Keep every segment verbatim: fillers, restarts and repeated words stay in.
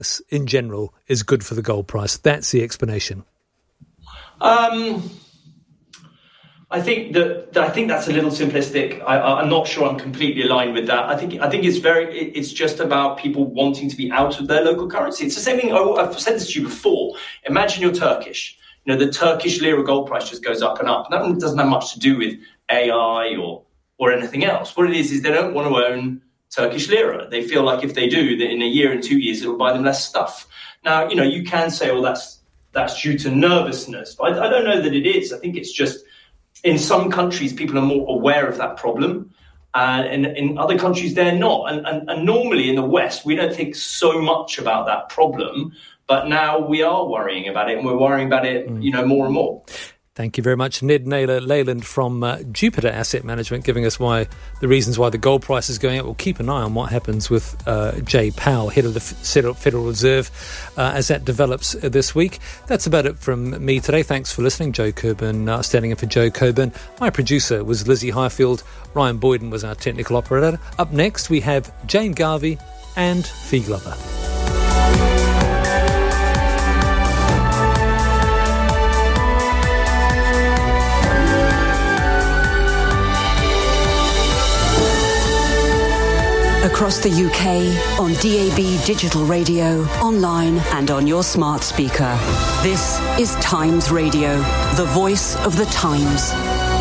in general is good for the gold price. That's the explanation. Um, I think that, that I think that's a little simplistic. I, I'm not sure I'm completely aligned with that. I think I think it's very it's just about people wanting to be out of their local currency. It's the same thing. I've said this to you before. Imagine you're Turkish. You know, the Turkish lira gold price just goes up and up. That doesn't have much to do with A I or or anything else. What it is is they don't want to own Turkish lira. They feel like if they do, that in a year and two years it'll buy them less stuff. Now, you know, you can say, well, that's that's due to nervousness. But I, I don't know that it is. I think it's just in some countries people are more aware of that problem, and in, in other countries they're not. And, and, and normally in the West we don't think so much about that problem, but now we are worrying about it, and we're worrying about it, mm. you know, more and more. Thank you very much, Ned Naylor Leyland from uh, Jupiter Asset Management, giving us why the reasons why the gold price is going up. We'll keep an eye on what happens with uh, Jay Powell, head of the Federal Reserve, uh, as that develops uh, this week. That's about it from me today. Thanks for listening. Joe Coburn uh, standing in for Joe Coburn. My producer was Lizzie Highfield. Ryan Boyden was our technical operator. Up next, we have Jane Garvey and Fee Glover. Across the U K, on D A B digital radio, online and on your smart speaker. This is Times Radio, the voice of the Times.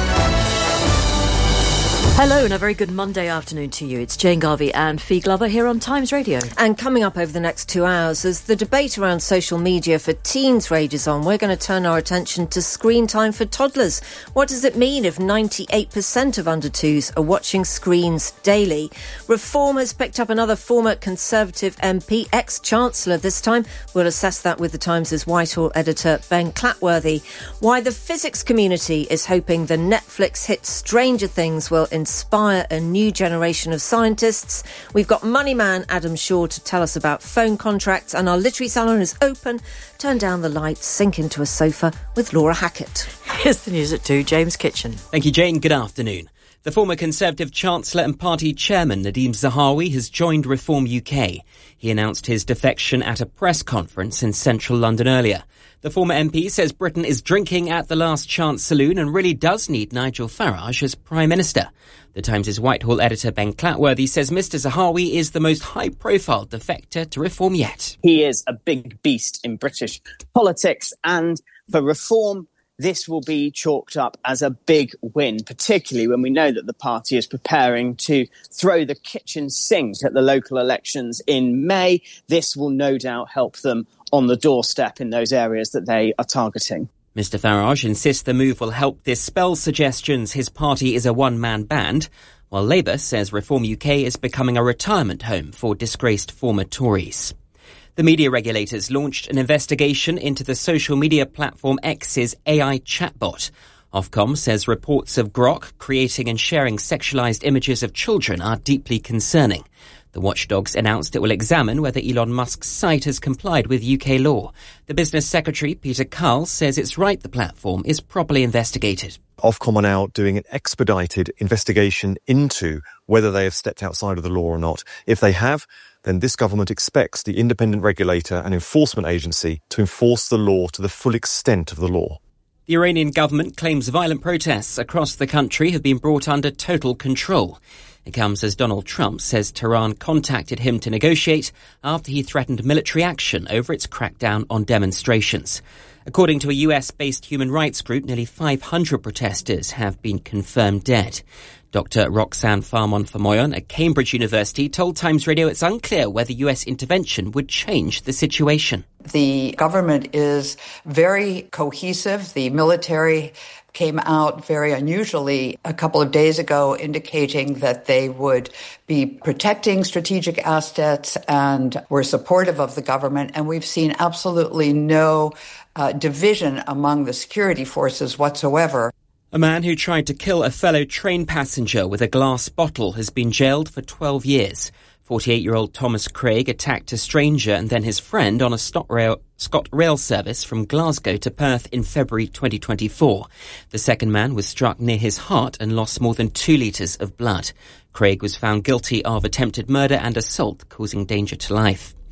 Hello and a very good Monday afternoon to you. It's Jane Garvey and Fee Glover here on Times Radio. And coming up over the next two hours, as the debate around social media for teens rages on, we're going to turn our attention to screen time for toddlers. What does it mean if ninety-eight percent of under twos are watching screens daily? Reform has picked up another former Conservative M P, ex-Chancellor this time. We'll assess that with the Times' Whitehall editor Ben Clatworthy. Why the physics community is hoping the Netflix hit Stranger Things will inspire a new generation of scientists. We've got money man Adam Shaw to tell us about phone contracts, and our literary salon is open. Turn down the lights, sink into a sofa with Laura Hackett. Here's the news at two, James Kitchen. Thank you, Jane. Good afternoon. The former Conservative Chancellor and Party Chairman Nadeem Zahawi has joined Reform U K. He announced his defection at a press conference in central London earlier. The former M P says Britain is drinking at the Last Chance Saloon and really does need Nigel Farage as Prime Minister. The Times' Whitehall editor Ben Clatworthy says Mister Zahawi is the most high-profile defector to Reform yet. He is a big beast in British politics, and for Reform, this will be chalked up as a big win, particularly when we know that the party is preparing to throw the kitchen sink at the local elections in May. This will no doubt help them on the doorstep in those areas that they are targeting. Mister Farage insists the move will help dispel suggestions his party is a one-man band, while Labour says Reform U K is becoming a retirement home for disgraced former Tories. The media regulators launched an investigation into the social media platform X's A I chatbot. Ofcom says reports of Grok creating and sharing sexualised images of children are deeply concerning. The watchdogs announced it will examine whether Elon Musk's site has complied with U K law. The business secretary, Peter Carl, says it's right the platform is properly investigated. Ofcom are now doing an expedited investigation into whether they have stepped outside of the law or not. If they have, then this government expects the independent regulator and enforcement agency to enforce the law to the full extent of the law. The Iranian government claims violent protests across the country have been brought under total control. It comes as Donald Trump says Tehran contacted him to negotiate after he threatened military action over its crackdown on demonstrations. According to a U S-based human rights group, nearly five hundred protesters have been confirmed dead. Doctor Roxanne Farmon-Famoyon at Cambridge University told Times Radio it's unclear whether U S intervention would change the situation. The government is very cohesive. The military came out very unusually a couple of days ago indicating that they would be protecting strategic assets and were supportive of the government. And we've seen absolutely no uh, division among the security forces whatsoever. A man who tried to kill a fellow train passenger with a glass bottle has been jailed for twelve years. forty-eight-year-old Thomas Craig attacked a stranger and then his friend on a ScotRail, ScotRail service from Glasgow to Perth in February twenty twenty-four. The second man was struck near his heart and lost more than two litres of blood. Craig was found guilty of attempted murder and assault, causing danger to life.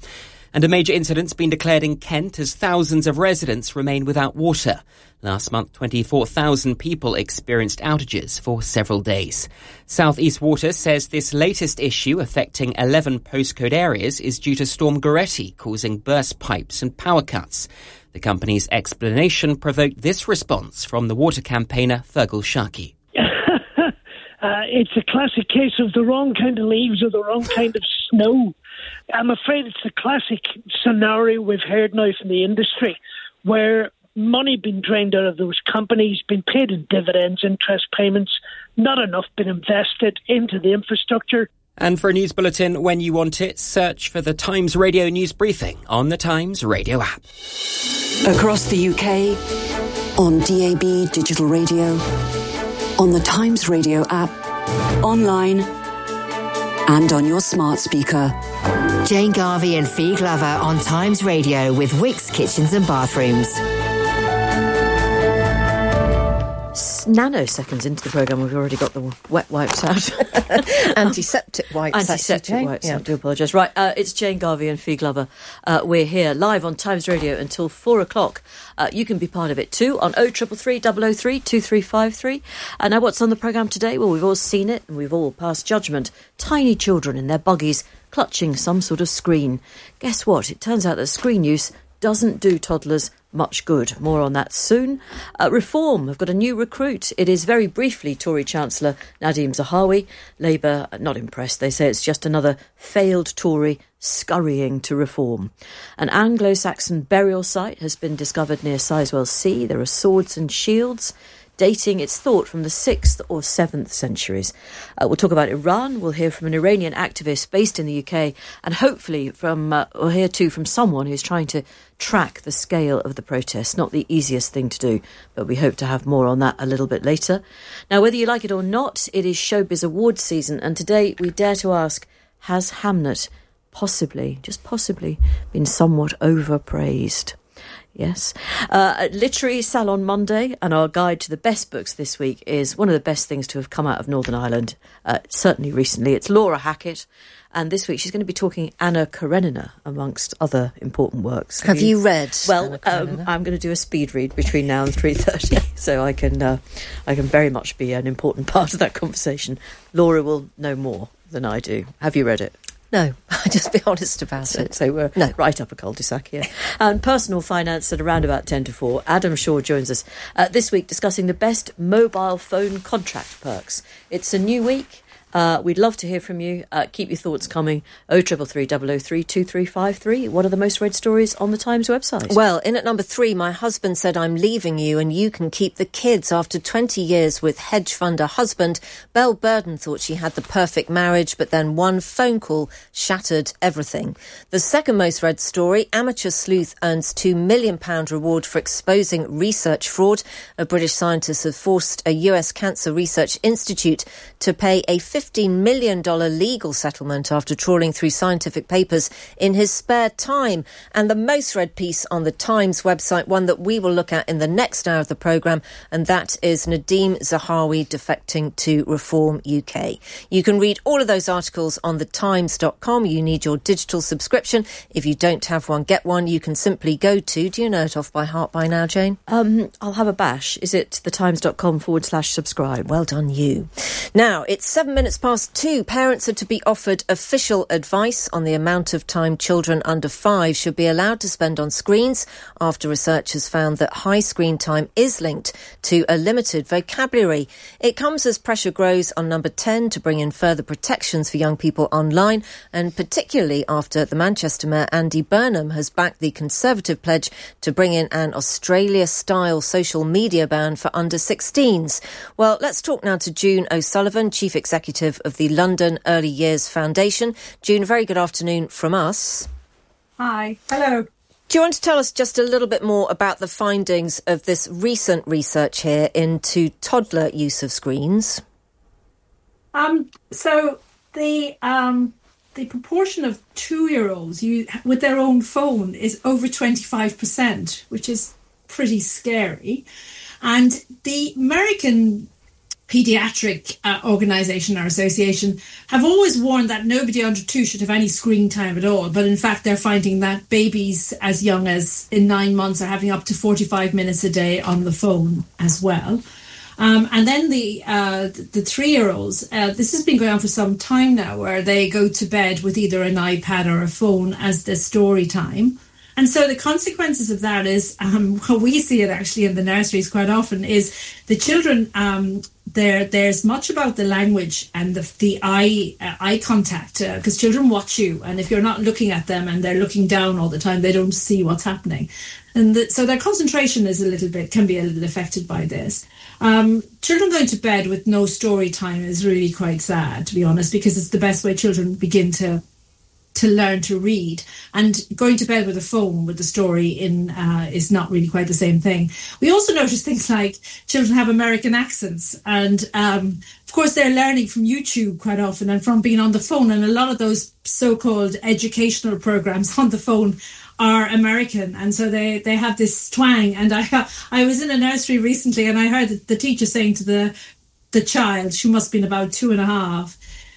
And a major incident's been declared in Kent as thousands of residents remain without water. Last month, twenty-four thousand people experienced outages for several days. South East Water says this latest issue affecting eleven postcode areas is due to Storm Goretti, causing burst pipes and power cuts. The company's explanation provoked this response from the water campaigner Fergal Sharkey. Uh, it's a classic case of the wrong kind of leaves or the wrong kind of snow. I'm afraid it's a classic scenario we've heard now from the industry, where money being drained out of those companies, been paid in dividends, interest payments, not enough been invested into the infrastructure. And for a news bulletin when you want it, search for the Times Radio News Briefing on the Times Radio app. Across the U K, on D A B Digital Radio, on the Times Radio app, online and on your smart speaker. Jane Garvey and Fee Glover on Times Radio with Wickes Kitchens and Bathrooms. Nanoseconds into the programme, we've already got the wet wipes out. Antiseptic wipes. Antiseptic actually, wipes, yeah. I do apologise. Right, uh, it's Jane Garvey and Fee Glover. Uh, we're here live on Times Radio until four o'clock. Uh, you can be part of it too on oh triple three, double oh three, two three five three. And now what's on the programme today? Well, we've all seen it and we've all passed judgment. Tiny children in their buggies clutching some sort of screen. Guess what? It turns out that screen use doesn't do toddlers much good. More on that soon. Uh, Reform have got a new recruit. It is very briefly Tory Chancellor Nadhim Zahawi. Labour not impressed. They say it's just another failed Tory scurrying to reform. An Anglo-Saxon burial site has been discovered near Sizewell Sea. There are swords and shields dating, it's thought, from the sixth or seventh centuries. Uh, we'll talk about Iran. We'll hear from an Iranian activist based in the U K, and hopefully from uh, we'll hear too from someone who's trying to track the scale of the protests. Not the easiest thing to do, but we hope to have more on that a little bit later. Now, whether you like it or not, it is Showbiz Awards season, and today we dare to ask, has Hamnet possibly, just possibly, been somewhat overpraised? Yes. Uh, Literary Salon Monday, and our guide to the best books this week is one of the best things to have come out of Northern Ireland, uh, certainly recently. It's Laura Hackett, and this week she's going to be talking Anna Karenina, amongst other important works. Have, Have you, you read Well, um, I'm going to do a speed read between now and three thirty, so I can, uh, I can very much be an important part of that conversation. Laura will know more than I do. Have you read it? No, I'll just be honest about so, it. So we're no. right up a cul-de-sac here. And personal finance at around about ten to four. Adam Shaw joins us uh, this week discussing the best mobile phone contract perks. It's a new week. Uh, we'd love to hear from you. Uh, keep your thoughts coming. oh triple three, double oh three, two three five three. What are the most read stories on the Times website? Well, in at number three, my husband said, I'm leaving you and you can keep the kids. After twenty years with hedge funder husband, Belle Burden thought she had the perfect marriage, but then one phone call shattered everything. The second most read story, amateur sleuth earns two million pounds reward for exposing research fraud. A British scientist has forced a U S Cancer Research Institute to pay a fifteen million dollars legal settlement after trawling through scientific papers in his spare time. And the most read piece on the Times website, one that we will look at in the next hour of the programme, and that is Nadhim Zahawi defecting to Reform U K. You can read all of those articles on the times dot com. You need your digital subscription. If you don't have one, get one. You can simply go to, do you know it off by heart by now, Jane? Um, I'll have a bash. Is it thetimes.com forward slash subscribe? Well done, you. Now, it's seven minutes past two. Parents are to be offered official advice on the amount of time children under five should be allowed to spend on screens after research has found that high screen time is linked to a limited vocabulary. It comes as pressure grows on number ten to bring in further protections for young people online, and particularly after the Manchester Mayor Andy Burnham has backed the Conservative pledge to bring in an Australia-style social media ban for under sixteens. Well, let's talk now to June O'Sullivan, Chief Executive of the London Early Years Foundation. June, a very good afternoon from us. Hi. Hello. Do you want to tell us just a little bit more about the findings of this recent research here into toddler use of screens? Um, so the um, the proportion of two-year-olds you, with their own phone is over twenty-five percent, which is pretty scary. And the American Pediatric uh, Organisation or Association have always warned that nobody under two should have any screen time at all. But in fact, they're finding that babies as young as in nine months are having up to forty-five minutes a day on the phone as well. Um, and then the uh, the three-year-olds, uh, this has been going on for some time now, where they go to bed with either an iPad or a phone as their story time. And so the consequences of that is, um, how we see it actually in the nurseries quite often, is the children, um, there there's much about the language and the, the eye uh, eye contact, because uh, children watch you, and if you're not looking at them and they're looking down all the time, they don't see what's happening. And the, so their concentration is a little bit, can be a little affected by this. Um, children going to bed with no story time is really quite sad, to be honest, because it's the best way children begin to to learn to read, and going to bed with a phone with the story in uh, is not really quite the same thing. We also notice things like children have American accents, and um, of course they're learning from YouTube quite often and from being on the phone, and a lot of those so-called educational programs on the phone are American, and so they, they have this twang. And I I was in a nursery recently, and I heard the teacher saying to the the child, she must have been about two and a half,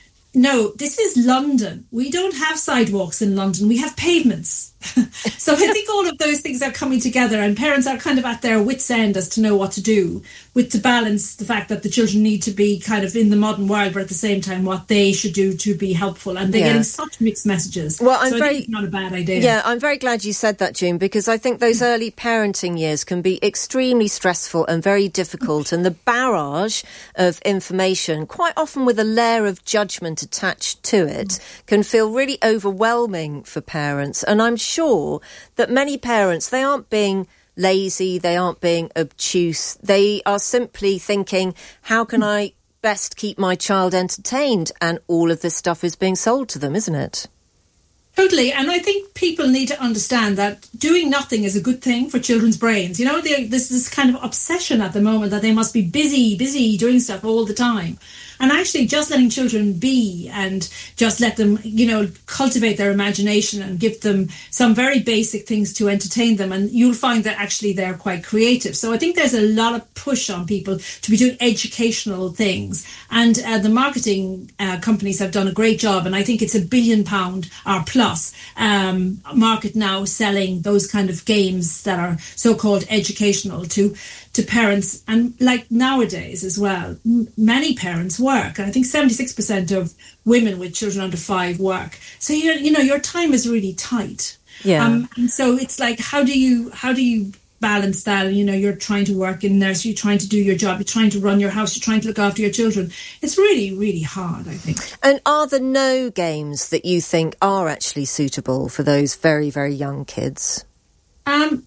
no, this is London. We don't have sidewalks in London. We have pavements. So I think all of those things are coming together, and parents are kind of at their wits' end as to know what to do, with to balance the fact that the children need to be kind of in the modern world, but at the same time what they should do to be helpful. And they're yeah. getting such mixed messages. Well, I'm so I very, think it's not a bad idea. Yeah, I'm very glad you said that, June, because I think those early parenting years can be extremely stressful and very difficult. And the barrage of information, quite often with a layer of judgment attached to it, can feel really overwhelming for parents. And I'm sure that many parents, they aren't being lazy, they aren't being obtuse, they are simply thinking, how can I best keep my child entertained? And all of this stuff is being sold to them, isn't it? Totally. And I think people need to understand that doing nothing is a good thing for children's brains. You know, there's this kind of obsession at the moment that they must be busy, busy doing stuff all the time. And actually just letting children be and just let them, you know, cultivate their imagination and give them some very basic things to entertain them. And you'll find that actually they're quite creative. So I think there's a lot of push on people to be doing educational things. And uh, the marketing uh, companies have done a great job. And I think it's a billion pound or plus um, market now selling those kind of games that are so-called educational to to parents. And like nowadays as well, m- many parents work. I think seventy-six percent of women with children under five work. So, you you know, your time is really tight. Yeah. Um, and so it's like, how do you, how do you balance that? You know, you're trying to work in nursery, you're trying to do your job, you're trying to run your house, you're trying to look after your children. It's really, really hard, I think. And are there no games that you think are actually suitable for those very, very young kids? Um,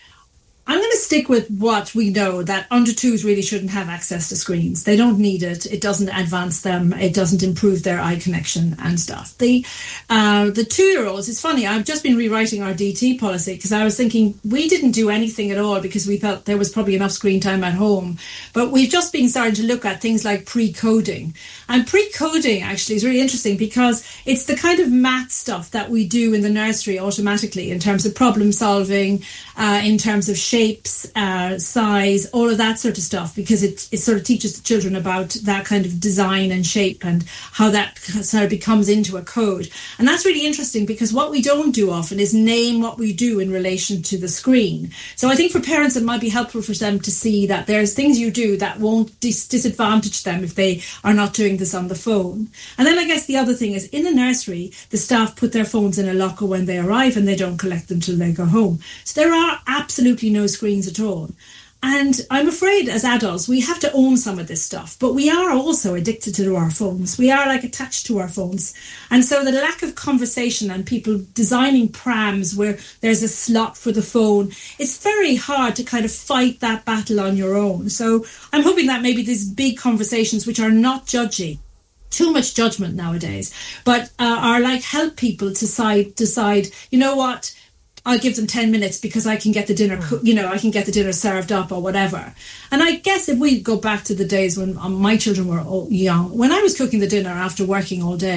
I'm going to stick with what we know, that under twos really shouldn't have access to screens. They don't need it. It doesn't advance them. It doesn't improve their eye connection and stuff. The uh, the two-year-olds, it's funny, I've just been rewriting our D T policy because I was thinking we didn't do anything at all because we felt there was probably enough screen time at home. But we've just been starting to look at things like pre-coding. And pre-coding actually is really interesting because it's the kind of math stuff that we do in the nursery automatically in terms of problem solving, uh, in terms of shapes, uh, size, all of that sort of stuff, because it, it sort of teaches the children about that kind of design and shape and how that sort of becomes into a code. And that's really interesting because what we don't do often is name what we do in relation to the screen. So I think for parents it might be helpful for them to see that there's things you do that won't dis- disadvantage them if they are not doing this on the phone. And then I guess the other thing is in the nursery, the staff put their phones in a locker when they arrive and they don't collect them till they go home. So there are absolutely no screens at all. And I'm afraid as adults, we have to own some of this stuff, but we are also addicted to our phones. We are like attached to our phones. And so the lack of conversation and people designing prams where there's a slot for the phone, it's very hard to kind of fight that battle on your own. So I'm hoping that maybe these big conversations, which are not judgy, too much judgment nowadays, but uh, are like help people to decide, decide, you know what, I'll give them ten minutes because I can get the dinner, you know, I can get the dinner served up or whatever. And I guess if we go back to the days when um, my children were all young, when I was cooking the dinner after working all day,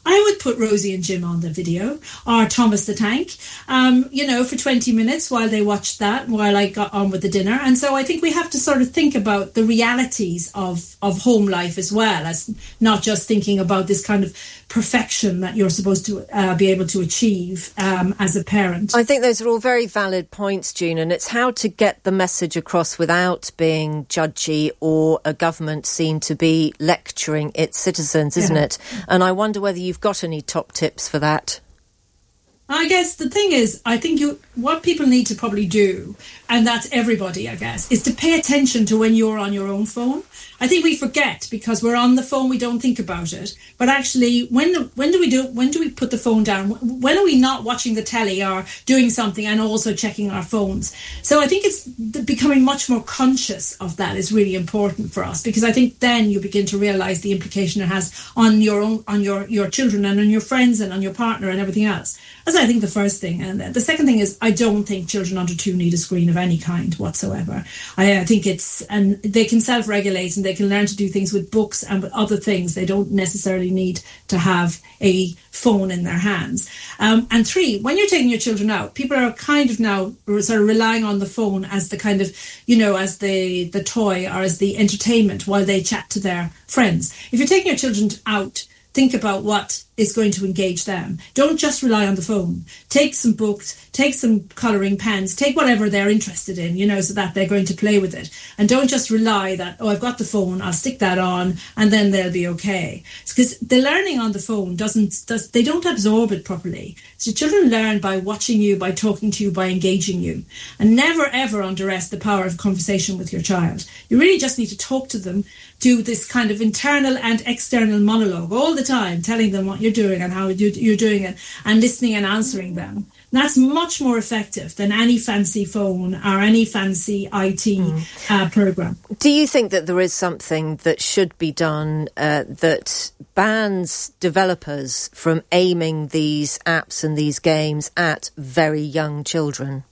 I would put Rosie and Jim on the video, or Thomas the Tank, um, you know, for twenty minutes while they watched that, while I got on with the dinner. And so I think we have to sort of think about the realities of, of home life as well, as not just thinking about this kind of perfection that you're supposed to uh, be able to achieve um, as a parent. I think those are all very valid points, June, and it's how to get the message across without being judgy or a government seen to be lecturing its citizens, isn't yeah. it? And I wonder whether you've got any top tips for that. I guess the thing is, I think you what people need to probably do, and that's everybody, I guess, is to pay attention to when you're on your own phone. I think we forget because we're on the phone, we don't think about it. But actually, when when do we do? When do we put the phone down? When are we not watching the telly or doing something and also checking our phones? So I think it's becoming much more conscious of that is really important for us, because I think then you begin to realise the implication it has on your own, on your, your children and on your friends and on your partner and everything else. That's, I think, the first thing. And the second thing is, I don't think children under two need a screen of any kind whatsoever. I, I think it's, and they can self-regulate and they can learn to do things with books and with other things. They don't necessarily need to have a phone in their hands. Um, and three, when you're taking your children out, people are kind of now sort of relying on the phone as the kind of, you know, as the, the toy or as the entertainment while they chat to their friends. If you're taking your children out, think about what is going to engage them. Don't just rely on the phone. Take some books, take some colouring pens, take whatever they're interested in, you know, so that they're going to play with it. And don't just rely that, oh, I've got the phone, I'll stick that on, and then they'll be okay. Because the learning on the phone doesn't, does, they don't absorb it properly. So children learn by watching you, by talking to you, by engaging you. And never, ever underestimate the power of conversation with your child. You really just need to talk to them, do this kind of internal and external monologue all the time, telling them what you're doing and how you're doing it, and listening and answering them. And that's much more effective than any fancy phone or any fancy I T mm. uh, program. Do you think that there is something that should be done uh, that bans developers from aiming these apps and these games at very young children?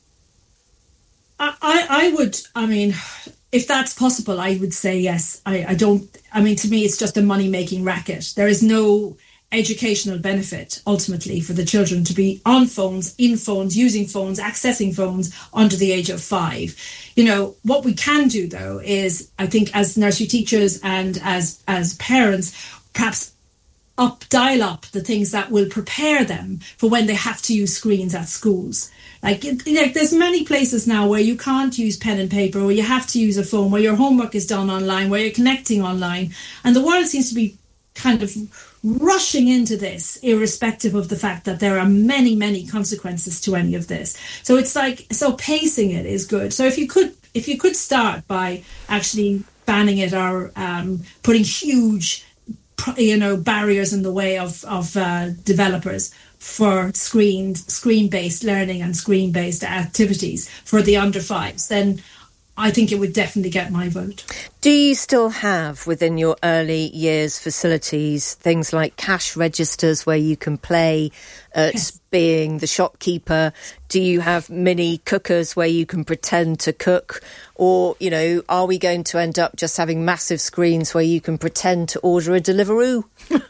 I, I, I would, I mean... If that's possible, I would say yes. I, I don't, I mean, to me, it's just a money-making racket. There is no educational benefit, ultimately, for the children to be on phones, in phones, using phones, accessing phones under the age of five. You know, what we can do, though, is, I think, as nursery teachers and as, as parents, perhaps up, dial up the things that will prepare them for when they have to use screens at schools. Like, you know, there's many places now where you can't use pen and paper, or you have to use a phone, where your homework is done online, where you're connecting online. And the world seems to be kind of rushing into this, irrespective of the fact that there are many, many consequences to any of this. So it's like, so pacing it is good. So if you could, if you could start by actually banning it or um, putting huge, you know, barriers in the way of, of uh, developers for screen screen-based learning and screen-based activities for the under fives, then I think it would definitely get my vote. Do you still have within your early years facilities things like cash registers where you can play at yes. being the shopkeeper? Do you have mini cookers where you can pretend to cook? Or, you know, are we going to end up just having massive screens where you can pretend to order a Deliveroo?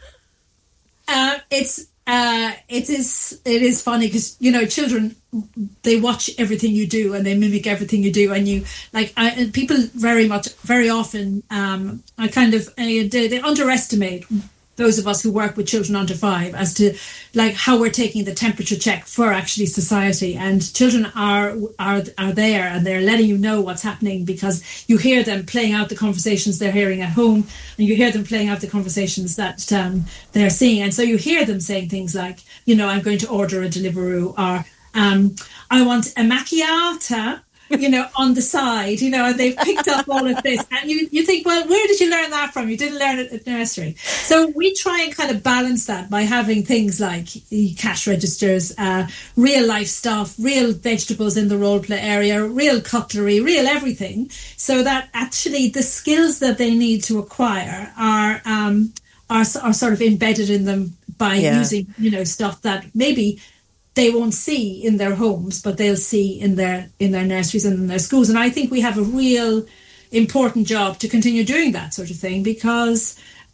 uh, it's Uh, it is it is funny because, you know, children, they watch everything you do and they mimic everything you do, and you like I, people very much very often um, I kind of uh, they, they underestimate those of us who work with children under five as to like how we're taking the temperature check for actually society. And children are are are there and they're letting you know what's happening, because you hear them playing out the conversations they're hearing at home, and you hear them playing out the conversations that um, they're seeing. And so you hear them saying things like, you know, I'm going to order a Deliveroo, or um, I want a macchiato, you know, on the side, you know, and they've picked up all of this. And you, you think, well, where did you learn that from? You didn't learn it at nursery. So we try and kind of balance that by having things like cash registers, uh, real life stuff, real vegetables in the role play area, real cutlery, real everything, so that actually the skills that they need to acquire are um, are, are sort of embedded in them by yeah. using, you know, stuff that maybe they won't see in their homes, but they'll see in their in their nurseries and in their schools. And I think we have a real important job to continue doing that sort of thing, because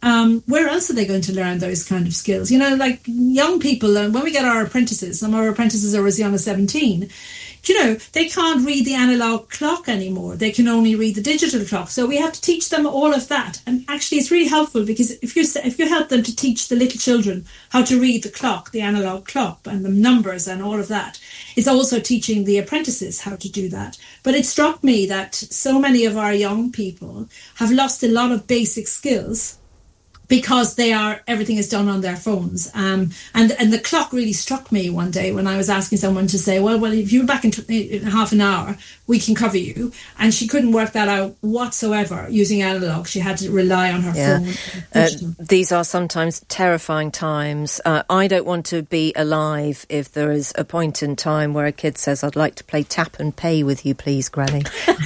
um, where else are they going to learn those kind of skills? You know, like young people, and when we get our apprentices, some of our apprentices are as young as seventeen, you know, they can't read the analog clock anymore. They can only read the digital clock. So we have to teach them all of that. And actually, it's really helpful because if you if you help them to teach the little children how to read the clock, the analog clock, and the numbers and all of that, it's also teaching the apprentices how to do that. But it struck me that so many of our young people have lost a lot of basic skills because they are everything is done on their phones. Um, and and the clock really struck me one day when I was asking someone to say, well, well, if you're back in, t- in half an hour, we can cover you. And she couldn't work that out whatsoever using analog. She had to rely on her yeah. phone. Uh, these are sometimes terrifying times. Uh, I don't want to be alive if there is a point in time where a kid says, I'd like to play tap and pay with you, please, Granny.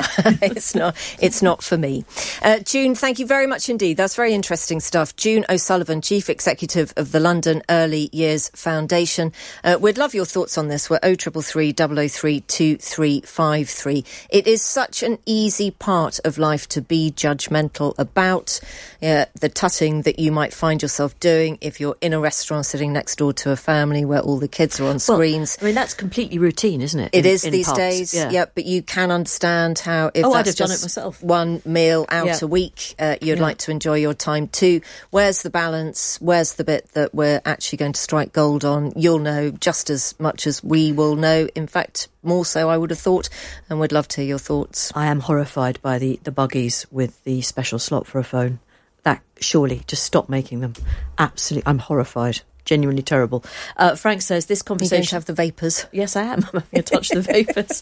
it's not It's not for me. Uh, June, thank you very much indeed. That's very interesting stuff. June O'Sullivan, Chief Executive of the London Early Years Foundation. Uh, we'd love your thoughts on this. We're oh three three, double oh three, two three five three. It is such an easy part of life to be judgmental about. Uh, the tutting that you might find yourself doing if you're in a restaurant sitting next door to a family where all the kids are on screens. Well, I mean, that's completely routine, isn't it? It in, is in these pubs. days, yeah. yeah, but you can understand how if oh, that's I'd have just done it myself. one meal out Yeah. a week, uh, you'd Yeah. like to enjoy your time too. Where's the balance? Where's the bit that we're actually going to strike gold on? You'll know just as much as we will know. In fact, more so, I would have thought, and we'd love to hear your thoughts. I am horrified by the, the buggies with the special slot for a phone. That, surely, just stop making them. Absolutely, I'm horrified. Genuinely terrible. Uh, Frank says this conversation... You don't have the vapours. Yes, I am. I'm having a touch of the vapours.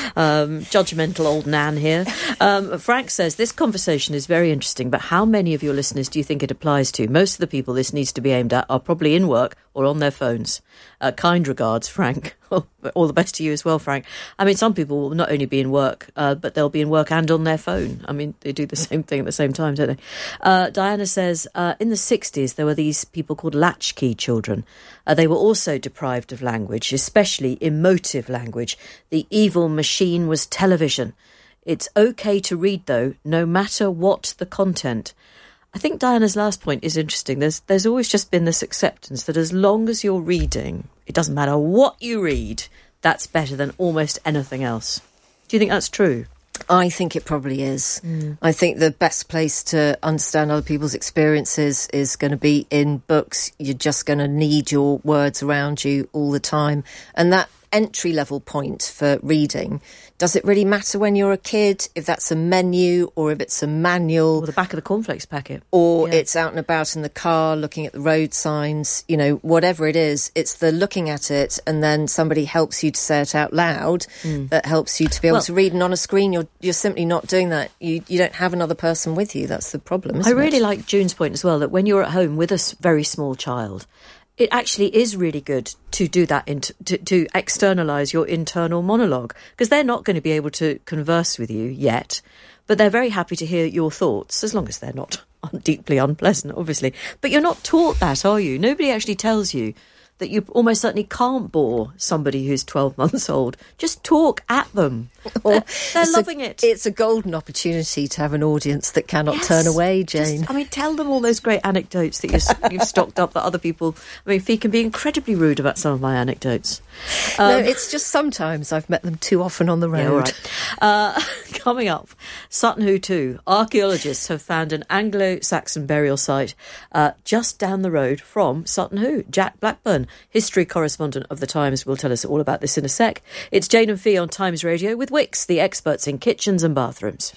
Um, judgmental old Nan here. Um, Frank says this conversation is very interesting, but how many of your listeners do you think it applies to? Most of the people this needs to be aimed at are probably in work or on their phones. Uh, kind regards, Frank. All the best to you as well, Frank. I mean, some people will not only be in work, uh, but they'll be in work and on their phone. I mean, they do the same thing at the same time, don't they? Uh, Diana says, uh, in the sixties, there were these people called latchkey children. Uh, they were also deprived of language, especially emotive language. The evil machine was television. It's okay to read, though, no matter what the content. I think Diana's last point is interesting. There's there's always just been this acceptance that as long as you're reading, it doesn't matter what you read, that's better than almost anything else. Do you think that's true? I think it probably is. Mm. I think the best place to understand other people's experiences is going to be in books. You're just going to need your words around you all the time. And that entry-level point for reading, does it really matter when you're a kid if that's a menu or if it's a manual? Or the back of the cornflakes packet. Or Yeah. it's out and about in the car looking at the road signs, you know, whatever it is, it's the looking at it and then somebody helps you to say it out loud Mm. that helps you to be able Well- to read. And on a screen, you're you're simply not doing that. You you don't have another person with you. That's the problem, isn't I really it? like June's point as well, that when you're at home with a s- very small child, it actually is really good to do that, int- to, to externalise your internal monologue, because they're not going to be able to converse with you yet, but they're very happy to hear your thoughts, as long as they're not deeply unpleasant, obviously. But you're not taught that, are you? Nobody actually tells you that you almost certainly can't bore somebody who's twelve months old. Just talk at them. They're, they're It's loving a, it. It's a golden opportunity to have an audience that cannot Yes. turn away, Jane. Just, I mean, tell them all those great anecdotes that you're, you've stocked up that other people... I mean, Fee can be incredibly rude about some of my anecdotes. no, Um, it's just sometimes I've met them too often on the road. Yeah, all right. Uh, coming up, Sutton Hoo too. Archaeologists have found an Anglo-Saxon burial site uh, just down the road from Sutton Hoo. Jack Blackburn, history correspondent of The Times, will tell us all about this in a sec. It's Jane and Fee on Times Radio with Wix, the experts in kitchens and bathrooms.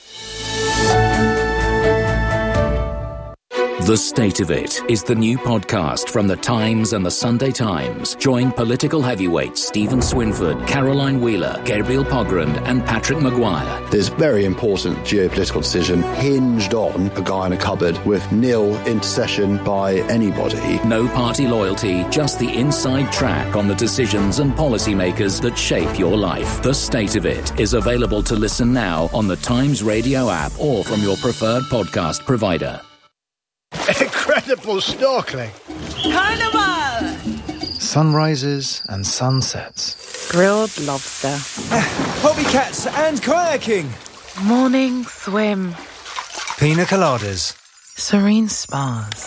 The State of It is the new podcast from The Times and The Sunday Times. Join political heavyweights Stephen Swinford, Caroline Wheeler, Gabriel Pogrund and Patrick Maguire. This very important geopolitical decision hinged on a guy in a cupboard with nil intercession by anybody. No party loyalty, just the inside track on the decisions and policymakers that shape your life. The State of It is available to listen now on the Times Radio app or from your preferred podcast provider. Incredible snorkeling. Carnival! Sunrises and sunsets. Grilled lobster. Bobby cats and kayaking. Morning swim. Pina coladas. serene spas.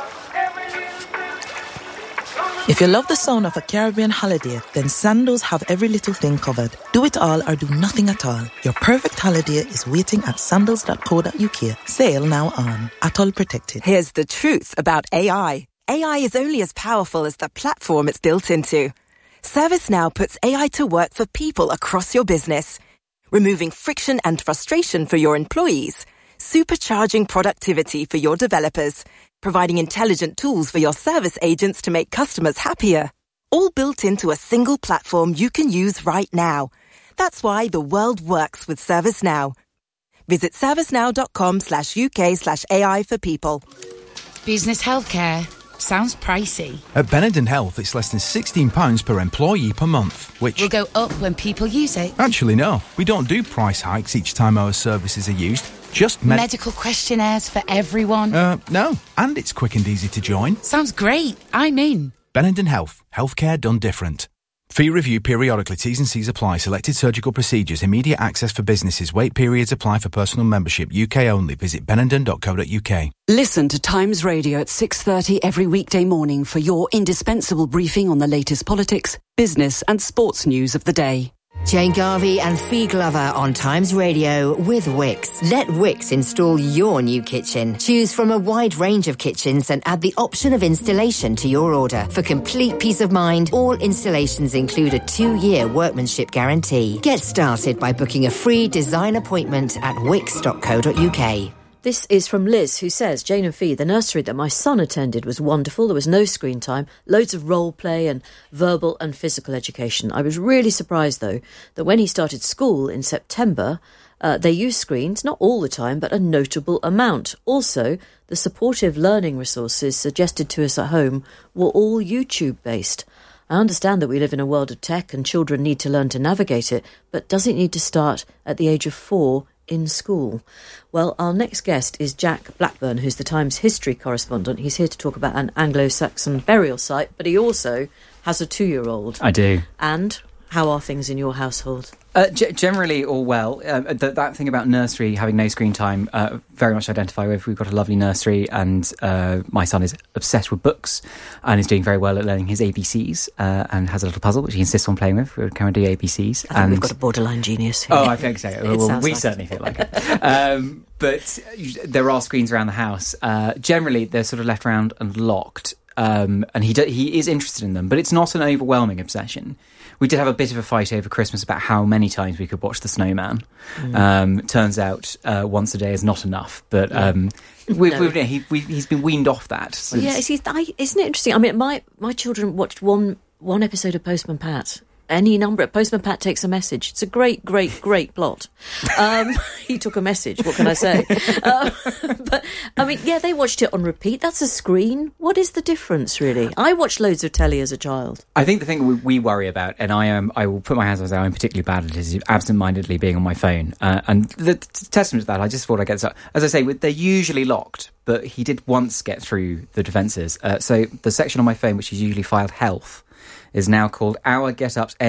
If you love the sound of a Caribbean holiday, then Sandals have every little thing covered. Do it all or do nothing at all. Your perfect holiday is waiting at sandals dot co dot uk. Sail now on. Atoll protected. Here's the truth about A I. A I is only as powerful as the platform it's built into. ServiceNow puts A I to work for people across your business, removing friction and frustration for your employees, supercharging productivity for your developers, providing intelligent tools for your service agents to make customers happier. All built into a single platform you can use right now. That's why the world works with ServiceNow. Visit servicenow.com slash UK slash AI for people. Business healthcare sounds pricey. At Benenden Health, it's less than sixteen pounds per employee per month, which will go up when people use it. Actually, no. We don't do price hikes each time our services are used. Just med- medical questionnaires for everyone. Uh, no. And it's quick and easy to join. Sounds great. I'm in. Benenden Health. Healthcare done different. Fee review periodically. T's and C's apply. Selected surgical procedures. Immediate access for businesses. Wait periods apply for personal membership. U K only. Visit benenden dot co dot uk. Listen to Times Radio at six thirty every weekday morning for your indispensable briefing on the latest politics, business and sports news of the day. Jane Garvey and Fee Glover on Times Radio with Wix. Let Wix install your new kitchen. Choose from a wide range of kitchens and add the option of installation to your order. For complete peace of mind, all installations include a two-year workmanship guarantee. Get started by booking a free design appointment at wix dot co dot uk. This is from Liz, who says, Jane and Fee, the nursery that my son attended was wonderful. There was no screen time, loads of role play and verbal and physical education. I was really surprised, though, that when he started school in September, uh, they used screens, not all the time, but a notable amount. Also, the supportive learning resources suggested to us at home were all YouTube-based. I understand that we live in a world of tech and children need to learn to navigate it, but does it need to start at the age of four in school? Well, our next guest is Jack Blackburn, who's the Times history correspondent. He's here to talk about an Anglo-Saxon burial site, but he also has a two-year-old. I do. And how are things in your household? Uh, g- generally, all well. Uh, th- that thing about nursery having no screen time, uh, very much identify with. We've got a lovely nursery, and uh, my son is obsessed with books and is doing very well at learning his A B Cs uh, and has a little puzzle which he insists on playing with. We're currently A B Cs. I think and we've got a borderline genius here. Oh, I think so. well, we like certainly it. feel like it. Um, but there are screens around the house. Uh, generally, they're sort of left around and locked. Um, and he do- he is interested in them, but it's not an overwhelming obsession. We did have a bit of a fight over Christmas about how many times we could watch The Snowman. Mm. Um, turns out uh, once a day is not enough, but um, we've, No. we've, he, we, he's been weaned off that. Since. Yeah, is he, I, isn't it interesting? I mean, my, my children watched one one episode of Postman Pat. Any number of Postman Pat takes a message. It's a great, great, great plot. Um, he took a message. What can I say? uh, but I mean, yeah, they watched it on repeat. That's a screen. What is the difference, really? I watched loads of telly as a child. I think the thing we, we worry about, and I am, I will put my hands on it, I'm particularly bad at it, is absent-mindedly being on my phone. Uh, and the t- testament to that, I just thought I'd get this. As I say, they're usually locked, but he did once get through the defences. Uh, so the section on my phone, which is usually filed health, is now called Our Get Ups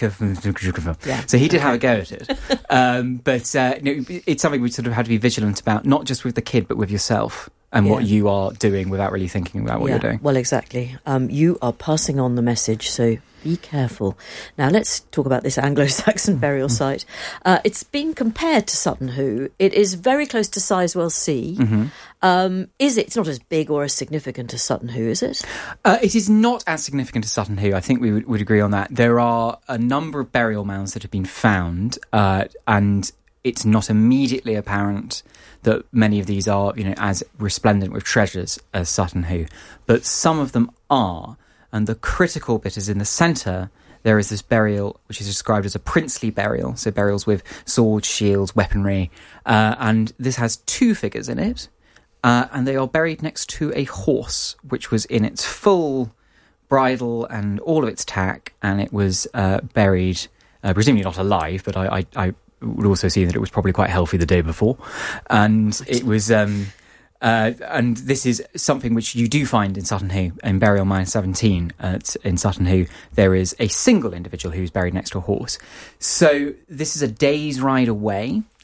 Engica. Yeah. So he did have a go at it. Um, but uh, you know, it's something we sort of had to be vigilant about, not just with the kid, but with yourself and Yeah. what you are doing without really thinking about what yeah, you're doing. Well, exactly. Um, you are passing on the message, so be careful. Now, let's talk about this Anglo-Saxon burial site. Uh, it's been compared to Sutton Hoo. It is very close to Sizewell C. Mm-hmm. Um, is it? It's not as big or as significant as Sutton Hoo, is it? Uh, it is not as significant as Sutton Hoo. I think we would, would agree on that. There are a number of burial mounds that have been found, uh, and it's not immediately apparent that many of these are, you know, as resplendent with treasures as Sutton Hoo. But some of them are, and the critical bit is in the centre. There is this burial which is described as a princely burial, so burials with swords, shields, weaponry, uh, and this has two figures in it. Uh, and they are buried next to a horse, which was in its full bridle and all of its tack, and it was uh, buried, uh, presumably not alive, but I, I, I would also see that it was probably quite healthy the day before. And it was... Um, uh, and this is something which you do find in Sutton Hoo, in Burial Mound seventeen at, in Sutton Hoo. There is a single individual who's buried next to a horse. So this is a day's ride away.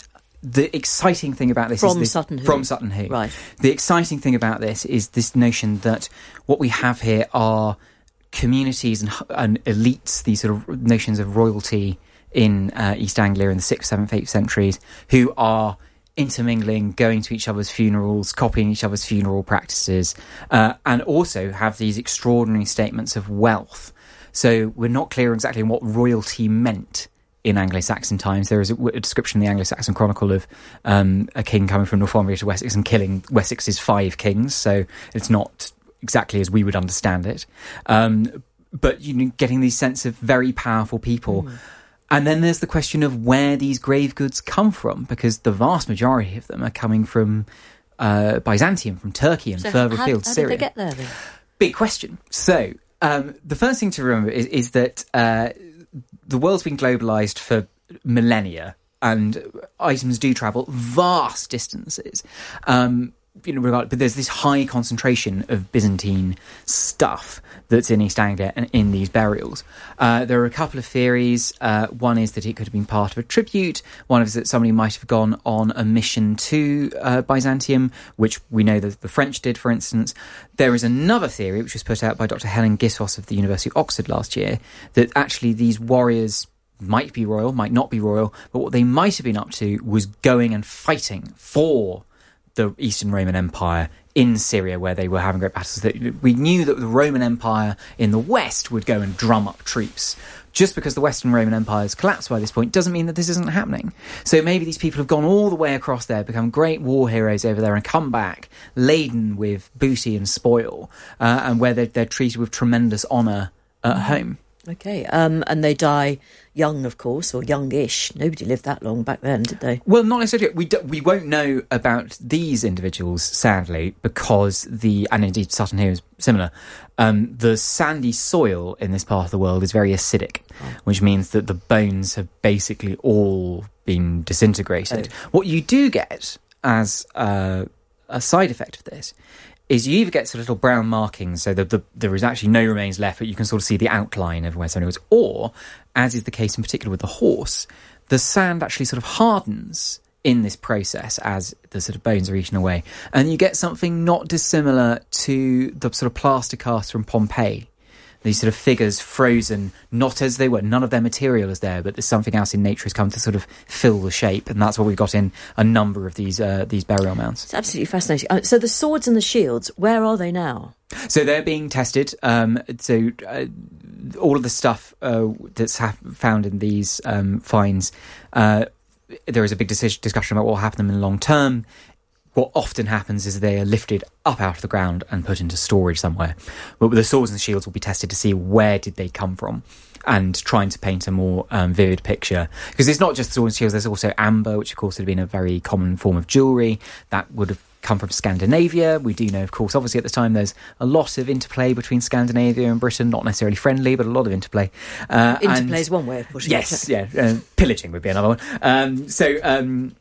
the exciting thing about this from is this, Sutton Hoo. from Sutton Hoo. Right. The exciting thing about this is this notion that what we have here are communities and, and elites, these sort of notions of royalty in uh, East Anglia in the sixth, seventh, eighth centuries, who are intermingling, going to each other's funerals, copying each other's funeral practices, uh, and also have these extraordinary statements of wealth. So we're not clear exactly what royalty meant in Anglo-Saxon times. There is a, a description in the Anglo-Saxon Chronicle of um, a king coming from Northumbria to Wessex and killing Wessex's five kings, so it's not exactly as we would understand it. Um, but you know, getting these sense of very powerful people. Mm. And then there's the question of where these grave goods come from, because the vast majority of them are coming from uh, Byzantium, from Turkey and so further how, afield, how Syria. How did they get there then? Big question. So um, the first thing to remember is, is that uh, the world's been globalised for millennia, and items do travel vast distances. Um, you know, regard, but there's this high concentration of Byzantine stuff that's in East Anglia and in these burials. Uh, there are a couple of theories. Uh, one is that it could have been part of a tribute. One is that somebody might have gone on a mission to uh, Byzantium, which we know that the French did, for instance. There is another theory, which was put out by Doctor Helen Gissos of the University of Oxford last year, that actually these warriors might be royal, might not be royal, but what they might have been up to was going and fighting for the Eastern Roman Empire in Syria, where they were having great battles. We knew that the Roman Empire in the West would go and drum up troops. Just because the Western Roman Empire has collapsed by this point doesn't mean that this isn't happening. So maybe these people have gone all the way across there, become great war heroes over there, and come back laden with booty and spoil, uh, and where they're, they're treated with tremendous honour at home. Okay, um, and they die young, of course, or youngish. Nobody lived that long back then, did they? Well, not necessarily. We, do, we won't know about these individuals, sadly, because the, and indeed Sutton Hoo is similar, um, the sandy soil in this part of the world is very acidic, oh. which means that the bones have basically all been disintegrated. Oh. What you do get as uh, a side effect of this is you either get sort of little brown markings, so that the, there is actually no remains left, but you can sort of see the outline of where somebody was, or, as is the case in particular with the horse, the sand actually sort of hardens in this process as the sort of bones are eaten away, and you get something not dissimilar to the sort of plaster casts from Pompeii. These sort of figures frozen, not as they were, none of their material is there, but there's something else in nature has come to sort of fill the shape, and that's what we've got in a number of these uh, these burial mounds. It's absolutely fascinating. Uh, so the swords and the shields, where are they now? So they're being tested. Um, so uh, all of the stuff uh, that's ha- found in these um, finds, uh, there is a big decision, discussion about what will happen to them in the long term. What often happens is they are lifted up out of the ground and put into storage somewhere. But the swords and shields will be tested to see where did they come from, and trying to paint a more um, vivid picture. Because it's not just swords and shields, there's also amber, which of course had been a very common form of jewellery that would have come from Scandinavia. We do know, of course, obviously at the time there's a lot of interplay between Scandinavia and Britain, not necessarily friendly, but a lot of interplay. Uh, interplay is one way of putting yes, it. Yes, yeah. Uh, pillaging would be another one. Um, so... Um,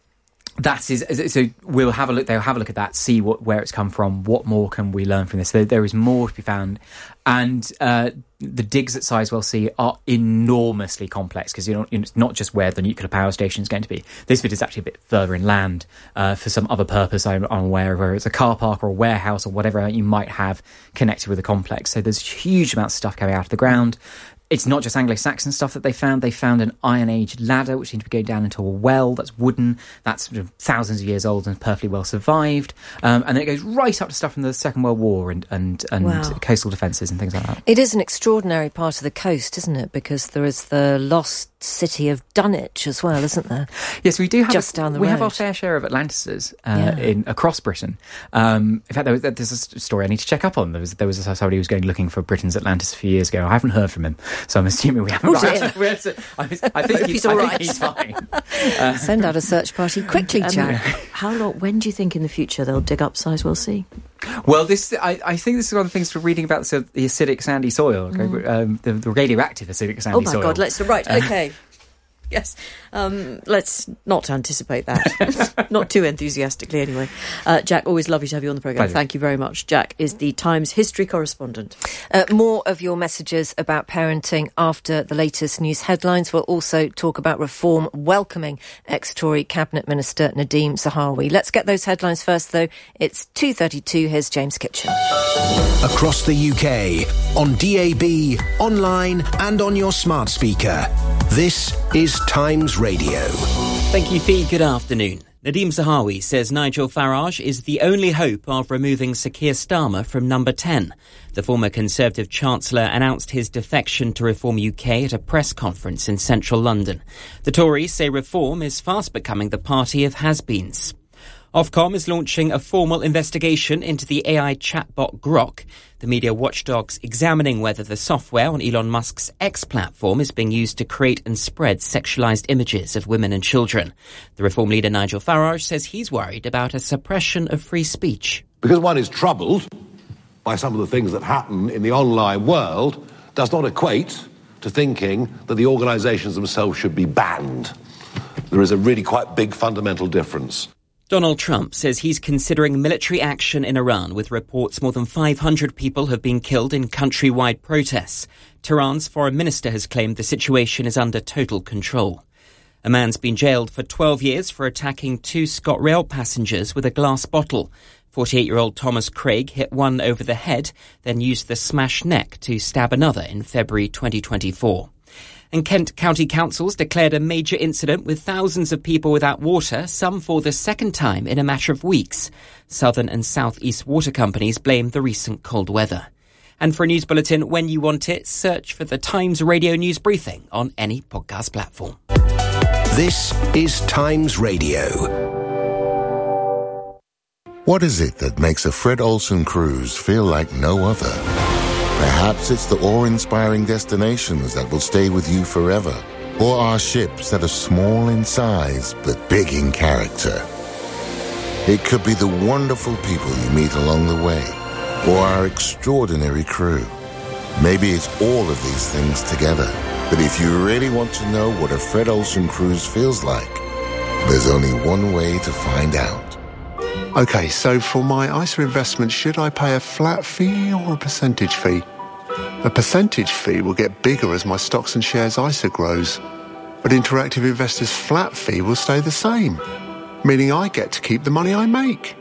That is so. We'll have a look. They'll have a look at that, see what where it's come from. What more can we learn from this? There, there is more to be found, and uh, the digs at Sizewell C are enormously complex because you know it's not just where the nuclear power station is going to be. This bit is actually a bit further inland uh, for some other purpose. I'm, I'm aware of, whether it's a car park or a warehouse or whatever you might have connected with the complex. So there's huge amounts of stuff coming out of the ground. It's not just Anglo-Saxon stuff that they found. They found an Iron Age ladder, which seemed to be going down into a well that's wooden, that's thousands of years old and perfectly well survived. Um, and then it goes right up to stuff from the Second World War and, and, and Wow. coastal defences and things like that. It is an extraordinary part of the coast, isn't it? Because there is the lost city of Dunwich as well, isn't there? Yes, we do have just a, down the we road. have our fair share of Atlantises uh, Yeah. in across Britain. Um, in fact, there was, there's a story I need to check up on. There was there was somebody who was going looking for Britain's Atlantis a few years ago. I haven't heard from him, so I'm assuming we haven't. Oh, right. dear. We have to- I, I think Hope he's, he's all I right. think he's fine. Uh, Send out a search party quickly, Um, Jack. How long? When do you think in the future they'll dig up Sizewell C? Well, this I, I think this is one of the things we're reading about so the acidic sandy soil, okay? Mm. um, the, the radioactive acidic sandy Oh my soil. God! Let's right. Okay. Yes, um, let's not anticipate that. Not too enthusiastically, anyway. Uh, Jack, always lovely to have you on the programme. Pleasure. Thank you very much. Jack is the Times history correspondent. Uh, more of your messages about parenting after the latest news headlines. We'll also talk about reform welcoming ex-Tory Cabinet Minister Nadhim Zahawi. Let's get those headlines first, though. It's two thirty-two. Here's James Kitchen. Across the U K, on D A B, online and on your smart speaker. This is Times Radio. Thank you, Fee. Good afternoon. Nadhim Zahawi says Nigel Farage is the only hope of removing Sir Keir Starmer from number ten. The former Conservative Chancellor announced his defection to Reform U K at a press conference in central London. The Tories say Reform is fast becoming the party of has-beens. Ofcom is launching a formal investigation into the A I chatbot Grok. The media watchdog's examining whether the software on Elon Musk's X platform is being used to create and spread sexualised images of women and children. The Reform leader Nigel Farage says he's worried about a suppression of free speech. Because one is troubled by some of the things that happen in the online world does not equate to thinking that the organisations themselves should be banned. There is a really quite big fundamental difference. Donald Trump says he's considering military action in Iran, with reports more than five hundred people have been killed in countrywide protests. Tehran's foreign minister has claimed the situation is under total control. A man's been jailed for twelve years for attacking two ScotRail passengers with a glass bottle. forty-eight-year-old Thomas Craig hit one over the head, then used the smashed neck to stab another in February twenty twenty-four. And Kent County Council's declared a major incident with thousands of people without water, some for the second time in a matter of weeks. Southern and South East water companies blame the recent cold weather. And for a news bulletin when you want it, search for the Times Radio News Briefing on any podcast platform. This is Times Radio. What is it that makes a Fred Olsen cruise feel like no other? Perhaps it's the awe-inspiring destinations that will stay with you forever, or our ships that are small in size but big in character. It could be the wonderful people you meet along the way, or our extraordinary crew. Maybe it's all of these things together. But if you really want to know what a Fred Olsen cruise feels like, there's only one way to find out. OK, so for my I S A investment, should I pay a flat fee or a percentage fee? A percentage fee will get bigger as my stocks and shares I S A grows, but Interactive Investor's flat fee will stay the same, meaning I get to keep the money I make.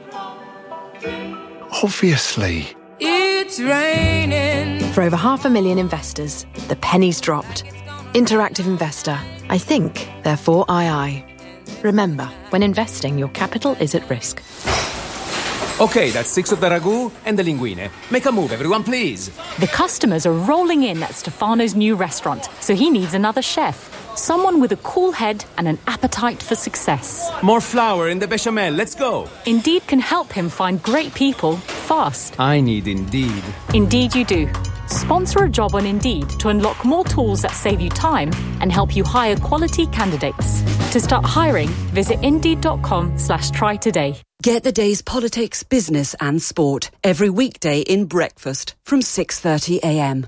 Obviously. It's raining. For over half a million investors, the penny's dropped. Interactive Investor. I think, therefore I I. Remember, when investing, your capital is at risk. Okay, that's six of the ragu and the linguine. Make a move, everyone, please. The customers are rolling in at Stefano's new restaurant, so he needs another chef. Someone with a cool head and an appetite for success. More flour in the bechamel, let's go. Indeed can help him find great people fast. I need Indeed. Indeed you do. Sponsor a job on Indeed to unlock more tools that save you time and help you hire quality candidates. To start hiring, visit indeed.com slash try today. Get the day's politics, business and sport every weekday in Breakfast from six thirty a m.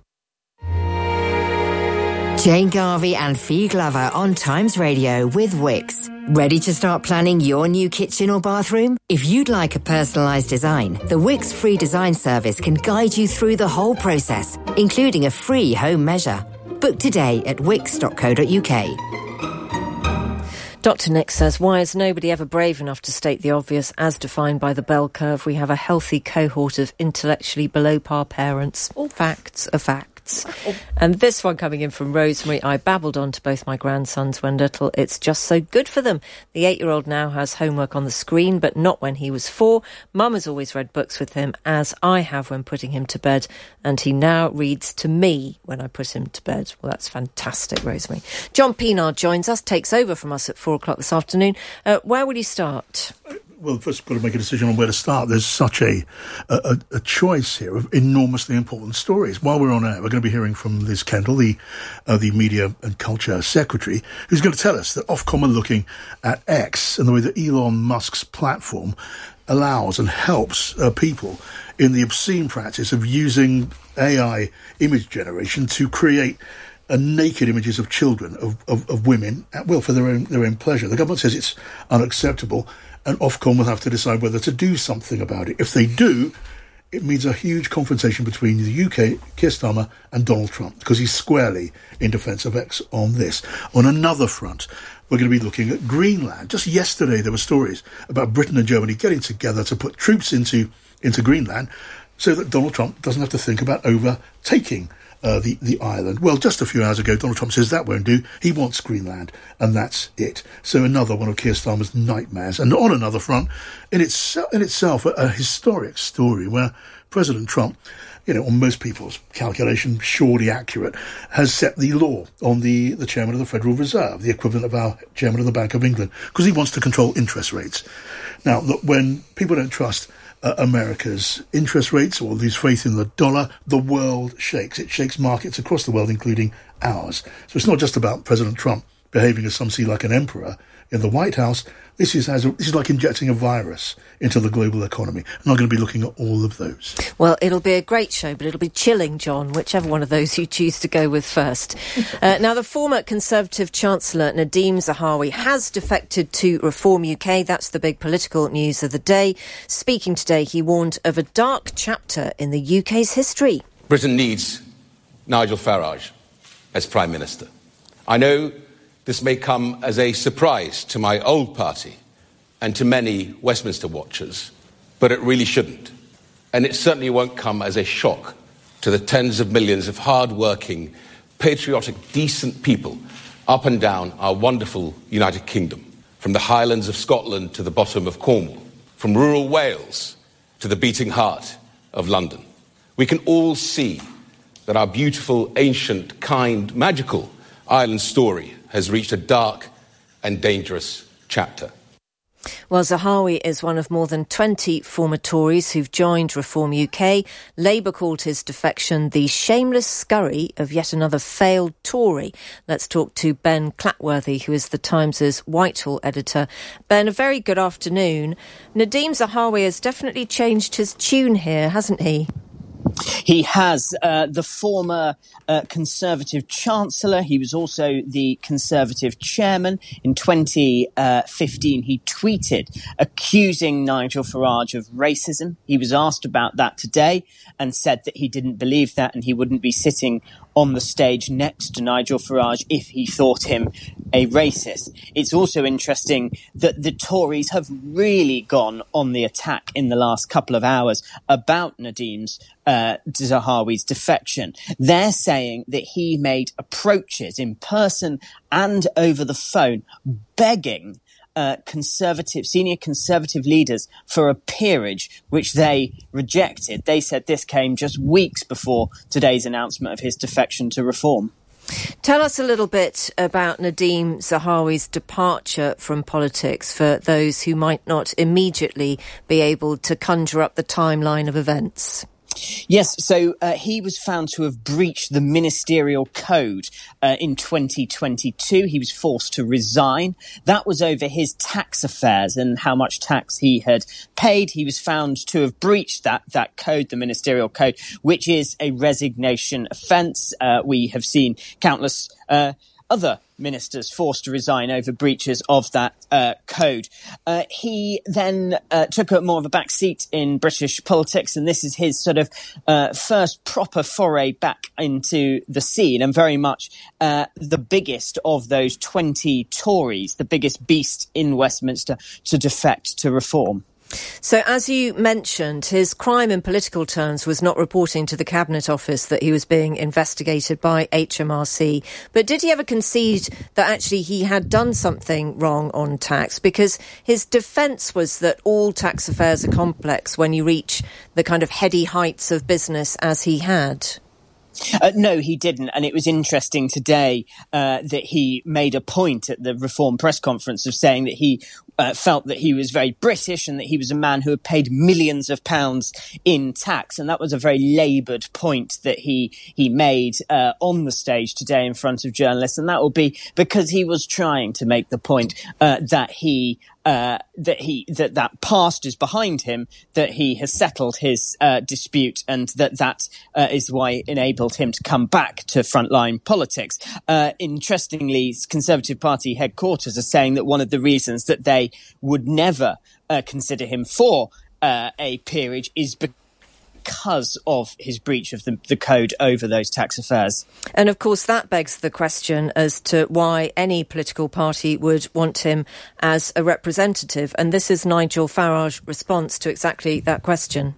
Jane Garvey and Fee Glover on Times Radio with Wix. Ready to start planning your new kitchen or bathroom? If you'd like a personalised design, the Wix free design service can guide you through the whole process, including a free home measure. Book today at wix dot co dot uk. Doctor Nick says, why is nobody ever brave enough to state the obvious? As defined by the bell curve, we have a healthy cohort of intellectually below par parents. All facts are facts. And this one coming in from Rosemary. I babbled on to both my grandsons when little. It's just so good for them. The eight-year-old now has homework on the screen, but not when he was four. Mum has always read books with him, as I have when putting him to bed, and he now reads to me when I put him to bed. Well, that's fantastic, Rosemary. John Pienaar joins us, takes over from us at four o'clock this afternoon. Uh, where will you start? Well, first we've got to make a decision on where to start. There's such a, a a choice here of enormously important stories. While we're on air, we're going to be hearing from Liz Kendall, the uh, the Media and Culture Secretary, who's going to tell us that Ofcom are looking at X and the way that Elon Musk's platform allows and helps uh, people in the obscene practice of using A I image generation to create uh, naked images of children, of, of, of women, at will, for their own their own pleasure. The government says it's unacceptable, and Ofcom will have to decide whether to do something about it. If they do, it means a huge confrontation between the U K, Keir Starmer, and Donald Trump, because he's squarely in defence of X on this. On another front, we're going to be looking at Greenland. Just yesterday, there were stories about Britain and Germany getting together to put troops into, into Greenland so that Donald Trump doesn't have to think about overtaking uh, the, the island. Well, just a few hours ago, Donald Trump says that won't do. He wants Greenland, and that's it. So another one of Keir Starmer's nightmares. And on another front, in, its, in itself, a, a historic story where President Trump, you know, on most people's calculation, surely accurate, has set the law on the, the chairman of the Federal Reserve, the equivalent of our chairman of the Bank of England, because he wants to control interest rates. Now, look, when people don't trust uh, America's interest rates or lose faith in the dollar, the world shakes. It shakes markets across the world, including ours. So it's not just about President Trump behaving, as some see, like an emperor in the White House. This is as a, this is like injecting a virus into the global economy. And I'm going to be looking at all of those. Well, it'll be a great show, but it'll be chilling, John, whichever one of those you choose to go with first. uh, now, the former Conservative Chancellor Nadhim Zahawi has defected to Reform U K. That's the big political news of the day. Speaking today, he warned of a dark chapter in the U K's history. Britain needs Nigel Farage as Prime Minister. I know this may come as a surprise to my old party and to many Westminster watchers, but it really shouldn't. And it certainly won't come as a shock to the tens of millions of hard-working, patriotic, decent people up and down our wonderful United Kingdom, from the Highlands of Scotland to the bottom of Cornwall, from rural Wales to the beating heart of London. We can all see that our beautiful, ancient, kind, magical island story has reached a dark and dangerous chapter. Well, Zahawi is one of more than twenty former Tories who've joined Reform U K. Labour called his defection the shameless scurry of yet another failed Tory. Let's talk to Ben Clatworthy, who is the Times' Whitehall editor. Ben, a very good afternoon. Nadhim Zahawi has definitely changed his tune here, hasn't he? He has. Uh, the former uh, Conservative Chancellor, he was also the Conservative Chairman. In twenty fifteen, he tweeted accusing Nigel Farage of racism. He was asked about that today and said that he didn't believe that and he wouldn't be sitting on the stage next to Nigel Farage if he thought him a racist. It's also interesting that the Tories have really gone on the attack in the last couple of hours about Nadhim's uh, Zahawi's defection. They're saying that he made approaches in person and over the phone begging Uh, conservative, senior conservative leaders for a peerage, which they rejected. They said this came just weeks before today's announcement of his defection to Reform. Tell us a little bit about Nadhim Zahawi's departure from politics for those who might not immediately be able to conjure up the timeline of events. Yes, so uh, he was found to have breached the ministerial code uh, in twenty twenty-two. He was forced to resign. That was over his tax affairs and how much tax he had paid. He was found to have breached that, that code, the ministerial code, which is a resignation offence. Uh, we have seen countless uh, other ministers forced to resign over breaches of that uh, code. Uh, he then uh, took a more of a back seat in British politics, and this is his sort of uh, first proper foray back into the scene, and very much uh, the biggest of those twenty Tories, the biggest beast in Westminster to defect to Reform. So, as you mentioned, his crime in political terms was not reporting to the Cabinet Office that he was being investigated by H M R C. But did he ever concede that actually he had done something wrong on tax? Because his defence was that all tax affairs are complex when you reach the kind of heady heights of business as he had. Uh, no, he didn't. And it was interesting today uh, that he made a point at the Reform press conference of saying that he uh, felt that he was very British and that he was a man who had paid millions of pounds in tax. And that was a very laboured point that he he made uh, on the stage today in front of journalists. And that will be because he was trying to make the point uh, that he Uh, that he that that past is behind him, that he has settled his uh, dispute, and that that uh, is why it enabled him to come back to frontline politics. Uh, interestingly, Conservative Party headquarters are saying that one of the reasons that they would never uh, consider him for uh, a peerage is because because of his breach of the, the code over those tax affairs. And of course that begs the question as to why any political party would want him as a representative. And this is Nigel Farage's response to exactly that question.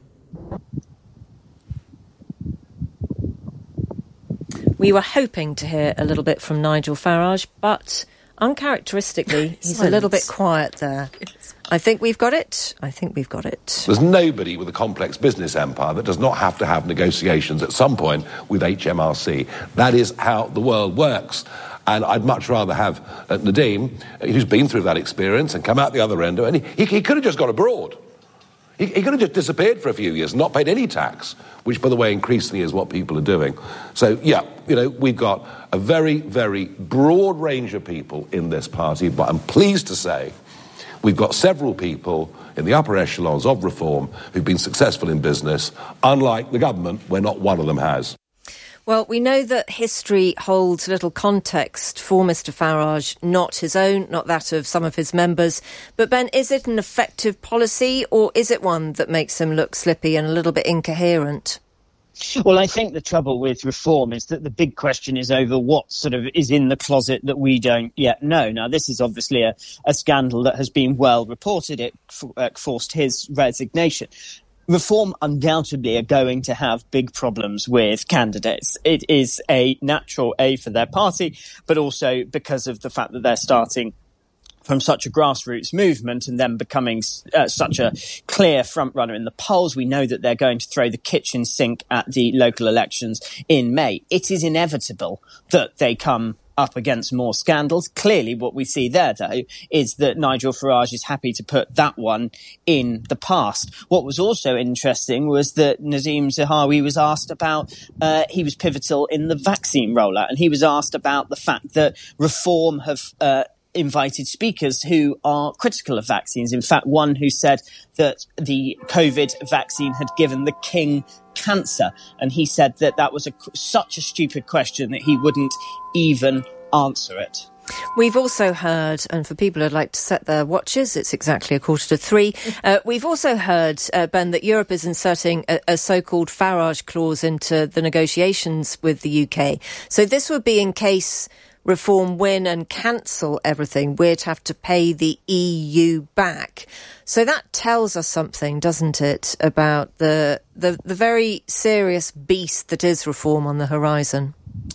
We were hoping to hear a little bit from Nigel Farage, but uncharacteristically, he's a little bit quiet there. I think we've got it. I think we've got it. There's nobody with a complex business empire that does not have to have negotiations at some point with H M R C. That is how the world works. And I'd much rather have uh, Nadeem, who's been through that experience and come out the other end. And he, he, he could have just gone abroad. He, he could have just disappeared for a few years and not paid any tax, which, by the way, increasingly is what people are doing. So, yeah, you know, we've got a very, very broad range of people in this party, but I'm pleased to say we've got several people in the upper echelons of reform who've been successful in business, unlike the government, where not one of them has. Well, we know that history holds little context for Mr Farage, not his own, not that of some of his members. But, Ben, is it an effective policy, or is it one that makes him look slippy and a little bit incoherent? Well, I think the trouble with reform is that the big question is over what sort of is in the closet that we don't yet know. Now, this is obviously a, a scandal that has been well reported. It f- uh, forced his resignation. Reform undoubtedly are going to have big problems with candidates. It is a natural A for their party, but also because of the fact that they're starting from such a grassroots movement and then becoming uh, such a clear front runner in the polls. We know that they're going to throw the kitchen sink at the local elections in May. It is inevitable that they come up against more scandals. Clearly, what we see there, though, is that Nigel Farage is happy to put that one in the past. What was also interesting was that Nadeem Zahawi was asked about, uh, he was pivotal in the vaccine rollout, and he was asked about the fact that reform have uh, invited speakers who are critical of vaccines. In fact, one who said that the COVID vaccine had given the king cancer, and he said that that was a, such a stupid question that he wouldn't even answer it. We've also heard, and for people who'd like to set their watches, it's exactly a quarter to three. Uh, we've also heard, uh, Ben, that Europe is inserting a, a so-called Farage clause into the negotiations with the U K. So this would be in case reform win and cancel everything, we'd have to pay the E U back. So that tells us something, doesn't it, about the, the the very serious beast that is reform on the horizon?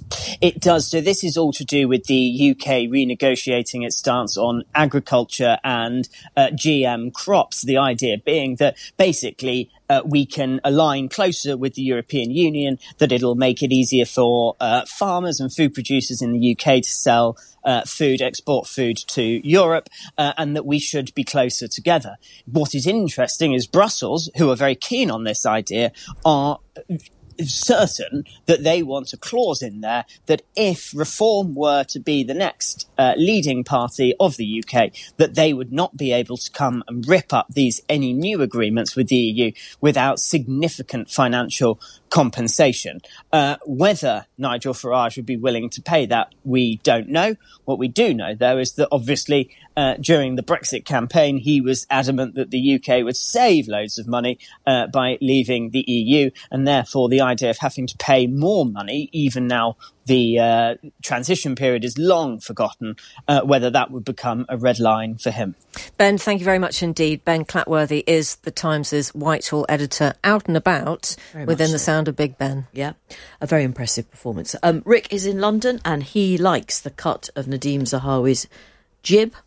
It does. So this is all to do with the U K renegotiating its stance on agriculture and uh, G M crops. The idea being that basically uh, we can align closer with the European Union, that it'll make it easier for uh, farmers and food producers in the U K to sell uh, food, export food to Europe, uh, and that we should be closer together. What is interesting is Brussels, who are very keen on this idea, are certain that they want a clause in there that if reform were to be the next uh, leading party of the U K, that they would not be able to come and rip up these any new agreements with the E U without significant financial compensation. Uh, whether Nigel Farage would be willing to pay that, we don't know. What we do know, though, is that obviously uh, during the Brexit campaign, he was adamant that the U K would save loads of money uh, by leaving the E U, and therefore the idea of having to pay more money, even now the uh, transition period is long forgotten, uh, whether that would become a red line for him. Ben, thank you very much indeed. Ben Clatworthy is the Times' Whitehall editor, out and about very within the so. sound of Big Ben. Yeah, a very impressive performance. Um, Rick is in London and he likes the cut of Nadeem Zahawi's jib. Is it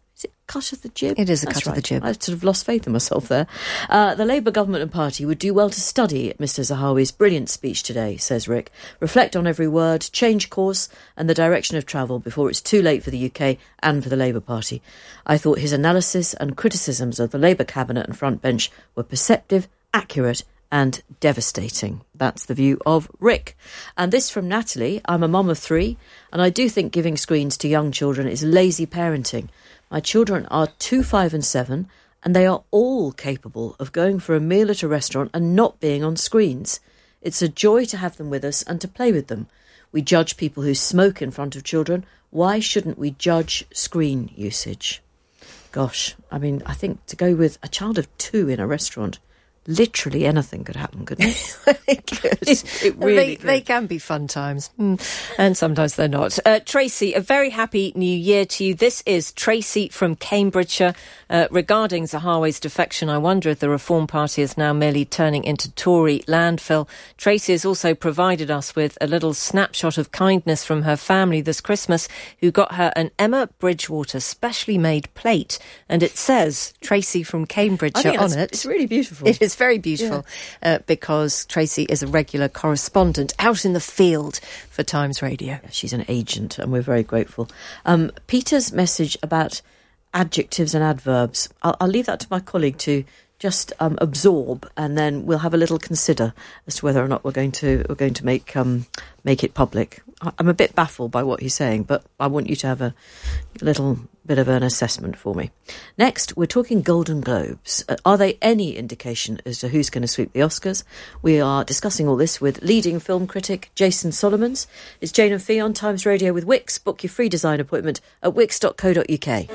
cut of the jib? It is a That's cut of the right. jib. I sort of lost faith in myself there. Uh, the Labour government and party would do well to study Mr Zahawi's brilliant speech today, says Rick. Reflect on every word, change course and the direction of travel before it's too late for the U K and for the Labour Party. I thought his analysis and criticisms of the Labour cabinet and front bench were perceptive, accurate and devastating. That's the view of Rick. And this from Natalie. I'm a mum of three, and I do think giving screens to young children is lazy parenting. My children are two, five and seven, and they are all capable of going for a meal at a restaurant and not being on screens. It's a joy to have them with us and to play with them. We judge people who smoke in front of children. Why shouldn't we judge screen usage? Gosh, I mean, I think to go with a child of two in a restaurant, literally anything could happen, couldn't it? It could. It really they, could. they can be fun times. Mm. And sometimes they're not. Uh, Tracy, a very happy new year to you. This is Tracy from Cambridgeshire. Uh, regarding Zahawi's defection, I wonder if the Reform Party is now merely turning into Tory landfill. Tracy has also provided us with a little snapshot of kindness from her family this Christmas, who got her an Emma Bridgewater specially made plate. And it says Tracy from Cambridgeshire on it. It's really beautiful. It is very beautiful uh, because Tracy is a regular correspondent out in the field for Times Radio. Yeah, she's an agent and we're very grateful. Um, Peter's message about adjectives and adverbs, I'll, I'll leave that to my colleague to just um, absorb, and then we'll have a little consider as to whether or not we're going to we're going to make um, make it public. I, I'm a bit baffled by what he's saying, but I want you to have a little bit of an assessment for me. Next, we're talking Golden Globes. Uh, are they any indication as to who's going to sweep the Oscars? We are discussing all this with leading film critic Jason Solomons. It's Jane and Fee on Times Radio with Wix. Book your free design appointment at wix dot co dot uk.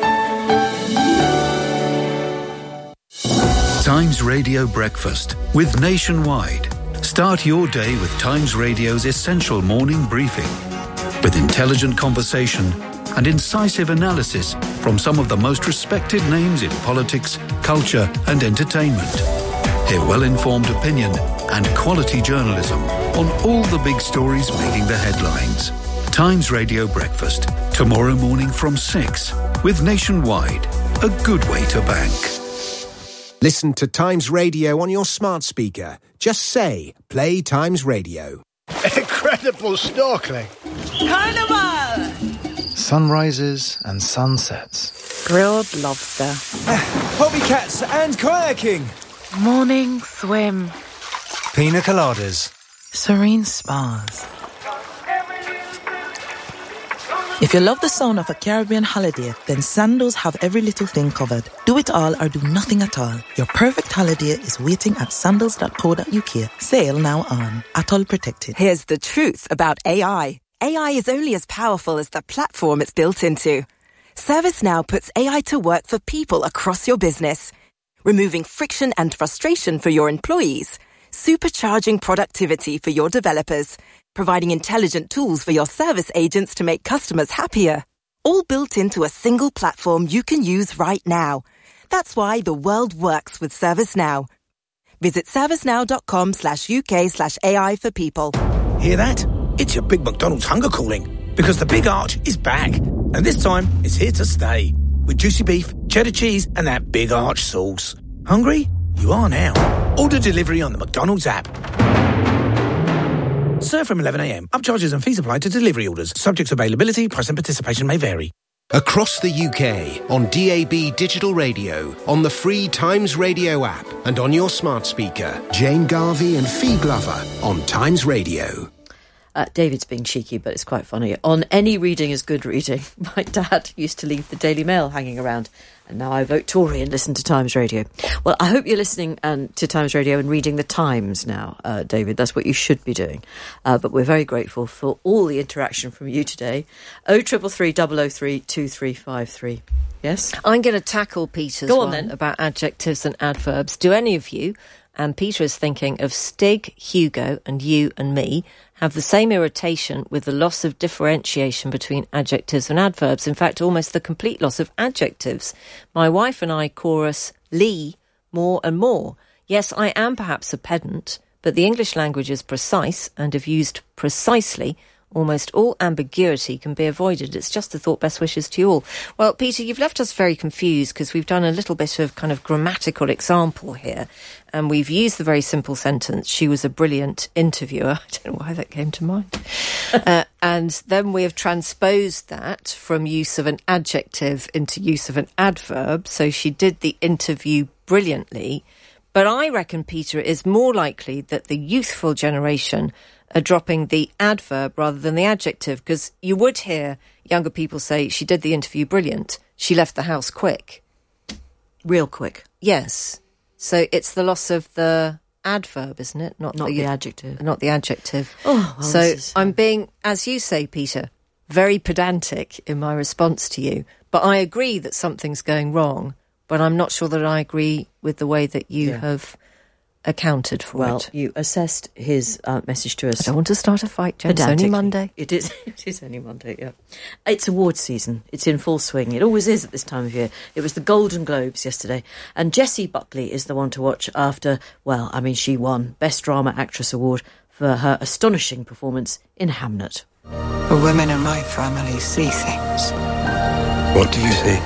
Times Radio Breakfast with Nationwide. Start your day with Times Radio's essential morning briefing with intelligent conversation and incisive analysis from some of the most respected names in politics, culture and entertainment. Hear well-informed opinion and quality journalism on all the big stories making the headlines. Times Radio Breakfast, tomorrow morning from six with Nationwide. A good way to bank. Listen to Times Radio on your smart speaker. Just say, play Times Radio. Incredible snorkeling. Carnival! Sunrises and sunsets. Grilled lobster. Hobby cats and kayaking. Morning swim. Pina coladas. Serene spas. If you love the sound of a Caribbean holiday, then Sandals have every little thing covered. Do it all or do nothing at all. Your perfect holiday is waiting at sandals dot co dot uk. Sail now on. Atoll protected. Here's the truth about A I. A I is only as powerful as the platform it's built into. ServiceNow puts A I to work for people across your business, removing friction and frustration for your employees, supercharging productivity for your developers, providing intelligent tools for your service agents to make customers happier. All built into a single platform you can use right now. That's why the world works with ServiceNow. Visit servicenow.com slash UK slash AI for people. Hear that? It's your Big McDonald's hunger calling. Because the Big Arch is back. And this time, it's here to stay. With juicy beef, cheddar cheese, and that Big Arch sauce. Hungry? You are now. Order delivery on the McDonald's app. Serve from eleven a.m. Upcharges and fees apply to delivery orders. Subject to availability, price and participation may vary. Across the U K, on D A B Digital Radio, on the free Times Radio app, and on your smart speaker. Jane Garvey and Fee Glover on Times Radio. Uh, David's being cheeky, but it's quite funny. On Any Reading is Good Reading, my dad used to leave the Daily Mail hanging around, and now I vote Tory and listen to Times Radio. Well, I hope you're listening um, to Times Radio and reading the Times now, uh, David. That's what you should be doing. Uh, but we're very grateful for all the interaction from you today. oh triple three, double oh three, two three five three. Yes? I'm going to tackle Peter's Go on, one then. about adjectives and adverbs. Do any of you, and Peter is thinking of Stig, Hugo, and you and me, have the same irritation with the loss of differentiation between adjectives and adverbs. In fact, almost the complete loss of adjectives. My wife and I chorus Lee more and more. Yes, I am perhaps a pedant, but the English language is precise, and if used precisely, Almost all ambiguity can be avoided. It's just a thought. Best wishes to you all. Well, Peter, you've left us very confused because we've done a little bit of kind of grammatical example here, and we've used the very simple sentence, she was a brilliant interviewer. I don't know why that came to mind. uh, and then we have transposed that from use of an adjective into use of an adverb. So she did the interview brilliantly. But I reckon, Peter, it is more likely that the youthful generation are dropping the adverb rather than the adjective, because you would hear younger people say, she did the interview brilliant, she left the house quick. Real quick. Yes. So it's the loss of the adverb, isn't it? Not the, the adjective. Not the adjective. Oh, well, so is... I'm being, as you say, Peter, very pedantic in my response to you. But I agree that something's going wrong, but I'm not sure that I agree with the way that you yeah. have accounted for well, it. Well, you assessed his uh, message to us. I don't want to start a fight, Jen. It's only Monday. It is, it is only Monday, yeah. It's awards season. It's in full swing. It always is at this time of year. It was the Golden Globes yesterday. And Jessie Buckley is the one to watch after, well, I mean, she won Best Drama Actress Award for her astonishing performance in Hamnet. The women in my family see things. What do you see?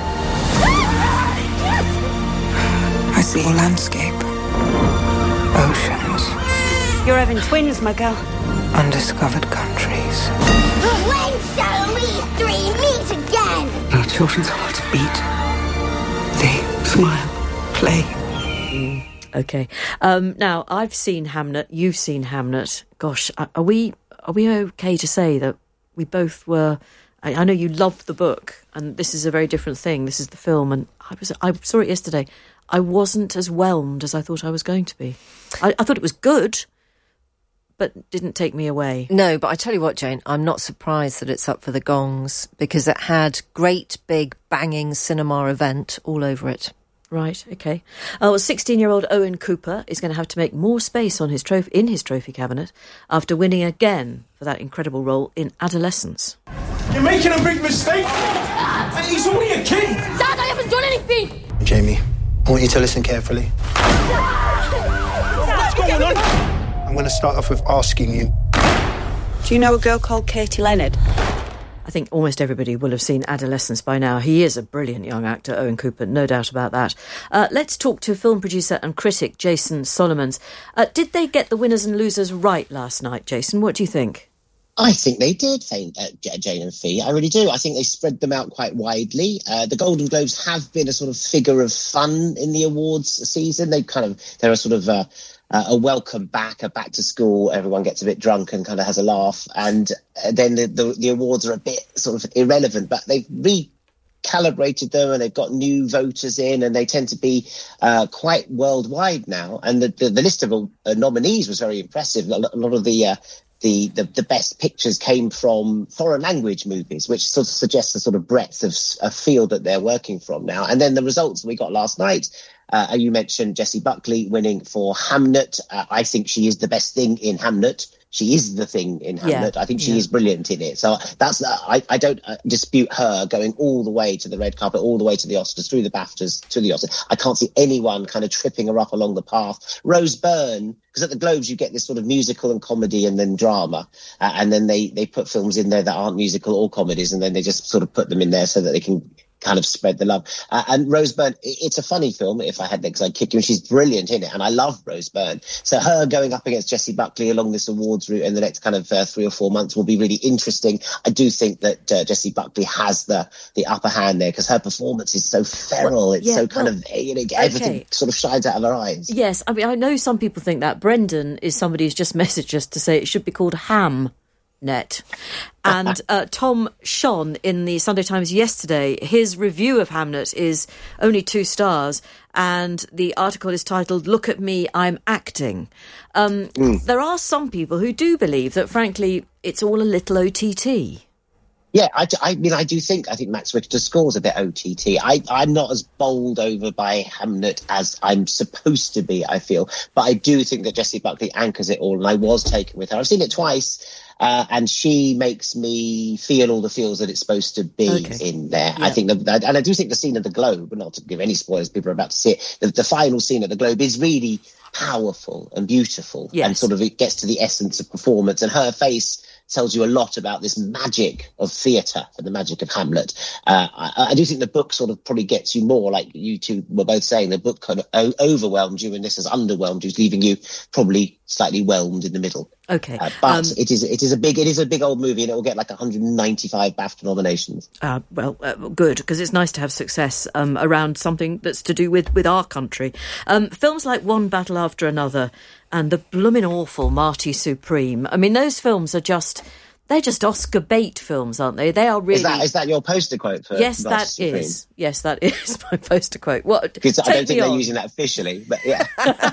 I see a landscape. Oceans. You're having twins, my girl. Undiscovered countries. When shall we three meet again? Our children's hearts beat. They smile, play. Mm, okay. Um, now, I've seen Hamnet. You've seen Hamnet. Gosh, are we are we okay to say that we both were... I, I know you loved the book, and this is a very different thing. This is the film, and I was I saw it yesterday. I wasn't as whelmed as I thought I was going to be. I, I thought it was good, but didn't take me away. No, but I tell you what, Jane, I'm not surprised that it's up for the gongs, because it had great, big, banging cinema event all over it. Right, OK. Uh, well, sixteen-year-old Owen Cooper is going to have to make more space on his trophy in his trophy cabinet after winning again for that incredible role in Adolescence. You're making a big mistake. He's only a kid. Dad, I haven't done anything. Jamie, I want you to listen carefully. What's going on? I'm going to start off with asking you. Do you know a girl called Katie Leonard? I think almost everybody will have seen Adolescence by now. He is a brilliant young actor, Owen Cooper, no doubt about that. Uh, let's talk to film producer and critic Jason Solomons. Uh, did they get the winners and losers right last night, Jason? What do you think? I think they did, Jane and Fee. I really do. I think they spread them out quite widely. Uh, the Golden Globes have been a sort of figure of fun in the awards season. They kind of, they're a sort of uh, a welcome back, a back to school. Everyone gets a bit drunk and kind of has a laugh. And then the, the, the awards are a bit sort of irrelevant, but they've recalibrated them and they've got new voters in, and they tend to be uh, quite worldwide now. And the, the, the list of uh, nominees was very impressive. A lot of the... Uh, The, the the best pictures came from foreign language movies, which sort of suggests the sort of breadth of a field that they're working from now. And then the results we got last night, uh, you mentioned Jessie Buckley winning for Hamnet. Uh, I think she is the best thing in Hamnet. She is the thing in Hamlet. Yeah, I think she yeah. is brilliant in it. So that's uh, I, I don't uh, dispute her going all the way to the red carpet, all the way to the Oscars, through the BAFTAs, to the Oscars. I can't see anyone kind of tripping her up along the path. Rose Byrne, because at the Globes you get this sort of musical and comedy and then drama. Uh, and then they, they put films in there that aren't musical or comedies, and then they just sort of put them in there so that they can kind of spread the love. Uh, and Rose Byrne, it's a funny film, if I had legs I'd kick you, and she's brilliant in it, and I love Rose Byrne. So her going up against Jessie Buckley along this awards route in the next kind of uh, three or four months will be really interesting. I do think that uh, Jessie Buckley has the the upper hand there, because her performance is so feral, well, it's yeah, so kind well, of, you know, everything okay. sort of shines out of her eyes. Yes, I mean, I know some people think that. Brendan is somebody who's just messaged us to say it should be called Ham Net. And uh, Tom Shon in the Sunday Times yesterday, his review of Hamnet is only two stars, and the article is titled "Look at Me, I'm Acting." Um, mm. There are some people who do believe that, frankly, it's all a little O T T. Yeah, I, I mean, I do think, I think Max Richter scores a bit O T T. I, I'm not as bowled over by Hamnet as I'm supposed to be, I feel. But I do think that Jessie Buckley anchors it all, and I was taken with her. I've seen it twice. Uh, and she makes me feel all the feels that it's supposed to be okay. in there. Yeah. I think that, and I do think the scene of the Globe, not to give any spoilers, people are about to see it, the, the final scene of the Globe is really powerful and beautiful, yes. and sort of it gets to the essence of performance. And her face tells you a lot about this magic of theatre and the magic of Hamlet. Uh, I, I do think the book sort of probably gets you more, like you two were both saying, the book kind of o- overwhelmed you and this has underwhelmed you, leaving you probably slightly whelmed in the middle. Okay. Uh, but um, it is it is a big it is a big old movie and it will get like one hundred ninety-five BAFTA nominations. Uh, well, uh, good, because it's nice to have success um, around something that's to do with, with our country. Um, films like One Battle After Another and the blooming awful Marty Supreme. I mean, those films are just... They're just Oscar bait films, aren't they? They are really... Is that, is that your poster quote for Yes, Marty that Supreme? is. Yes, that is my poster quote. What? Because I don't think on. they're using that officially, but yeah.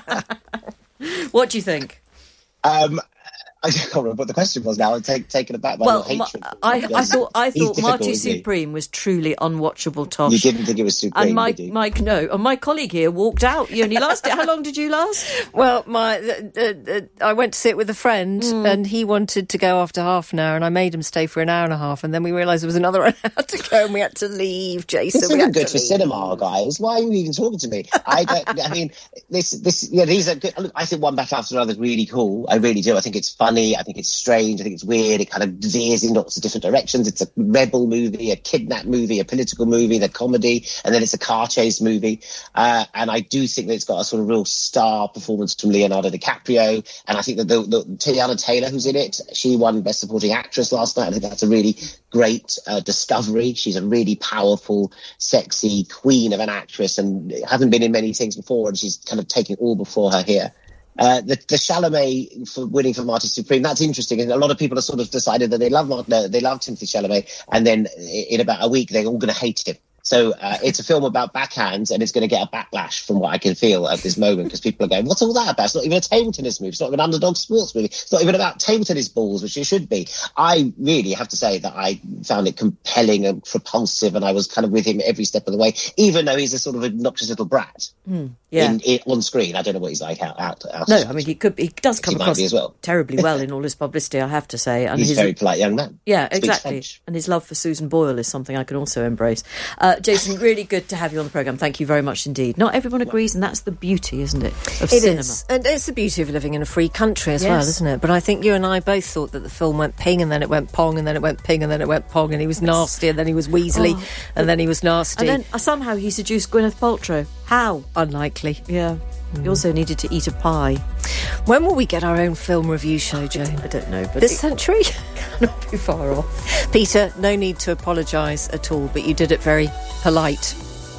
What do you think? Um, I can't remember what the question was now. I'm take, taken aback by well, your hatred. Ma- I, I thought I He's thought Marty difficult, Supreme was truly unwatchable, Tosh. You didn't think it was Supreme, and Mike, did you? Mike, no, and my colleague here walked out. You only lasted. How long did you last? Well, my uh, uh, I went to sit with a friend, Mm. and he wanted to go after half an hour, and I made him stay for an hour and a half, and then we realised there was another hour to go, and we had to leave. Jason, This we isn't had good to for leave. cinema, guys. Why are you even talking to me? I don't. I mean, this, this, yeah, these are good. Look, I think One Battle After Another is really cool. I really do. I think it's funny. I think it's strange. I think it's weird. It kind of veers in lots of different directions. It's a rebel movie, a kidnap movie, a political movie, the comedy, and then it's a car chase movie. Uh, and I do think that it's got a sort of real star performance from Leonardo DiCaprio. And I think that the, the Tiana Taylor, who's in it, she won Best Supporting Actress last night. I think that's a really great uh, discovery. She's a really powerful, sexy queen of an actress and hasn't been in many things before, and she's kind of taking all before her here. Uh, the, the Chalamet for winning for Marty Supreme, that's interesting. And a lot of people have sort of decided that they love Martin, no, they love Timothy Chalamet, and then in about a week they're all going to hate him. So uh, it's a film about backhands, and it's going to get a backlash from what I can feel at this moment, because people are going, what's all that about? It's not even a table tennis movie. It's not even an underdog sports movie. It's not even about table tennis balls, which it should be. I really have to say that I found it compelling and propulsive, and I was kind of with him every step of the way, even though he's a sort of obnoxious little brat. Mm, yeah. In, in, on screen. I don't know what he's like out. out, out No, I mean, he could. He does come he might across be as well. terribly well in all his publicity, I have to say. And he's his, a very polite young man. Yeah, Speaks exactly. French. And his love for Susan Boyle is something I can also embrace. Uh, Jason, really good to have you on the programme. Thank you very much indeed. Not everyone agrees, and that's the beauty, isn't it, of It cinema? is. And it's the beauty of living in a free country as Yes. well, isn't it? But I think you and I both thought that the film went ping, and then it went pong, and then it went ping, and then it went pong, and he was nasty, and then he was Weasley, Oh. and then he was nasty. And then uh, somehow he seduced Gwyneth Paltrow. How? Unlikely. Yeah. He also needed to eat a pie. When will we get our own film review show, Jane? I don't know. But This it century? cannot be far off. Peter, no need to apologise at all, but you did it very polite.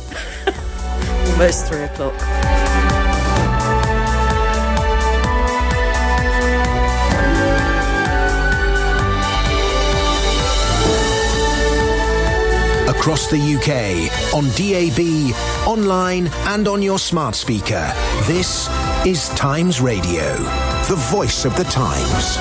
Almost three o'clock. Across the U K, on D A B, online and on your smart speaker. This is Times Radio, the voice of the Times.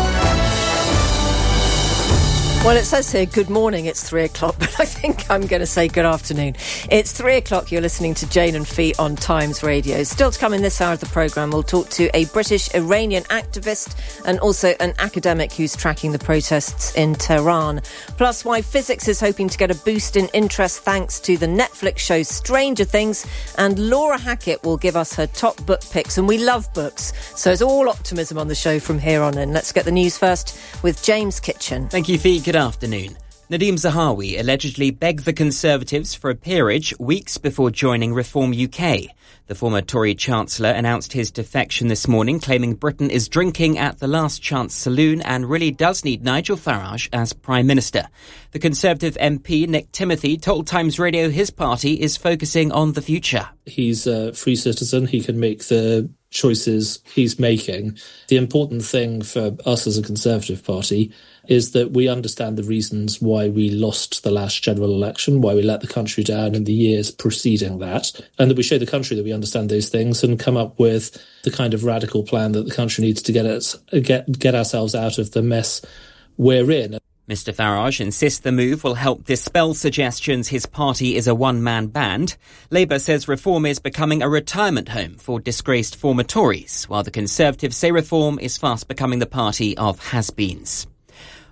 Well, it says here, good morning, it's three o'clock, but I think I'm going to say good afternoon. It's three o'clock, you're listening to Jane and Fee on Times Radio. Still to come in this hour of the programme, we'll talk to a British Iranian activist and also an academic who's tracking the protests in Tehran. Plus, why physics is hoping to get a boost in interest thanks to the Netflix show Stranger Things. And Laura Hackett will give us her top book picks, and we love books. So it's all optimism on the show from here on in. Let's get the news first with James Kitchen. Thank you, Fee. Good afternoon. Nadeem Zahawi allegedly begged the Conservatives for a peerage weeks before joining Reform U K. The former Tory Chancellor announced his defection this morning, claiming Britain is drinking at the Last Chance Saloon and really does need Nigel Farage as Prime Minister. The Conservative M P Nick Timothy told Times Radio his party is focusing on the future. He's a free citizen. He can make the choices he's making. The important thing for us as a Conservative Party is that we understand the reasons why we lost the last general election, why we let the country down in the years preceding that, and that we show the country that we understand those things and come up with the kind of radical plan that the country needs to get us, get, get ourselves out of the mess we're in. Mister Farage insists the move will help dispel suggestions his party is a one-man band. Labour says Reform is becoming a retirement home for disgraced former Tories, while the Conservatives say Reform is fast becoming the party of has-beens.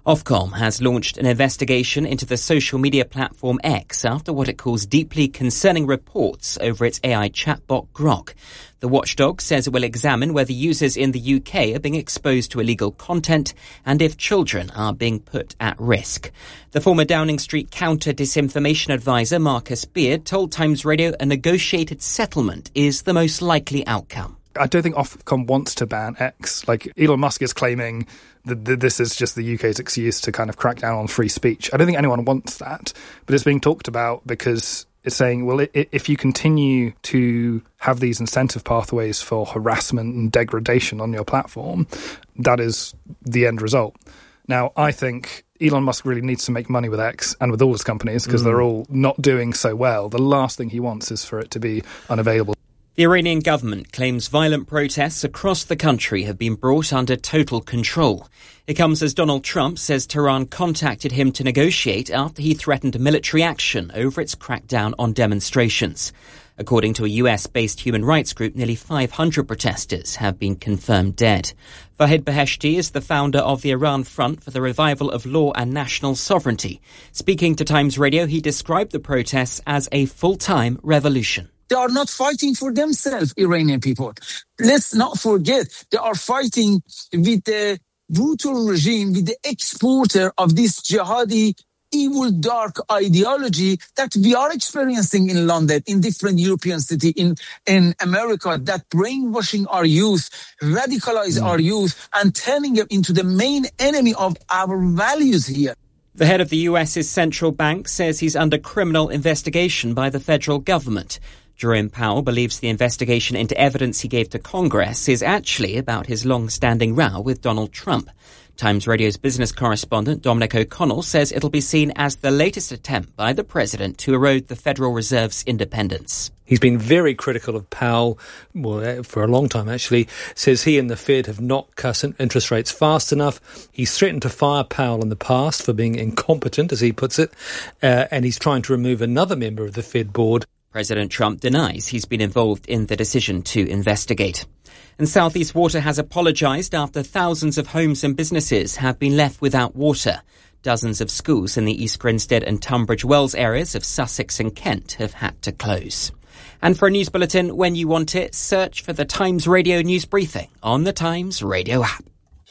Ofcom has launched an investigation into the social media platform X after what it calls deeply concerning reports over its A I chatbot Grok. The watchdog says it will examine whether users in the U K are being exposed to illegal content and if children are being put at risk. The former Downing Street counter-disinformation advisor Marcus Beard told Times Radio a negotiated settlement is the most likely outcome. I don't think Ofcom wants to ban X. Like, Elon Musk is claiming that this is just the U K's excuse to kind of crack down on free speech. I don't think anyone wants that, but it's being talked about because it's saying, well, if you continue to have these incentive pathways for harassment and degradation on your platform, that is the end result. Now, I think Elon Musk really needs to make money with X and with all his companies because mm. they're all not doing so well. The last thing he wants is for it to be unavailable. The Iranian government claims violent protests across the country have been brought under total control. It comes as Donald Trump says Tehran contacted him to negotiate after he threatened military action over its crackdown on demonstrations. According to a U S-based human rights group, nearly five hundred protesters have been confirmed dead. Vahid Beheshti is the founder of the Iran Front for the Revival of Law and National Sovereignty. Speaking to Times Radio, he described the protests as a full-time revolution. They are not fighting for themselves, Iranian people. Let's not forget, they are fighting with the brutal regime, with the exporter of this jihadi, evil, dark ideology that we are experiencing in London, in different European cities, in, in America, that brainwashing our youth, radicalize mm. our youth, and turning them into the main enemy of our values here. The head of the U S's central bank says he's under criminal investigation by the federal government. Jerome Powell believes the investigation into evidence he gave to Congress is actually about his long-standing row with Donald Trump. Times Radio's business correspondent Dominic O'Connell says it'll be seen as the latest attempt by the president to erode the Federal Reserve's independence. He's been very critical of Powell, well, for a long time actually, says he and the Fed have not cut interest rates fast enough. He's threatened to fire Powell in the past for being incompetent, as he puts it, uh, and he's trying to remove another member of the Fed board. President Trump denies he's been involved in the decision to investigate. And South East Water has apologised after thousands of homes and businesses have been left without water. Dozens of schools in the East Grinstead and Tunbridge Wells areas of Sussex and Kent have had to close. And for a news bulletin when you want it, search for the Times Radio News Briefing on the Times Radio app.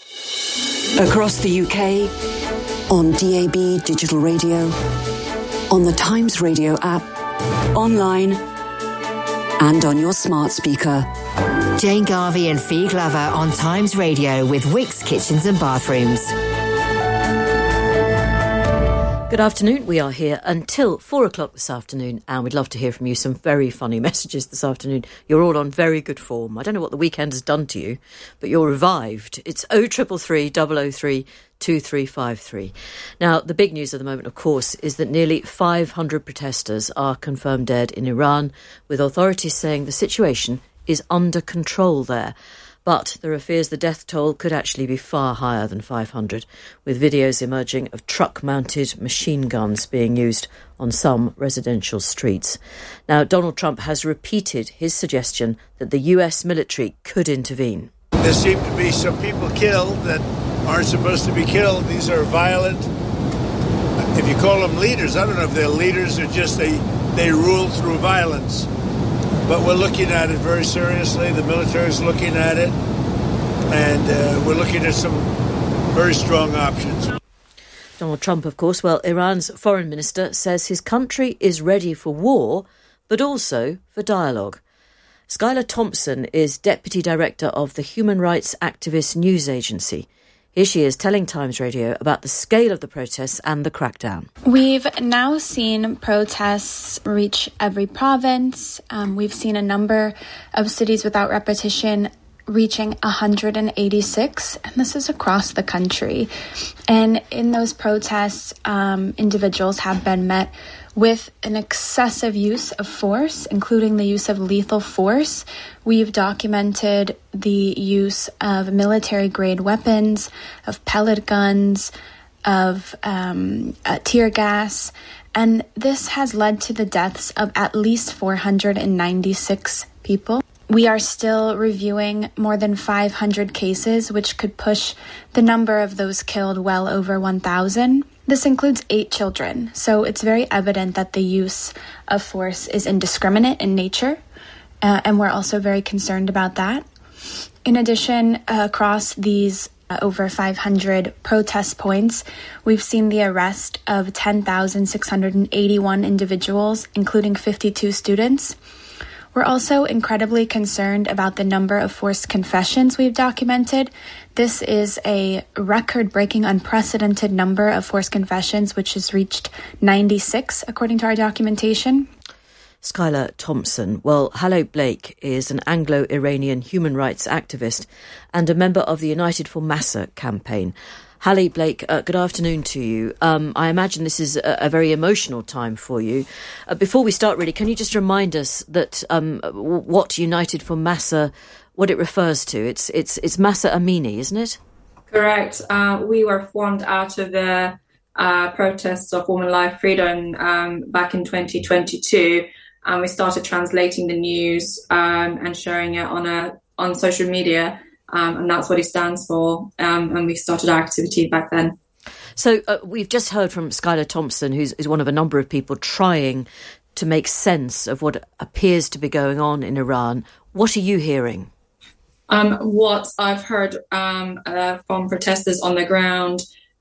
Across the U K, on D A B digital radio, on the Times Radio app, online and on your smart speaker. Jane Garvey and Fee Glover on Times Radio with Wickes Kitchens and Bathrooms. Good afternoon. We are here until four o'clock this afternoon, and we'd love to hear from you. Some very funny messages this afternoon. You're all on very good form. I don't know what the weekend has done to you, but you're revived. It's oh triple three, double oh three, two three five three. Now, the big news at the moment, of course, is that nearly five hundred protesters are confirmed dead in Iran, with authorities saying the situation is under control there. But there are fears the death toll could actually be far higher than five hundred, with videos emerging of truck-mounted machine guns being used on some residential streets. Now, Donald Trump has repeated his suggestion that the U S military could intervene. There seem to be some people killed that aren't supposed to be killed. These are violent, if you call them leaders, I don't know if they're leaders or just they, they rule through violence. But we're looking at it very seriously. The military is looking at it, and uh, we're looking at some very strong options. Donald Trump, of course, well, Iran's foreign minister says his country is ready for war, but also for dialogue. Skylar Thompson is Deputy Director of the Human Rights Activist News Agency. Here she is telling Times Radio about the scale of the protests and the crackdown. We've now seen protests reach every province. Um, we've seen a number of cities without repetition reaching one hundred eighty-six, and this is across the country. And in those protests, um, individuals have been met with an excessive use of force, including the use of lethal force. We've documented the use of military-grade weapons, of pellet guns, of um, uh, tear gas, and this has led to the deaths of at least four hundred ninety-six people. We are still reviewing more than five hundred cases, which could push the number of those killed well over one thousand. This includes eight children, so it's very evident that the use of force is indiscriminate in nature, uh, and we're also very concerned about that. In addition, uh, across these uh, over five hundred protest points, we've seen the arrest of ten thousand six hundred eighty-one individuals, including fifty-two students. We're also incredibly concerned about the number of forced confessions we've documented. This is a record-breaking, unprecedented number of forced confessions, which has reached ninety-six, according to our documentation. Skylar Thompson. Well, Halle Blake is an Anglo-Iranian human rights activist and a member of the United for Massa campaign. Halle Blake, uh, good afternoon to you. Um, I imagine this is a, a very emotional time for you. Uh, before we start, really, can you just remind us that um, what United for Massa, what it refers to? It's it's it's Massa Amini, isn't it? Correct. Uh, we were formed out of the uh, protests of Women Life Freedom um, back in twenty twenty-two, and we started translating the news um, and sharing it on a on social media. Um, and that's what it stands for. Um, and we started our activity back then. So uh, we've just heard from Skylar Thompson, who's is one of a number of people trying to make sense of what appears to be going on in Iran. What are you hearing? Um, what I've heard um, uh, from protesters on the ground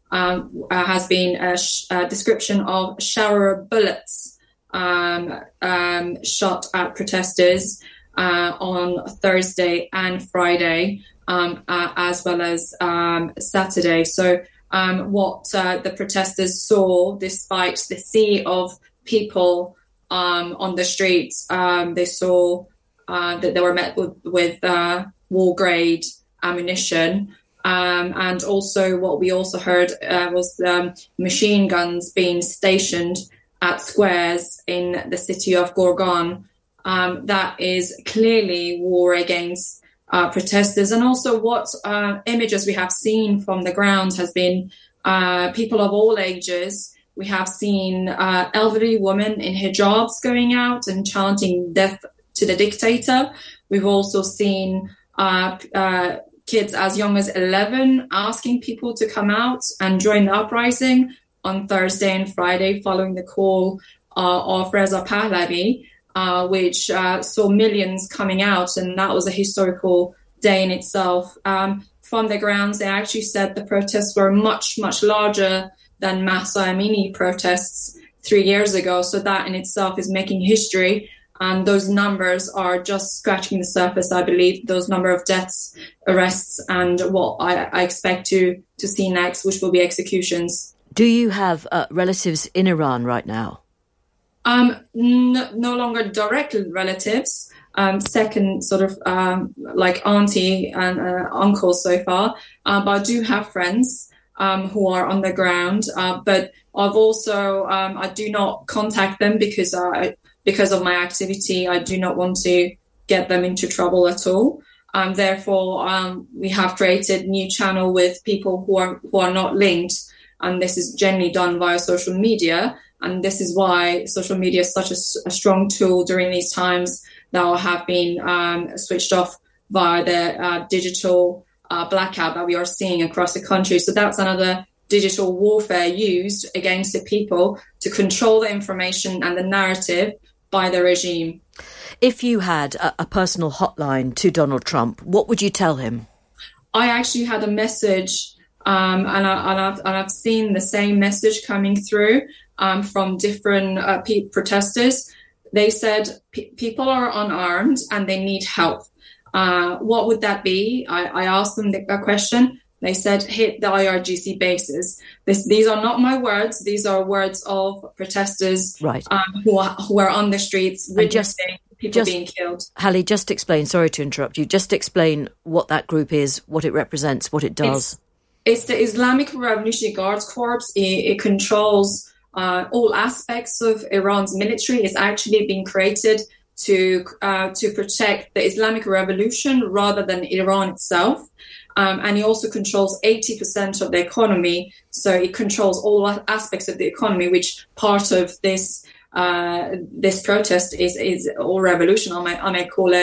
um, uh, has been a, sh- a description of shower of bullets um, um, shot at protesters uh, on Thursday and Friday. Um, uh, as well as um, Saturday. So um, what uh, the protesters saw, despite the sea of people um, on the streets, um, they saw uh, that they were met with, with uh, war-grade ammunition. Um, and also what we also heard uh, was um, machine guns being stationed at squares in the city of Gorgan. Um, that is clearly war against Uh, protesters. And also what uh, images we have seen from the ground has been uh, people of all ages. We have seen uh, elderly women in hijabs going out and chanting death to the dictator. We've also seen uh, uh, kids as young as eleven asking people to come out and join the uprising on Thursday and Friday following the call uh, of Reza Pahlavi. Uh, which uh, saw millions coming out, and that was a historical day in itself. Um, from the grounds, they actually said the protests were much, much larger than Massa Amini protests three years ago. So that in itself is making history. And those numbers are just scratching the surface, I believe, those number of deaths, arrests, and what I, I expect to, to see next, which will be executions. Do you have uh, relatives in Iran right now? Um, no, no longer direct relatives, um, second sort of um, like auntie and uh, uncle so far, uh, but I do have friends um, who are on the ground. Uh, but I've also um, I do not contact them because I because of my activity. I do not want to get them into trouble at all. Um, therefore, um, we have created a new channel with people who are who are not linked, and this is generally done via social media. And this is why social media is such a, a strong tool during these times that have been um, switched off via the uh, digital uh, blackout that we are seeing across the country. So that's another digital warfare used against the people to control the information and the narrative by the regime. If you had a, a personal hotline to Donald Trump, what would you tell him? I actually had a message um, and, I, and, I've, and I've seen the same message coming through. Um, from different uh, pe- protesters. They said pe- people are unarmed and they need help. Uh, what would that be? I, I asked them the, a question. They said, hit the I R G C bases. This, these are not my words. These are words of protesters right. um, who, are, who are on the streets witnessing people just, being killed. Hallie, just explain, sorry to interrupt you, just explain what that group is, what it represents, what it does. It's, it's the Islamic Revolutionary Guards Corps. It, it controls Uh, all aspects of Iran's military. Is actually being created to uh, to protect the Islamic Revolution rather than Iran itself. Um, and he also controls eighty percent of the economy. So it controls all aspects of the economy, which part of this uh, this protest is is or revolution, I may, I may call it,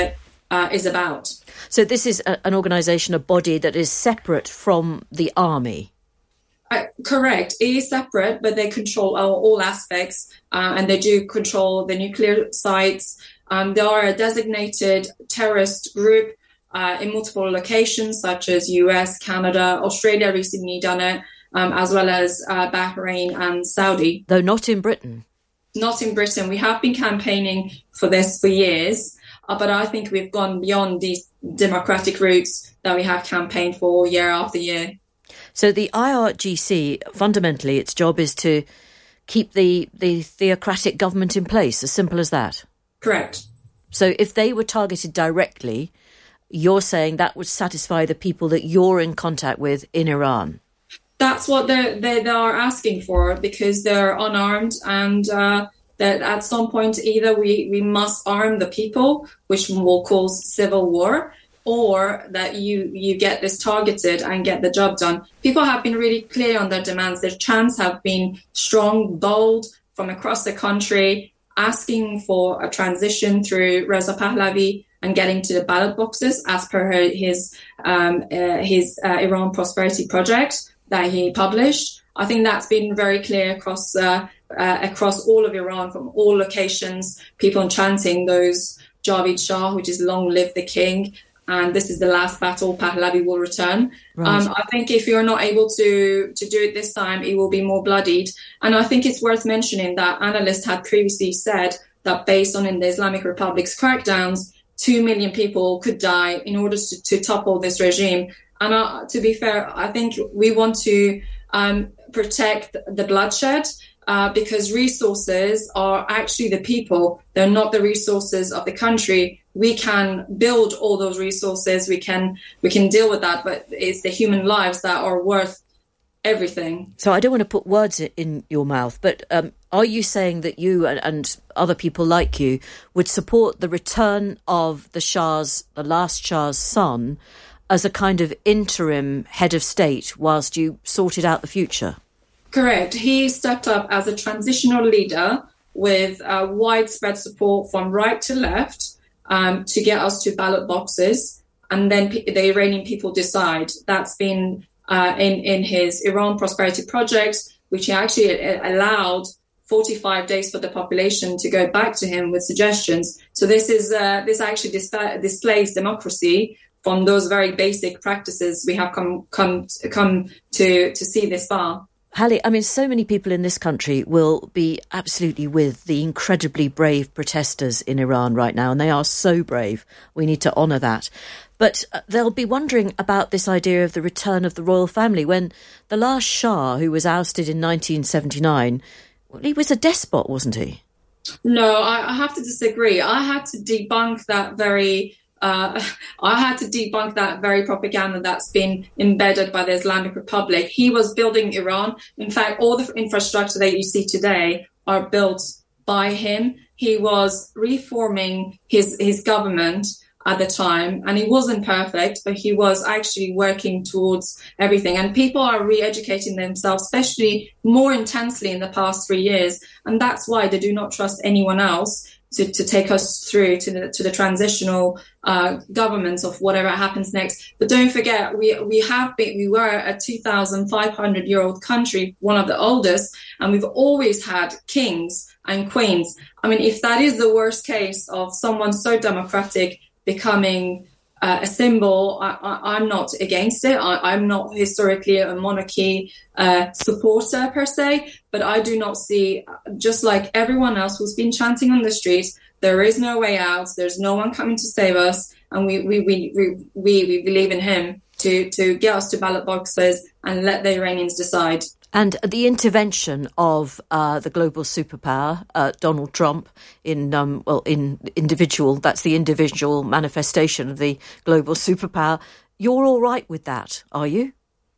uh, is about. So this is a, an organisation, a body that is separate from the army? Uh, correct. It is separate, but they control all, all aspects, uh, and they do control the nuclear sites. Um, they are a designated terrorist group uh, in multiple locations, such as U S, Canada, Australia recently done it, um, as well as uh, Bahrain and Saudi. Though not in Britain. Not in Britain. We have been campaigning for this for years, uh, but I think we've gone beyond these democratic routes that we have campaigned for year after year. So the I R G C, fundamentally, its job is to keep the, the theocratic government in place, as simple as that? Correct. So if they were targeted directly, you're saying that would satisfy the people that you're in contact with in Iran? That's what they they are asking for, because they're unarmed, and uh, that at some point either we, we must arm the people, which will cause civil war, or that you, you get this targeted and get the job done. People have been really clear on their demands. Their chants have been strong, bold, from across the country, asking for a transition through Reza Pahlavi and getting to the ballot boxes as per her, his um, uh, his uh, Iran Prosperity Project that he published. I think that's been very clear across uh, uh, across all of Iran, from all locations, people chanting those Javid Shah, which is long live the king, and this is the last battle, Pahlavi will return. Right. Um, I think if you're not able to, to do it this time, it will be more bloodied. And I think it's worth mentioning that analysts had previously said that based on in the Islamic Republic's crackdowns, two million people could die in order to, to topple this regime. And uh, to be fair, I think we want to um, protect the bloodshed uh, because resources are actually the people. They're not the resources of the country. We can build all those resources. We can we can deal with that. But it's the human lives that are worth everything. So I don't want to put words in your mouth, but um, are you saying that you and, and other people like you would support the return of the Shah's, the last Shah's son, as a kind of interim head of state whilst you sorted out the future? Correct. He stepped up as a transitional leader with uh, widespread support from right to left um, to get us to ballot boxes, and then p- the Iranian people decide. That's been uh, in, in his Iran Prosperity Project, which he actually allowed forty-five days for the population to go back to him with suggestions. So this is uh, this actually disp- displays democracy from those very basic practices we have come come come to to see this far. Hallie, I mean, so many people in this country will be absolutely with the incredibly brave protesters in Iran right now, and they are so brave. We need to honour that. But they'll be wondering about this idea of the return of the royal family when the last Shah, who was ousted in nineteen seventy-nine, well, he was a despot, wasn't he? No, I, I have to disagree. I had to debunk that very... Uh, I had to debunk that very propaganda that's been embedded by the Islamic Republic. He was building Iran. In fact, all the infrastructure that you see today are built by him. He was reforming his, his government at the time, and he wasn't perfect, but he was actually working towards everything. And people are re-educating themselves, especially more intensely in the past three years. And that's why they do not trust anyone else to, to take us through to the to the transitional uh, governments of whatever happens next. But don't forget, we we have been we were a two thousand five hundred year old country, one of the oldest, and we've always had kings and queens. I mean, if that is the worst case of someone so democratic becoming uh, a symbol, I, I, I'm not against it. I, I'm not historically a monarchy uh, supporter per se, but I do not see, just like everyone else who's been chanting on the streets, there is no way out. There's no one coming to save us, and we we we we, we, we believe in him to to get us to ballot boxes and let the Iranians decide. And the intervention of uh, the global superpower, uh, Donald Trump, in um, well, in individual, that's the individual manifestation of the global superpower. You're all right with that, are you?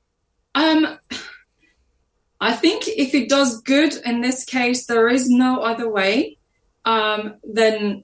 Um, I think if it does good in this case, there is no other way. Um, then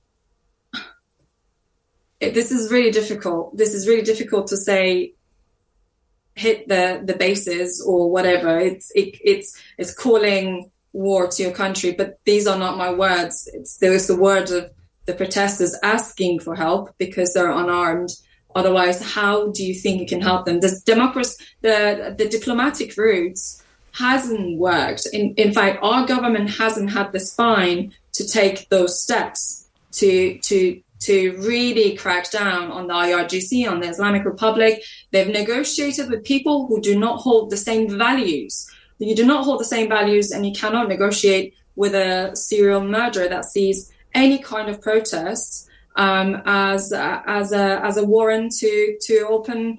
it, this is really difficult. This is really difficult to say. Hit the, the bases or whatever. It's it, it's it's calling war to your country, but these are not my words. It's there's the words of the protesters asking for help because they're unarmed. Otherwise, how do you think you can help them? The democracy, the the diplomatic routes hasn't worked. In in fact, our government hasn't had the spine to take those steps to to to really crack down on the I R G C, on the Islamic Republic. They've negotiated with people who do not hold the same values. You do not hold the same values, and you cannot negotiate with a serial murderer that sees any kind of protests um, as uh, as a as a warrant to to open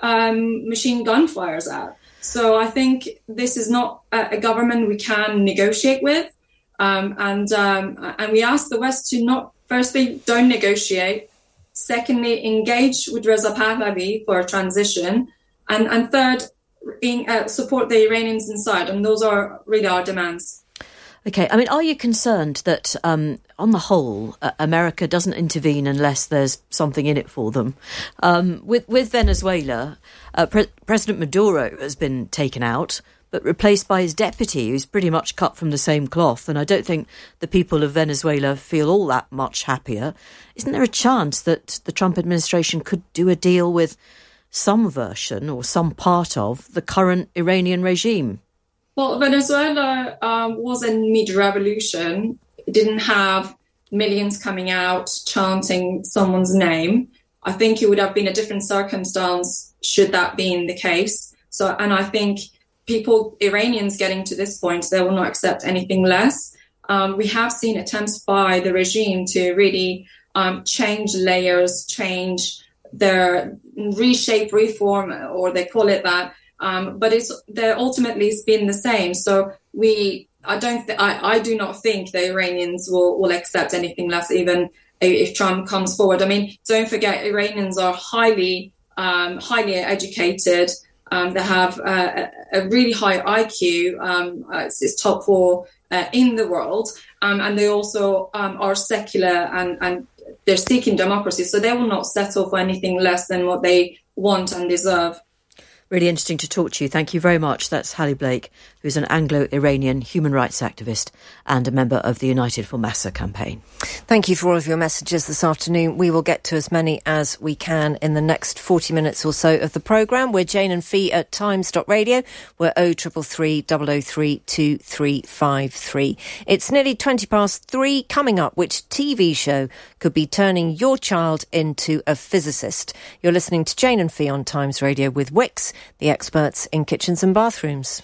um, machine gun fires at. So I think this is not a, a government we can negotiate with, um, and um, and we ask the West to not, firstly, don't negotiate. Secondly, engage with Reza Pahlavi for a transition, and and third, in, uh, support the Iranians inside. And those are really our demands. Okay, I mean, are you concerned that, um, on the whole, uh, America doesn't intervene unless there's something in it for them? Um, with with Venezuela, uh, Pre- President Maduro has been taken out, but replaced by his deputy, who's pretty much cut from the same cloth. And I don't think the people of Venezuela feel all that much happier. Isn't there a chance that the Trump administration could do a deal with some version or some part of the current Iranian regime? Well, Venezuela um, was a mid-revolution. It didn't have millions coming out chanting someone's name. I think it would have been a different circumstance should that been the case. So, and I think people, Iranians getting to this point, they will not accept anything less. Um, we have seen attempts by the regime to really um, change layers, change their reshape, reform, or they call it that. Um, but it's they're ultimately it's been the same. So we, I don't, th- I, I do not think the Iranians will, will accept anything less, even if Trump comes forward. I mean, don't forget, Iranians are highly, um, highly educated. Um, they have uh, a really high I Q. Um, uh, it's, it's top four uh, in the world, um, and they also um, are secular and and they're seeking democracy. So they will not settle for anything less than what they want and deserve. Really interesting to talk to you. Thank you very much. That's Hallie Blake, who's an Anglo-Iranian human rights activist and a member of the United for Massa campaign. Thank you for all of your messages this afternoon. We will get to as many as we can in the next forty minutes or so of the programme. We're Jane and Fee at times dot radio. We're oh triple three, double oh three, two three five three. It's nearly twenty past three. Coming up, which T V show could be turning your child into a physicist? You're listening to Jane and Fee on Times Radio with Wix, the experts in kitchens and bathrooms.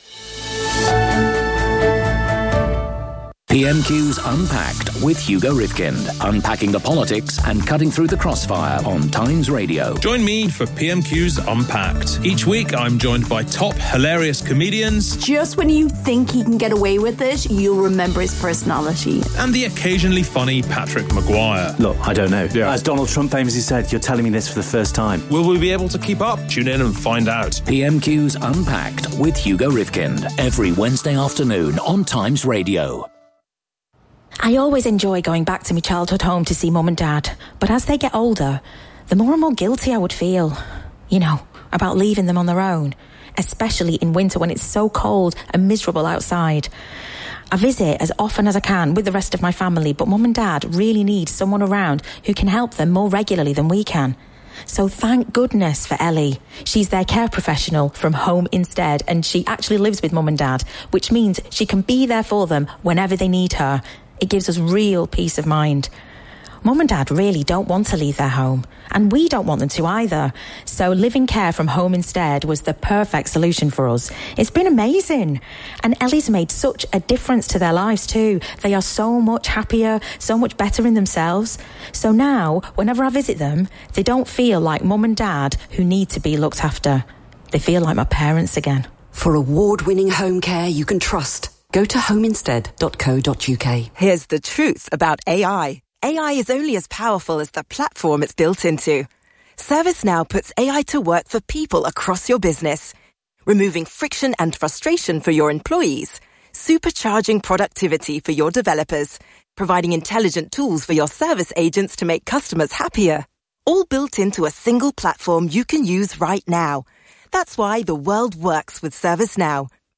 P M Q's Unpacked with Hugo Rifkind, unpacking the politics and cutting through the crossfire on Times Radio. Join me for P M Q's Unpacked. Each week I'm joined by top hilarious comedians. Just when you think he can get away with it, you'll remember his personality. And the occasionally funny Patrick Maguire. Look, I don't know. Yeah. As Donald Trump famously said, you're telling me this for the first time. Will we be able to keep up? Tune in and find out. P M Q's Unpacked with Hugo Rifkind, every Wednesday afternoon on Times Radio. I always enjoy going back to my childhood home to see mum and dad, but as they get older, the more and more guilty I would feel, you know, about leaving them on their own, especially in winter when it's so cold and miserable outside. I visit as often as I can with the rest of my family, but mum and dad really need someone around who can help them more regularly than we can. So thank goodness for Ellie. She's their care professional from Home Instead, and she actually lives with mum and dad, which means she can be there for them whenever they need her. It gives us real peace of mind. Mum and dad really don't want to leave their home, and we don't want them to either. So living care from Home Instead was the perfect solution for us. It's been amazing. And Ellie's made such a difference to their lives too. They are so much happier, so much better in themselves. So now, whenever I visit them, they don't feel like mum and dad who need to be looked after. They feel like my parents again. For award-winning home care you can trust, go to home instead dot co dot uk. Here's the truth about A I. A I is only as powerful as the platform it's built into. ServiceNow puts A I to work for people across your business, removing friction and frustration for your employees, supercharging productivity for your developers, providing intelligent tools for your service agents to make customers happier. All built into a single platform you can use right now. That's why the world works with ServiceNow.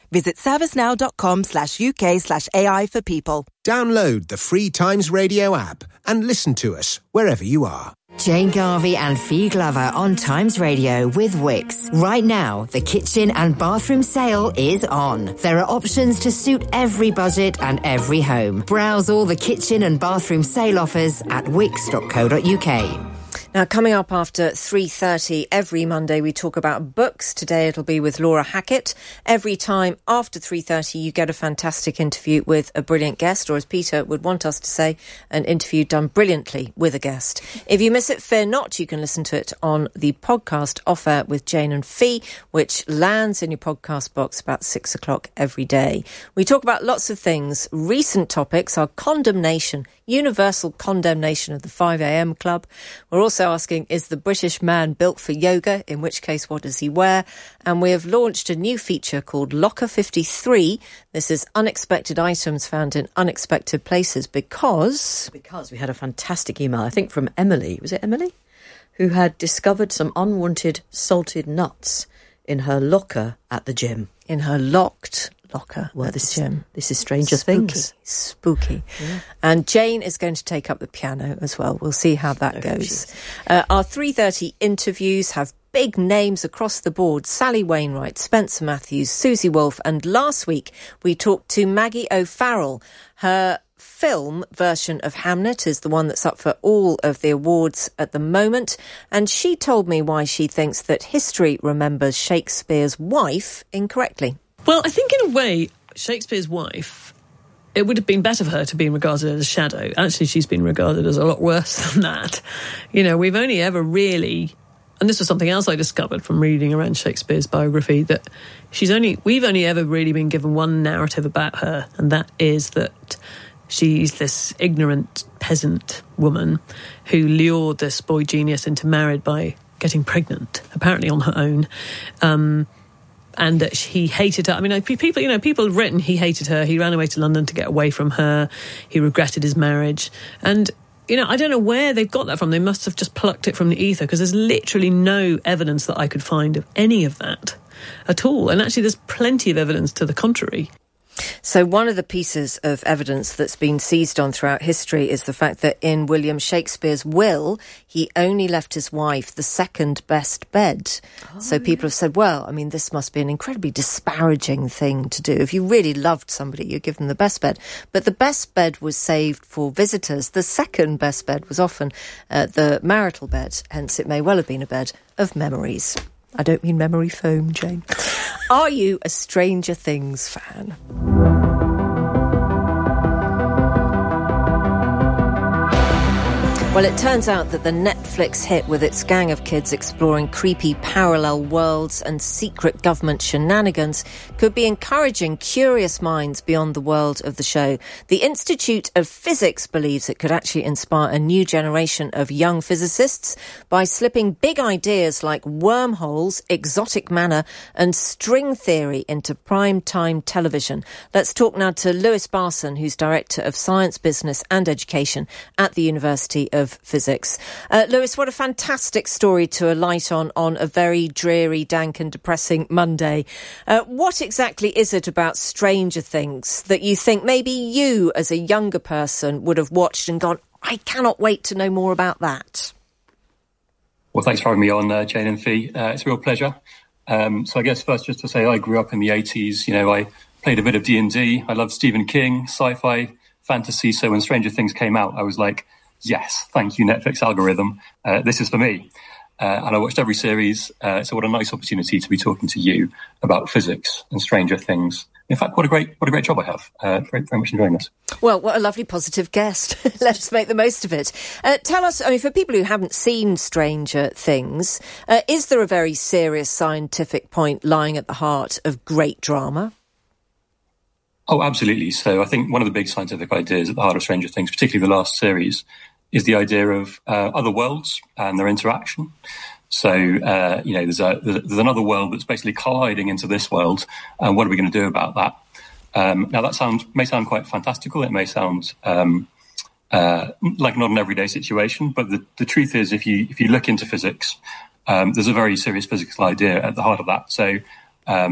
Visit servicenow.com slash UK slash AI for people. Download the free Times Radio app and listen to us wherever you are. Jane Garvey and Fee Glover on Times Radio with Wix. Right now, the kitchen and bathroom sale is on. There are options to suit every budget and every home. Browse all the kitchen and bathroom sale offers at wix dot co dot uk. Now, coming up after three thirty every Monday, we talk about books. Today it'll be with Laura Hackett. Every time after three thirty, you get a fantastic interview with a brilliant guest, or as Peter would want us to say, an interview done brilliantly with a guest. If you miss it, fear not. You can listen to it on the podcast Off Air with Jane and Fee, which lands in your podcast box about six o'clock every day. We talk about lots of things. Recent topics are condemnation, universal condemnation of the five a.m. club. We're also asking, is the British man built for yoga? In which case, what does he wear? And we have launched a new feature called Locker fifty-three. This is unexpected items found in unexpected places because... Because we had a fantastic email, I think from Emily. Was it Emily? Who had discovered some unwanted salted nuts in her locker at the gym. In her locked locker well, at this the gym. Is, this is Stranger Spooky, Things. Spooky. Yeah. And Jane is going to take up the piano as well. We'll see how that Oh, goes. Uh, our three thirty interviews have big names across the board. Sally Wainwright, Spencer Matthews, Susie Wolfe. And last week we talked to Maggie O'Farrell. Her film version of Hamnet is the one that's up for all of the awards at the moment. And she told me why she thinks that history remembers Shakespeare's wife incorrectly. Well, I think in a way, Shakespeare's wife, it would have been better for her to be regarded as a shadow. Actually, she's been regarded as a lot worse than that. You know, we've only ever really, and this was something else I discovered from reading around Shakespeare's biography, that she's only, we've only ever really been given one narrative about her, and that is that she's this ignorant peasant woman who lured this boy genius into marriage by getting pregnant, apparently on her own. Um... And that he hated her. I mean, people, you know, people have written he hated her. He ran away to London to get away from her. He regretted his marriage. And, you know, I don't know where they've got that from. They must have just plucked it from the ether, because there's literally no evidence that I could find of any of that at all. And actually, there's plenty of evidence to the contrary. So one of the pieces of evidence that's been seized on throughout history is the fact that in William Shakespeare's will, he only left his wife the second best bed. Oh, so people have said, well, I mean, this must be an incredibly disparaging thing to do. If you really loved somebody, you give them the best bed. But the best bed was saved for visitors. The second best bed was often uh, the marital bed. Hence, it may well have been a bed of memories. I don't mean memory foam, Jane. Are you a Stranger Things fan? Well, it turns out that the Netflix hit with its gang of kids exploring creepy parallel worlds and secret government shenanigans could be encouraging curious minds beyond the world of the show. The Institute of Physics believes it could actually inspire a new generation of young physicists by slipping big ideas like wormholes, exotic manna and string theory into prime-time television. Let's talk now to Lewis Barson, who's Director of Science, Business and Education at the University of Of physics. Uh, Lewis, what a fantastic story to alight on on a very dreary, dank and depressing Monday. Uh, what exactly is it about Stranger Things that you think maybe you as a younger person would have watched and gone, I cannot wait to know more about that? Well, thanks for having me on, uh, Jane and Fee. Uh, it's a real pleasure. Um, so I guess first just to say I grew up in the eighties. You know, I played a bit of D and D. I loved Stephen King, sci-fi, fantasy. So when Stranger Things came out, I was like, yes, thank you, Netflix algorithm. Uh, this is for me. Uh, and I watched every series. Uh, so what a nice opportunity to be talking to you about physics and Stranger Things. In fact, what a great what a great job I have. Uh, very, very much enjoying this. Well, what a lovely positive guest. Let's make the most of it. Uh, tell us, I mean, for people who haven't seen Stranger Things, uh, is there a very serious scientific point lying at the heart of great drama? Oh, absolutely. So I think one of the big scientific ideas at the heart of Stranger Things, particularly the last series, is the idea of uh, other worlds and their interaction. So, uh, you know, there's, a, there's another world that's basically colliding into this world. And what are we going to do about that? Um, now, that sound, may sound quite fantastical. It may sound um, uh, like not an everyday situation. But the, the truth is, if you if you look into physics, um, there's a very serious physical idea at the heart of that. So um,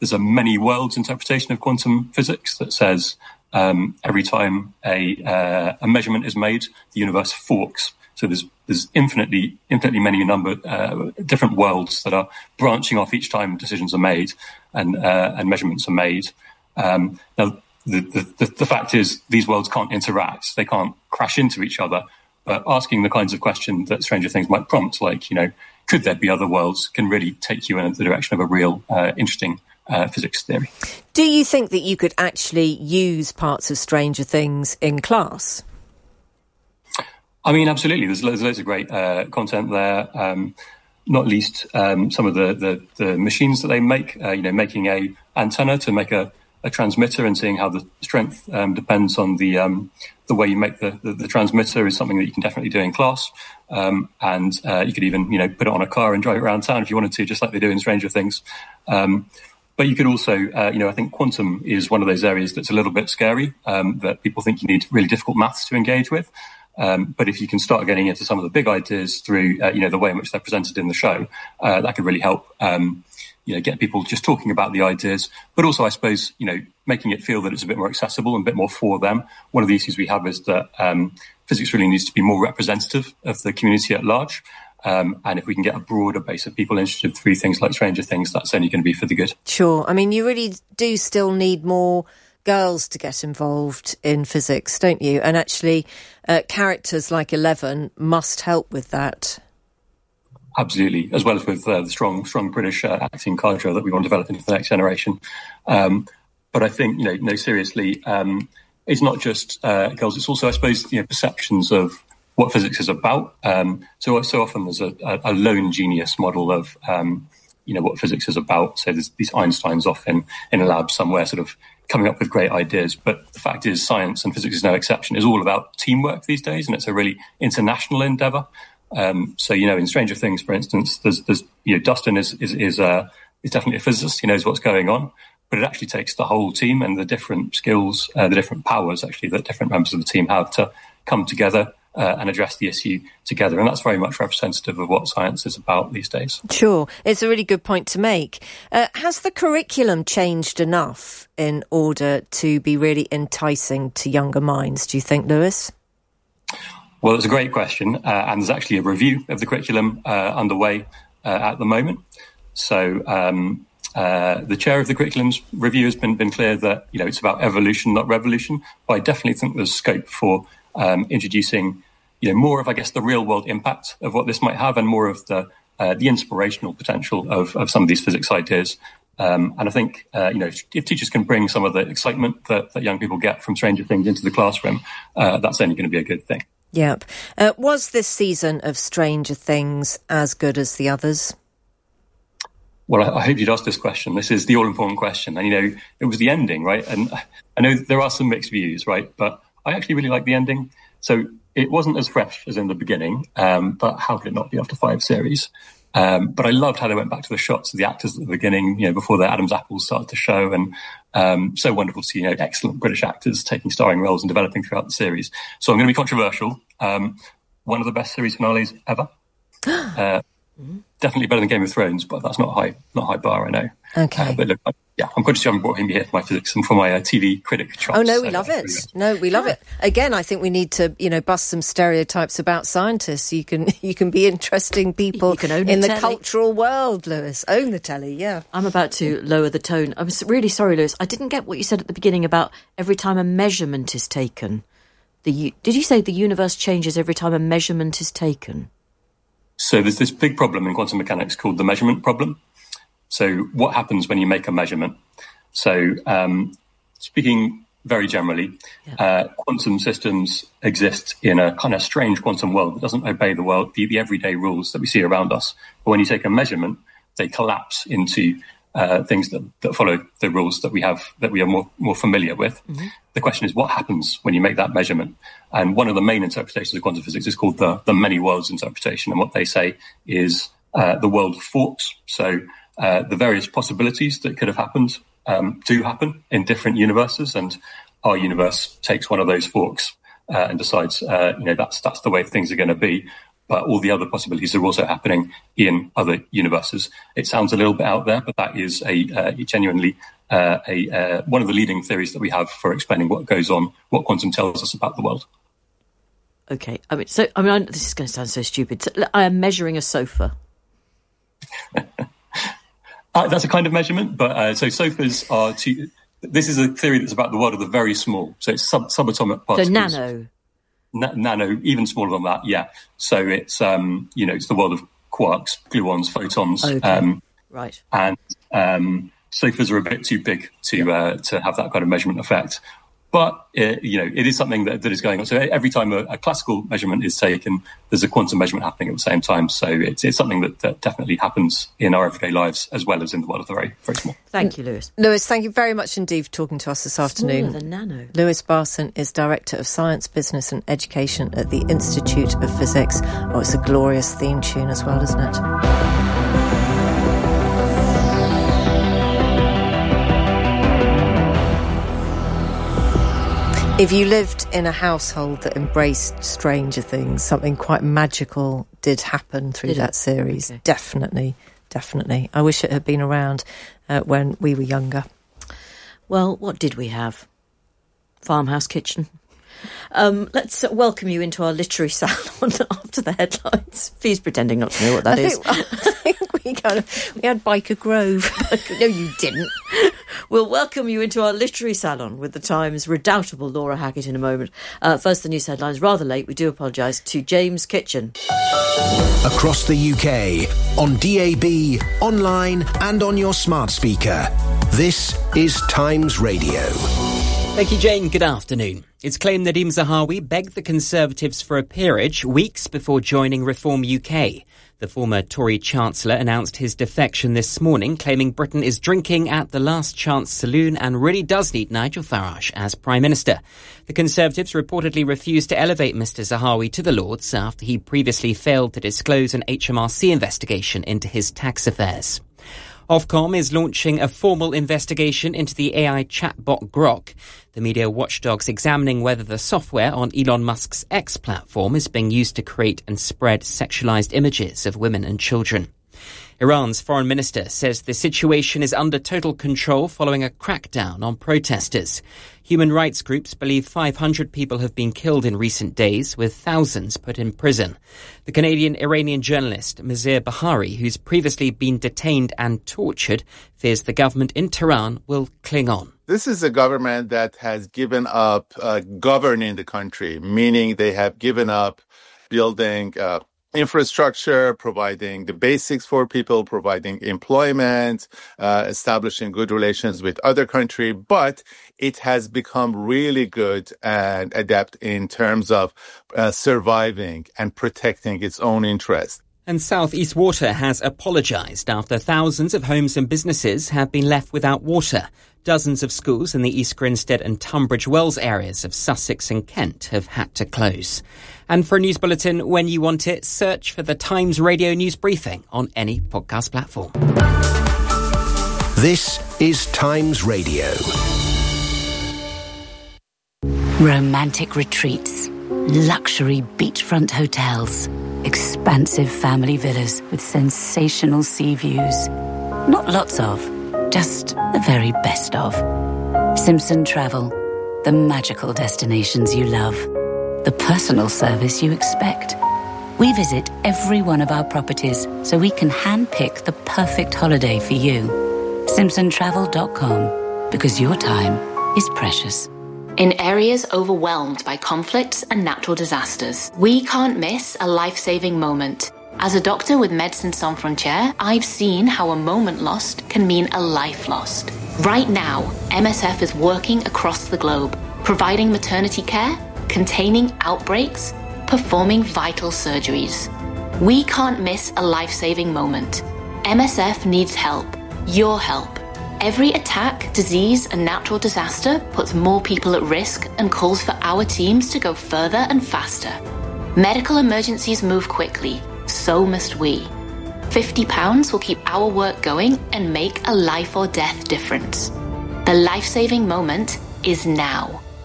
there's a many worlds interpretation of quantum physics that says um, every time a, uh, a measurement is made, the universe forks. So there's there's infinitely infinitely many number uh, different worlds that are branching off each time decisions are made and uh, and measurements are made. Um, now the, the the fact is these worlds can't interact; they can't crash into each other. But asking the kinds of questions that Stranger Things might prompt, like you know, could there be other worlds, can really take you in the direction of a real uh, interesting uh, physics theory. Do you think that you could actually use parts of Stranger Things in class? I mean, absolutely. There's loads, loads of great uh, content there. Um, not least um, some of the, the, the machines that they make. Uh, you know, making a antenna to make a, a transmitter and seeing how the strength um, depends on the um, the way you make the, the, the transmitter is something that you can definitely do in class. Um, and uh, you could even, you know, put it on a car and drive it around town if you wanted to, just like they do in Stranger Things. Um, But you could also, uh, you know, I think quantum is one of those areas that's a little bit scary, um, that people think you need really difficult maths to engage with. Um, but if you can start getting into some of the big ideas through, uh, you know, the way in which they're presented in the show, uh, that could really help, um, you know, get people just talking about the ideas. But also, I suppose, you know, making it feel that it's a bit more accessible and a bit more for them. One of the issues we have is that um, physics really needs to be more representative of the community at large. Um, and if we can get a broader base of people interested through things like Stranger Things, that's only going to be for the good. Sure. I mean, you really do still need more girls to get involved in physics, don't you? And actually, uh, characters like Eleven must help with that. Absolutely, as well as with uh, the strong, strong British uh, acting cadre that we want to develop into the next generation. Um, but I think, you know, no, seriously, um, it's not just uh, girls. It's also, I suppose, you know, perceptions of what physics is about. Um, so, so often there's a, a, a lone genius model of, um, you know, what physics is about. So there's these Einsteins off in, in a lab somewhere sort of coming up with great ideas. But the fact is science, and physics is no exception, is all about teamwork these days. And it's a really international endeavor. Um, so, you know, in Stranger Things, for instance, there's, there's you know, Dustin is, is, is, uh, is definitely a physicist. He knows what's going on. But it actually takes the whole team and the different skills, uh, the different powers, actually, that different members of the team have to come together Uh, and address the issue together. And that's very much representative of what science is about these days. Sure. It's a really good point to make. Uh, has the curriculum changed enough in order to be really enticing to younger minds, do you think, Lewis? Well, it's a great question. Uh, and there's actually a review of the curriculum uh, underway uh, at the moment. So um, uh, the chair of the curriculum's review has been, been clear that, you know, it's about evolution, not revolution. But I definitely think there's scope for Um, introducing, you know, more of, I guess, the real world impact of what this might have, and more of the uh, the inspirational potential of, of some of these physics ideas. Um, and I think, uh, you know, if, if teachers can bring some of the excitement that, that young people get from Stranger Things into the classroom, uh, that's only going to be a good thing. Yep. Uh, was this season of Stranger Things as good as the others? Well, I, I hope you'd ask this question. This is the all-important question. And, you know, it was the ending, right? And I know there are some mixed views, right? But I actually really like the ending. So it wasn't as fresh as in the beginning, um, but how could it not be after five series? Um, but I loved how they went back to the shots of the actors at the beginning, you know, before the Adam's apples started to show. And um, so wonderful to see, you know, excellent British actors taking starring roles and developing throughout the series. So I'm going to be controversial. Um, one of the best series finales ever. Uh, definitely better than Game of Thrones, but that's not a high, not a high bar, I know. Okay. Uh, but look, I, yeah, I'm conscious you haven't brought him here for my physics and for my uh, T V critic chops. Oh, no, we so love it. No, we love it. Again, I think we need to, you know, bust some stereotypes about scientists. You can you can be interesting people You can own in the the telly. cultural world, Lewis. Own the telly, yeah. I'm about to lower the tone. I'm s- really sorry, Lewis. I didn't get what you said at the beginning about every time a measurement is taken. The u- Did you say the universe changes every time a measurement is taken? So there's this big problem in quantum mechanics called the measurement problem. So what happens when you make a measurement? So um, speaking very generally, yeah. uh, quantum systems exist in a kind of strange quantum world that doesn't obey the world, the, the everyday rules that we see around us. But when you take a measurement, they collapse into uh, things that, that follow the rules that we have, that we are more, more familiar with. Mm-hmm. The question is, what happens when you make that measurement? And one of the main interpretations of quantum physics is called the, the many worlds interpretation. And what they say is uh, the world forks. So uh, the various possibilities that could have happened um, do happen in different universes. And our universe takes one of those forks uh, and decides, uh, you know, that's that's the way things are going to be. but all the other possibilities are also happening in other universes. It sounds a little bit out there, but that is a uh, genuinely uh, a uh, one of the leading theories that we have for explaining what goes on, what quantum tells us about the world. Okay, I mean, so I mean, I, this is going to sound so stupid. So, I am measuring a sofa. uh, that's a kind of measurement, but uh, so sofas are. Two, this is a theory that's about the world of the very small. So it's sub, subatomic particles. So nano. Na- nano, even smaller than that. Yeah. So it's um, you know, it's the world of quarks, gluons, photons. Okay. Um, right. And um, sofas are a bit too big to uh, to have that kind of measurement effect. But, uh, you know, it is something that, that is going on. So every time a, a classical measurement is taken, there's a quantum measurement happening at the same time. So it's, it's something that, that definitely happens in our everyday lives as well as in the world of the very, very small. Thank you, Lewis. Lewis, thank you very much indeed for talking to us this afternoon. Smaller than nano. Lewis Barson is Director of Science, Business and Education at the Institute of Physics. Oh, it's a glorious theme tune as well, isn't it? If you lived in a household that embraced Stranger Things, something quite magical did happen through Did that it? series. Okay. Definitely, definitely. I wish it had been around uh, when we were younger. Well, what did we have? Farmhouse kitchen. Um, let's uh, welcome you into our literary salon after the headlines. Fee's pretending not to know what that I is. think, I think we kind of we had Biker Grove. No, you didn't. We'll welcome you into our literary salon with the Times' redoubtable Laura Hackett in a moment. Uh, first, the news headlines. Rather late, we do apologise to James Kitchen. Across the U K, on D A B, online and on your smart speaker. This is Times Radio. Thank you, Jane. Good afternoon. It's claimed Nadhim Zahawi begged the Conservatives for a peerage weeks before joining Reform U K. The former Tory Chancellor announced his defection this morning, claiming Britain is drinking at the Last Chance Saloon and really does need Nigel Farage as Prime Minister. The Conservatives reportedly refused to elevate Mr Zahawi to the Lords after he previously failed to disclose an H M R C investigation into his tax affairs. Ofcom is launching a formal investigation into the A I chatbot Grok. The media watchdog's examining whether the software on Elon Musk's X platform is being used to create and spread sexualized images of women and children. Iran's foreign minister says the situation is under total control following a crackdown on protesters. Human rights groups believe five hundred people have been killed in recent days, with thousands put in prison. The Canadian-Iranian journalist Mazir Bahari, who's previously been detained and tortured, fears the government in Tehran will cling on. This is a government that has given up uh, governing the country, meaning they have given up building uh, infrastructure, providing the basics for people, providing employment, uh, establishing good relations with other countries, but it has become really good and adept in terms of uh, surviving and protecting its own interests. And South East Water has apologised after thousands of homes and businesses have been left without water. Dozens of schools in the East Grinstead and Tunbridge Wells areas of Sussex and Kent have had to close. And for a news bulletin when you want it, search for the Times Radio News Briefing on any podcast platform. This is Times Radio. Romantic retreats, luxury beachfront hotels, expansive family villas with sensational sea views. Not lots of, just the very best of. Simpson Travel, the magical destinations you love, the personal service you expect. We visit every one of our properties so we can handpick the perfect holiday for you. Simpson Travel dot com, because your time is precious. In areas overwhelmed by conflicts and natural disasters, we can't miss a life-saving moment. As a doctor with Médecins Sans Frontières, I've seen how a moment lost can mean a life lost. Right now, M S F is working across the globe, providing maternity care, containing outbreaks, performing vital surgeries. We can't miss a life-saving moment. M S F needs help, your help. Every attack, disease, and natural disaster puts more people at risk and calls for our teams to go further and faster. Medical emergencies move quickly, so must we. fifty pounds will keep our work going and make a life or death difference. The life-saving moment is now.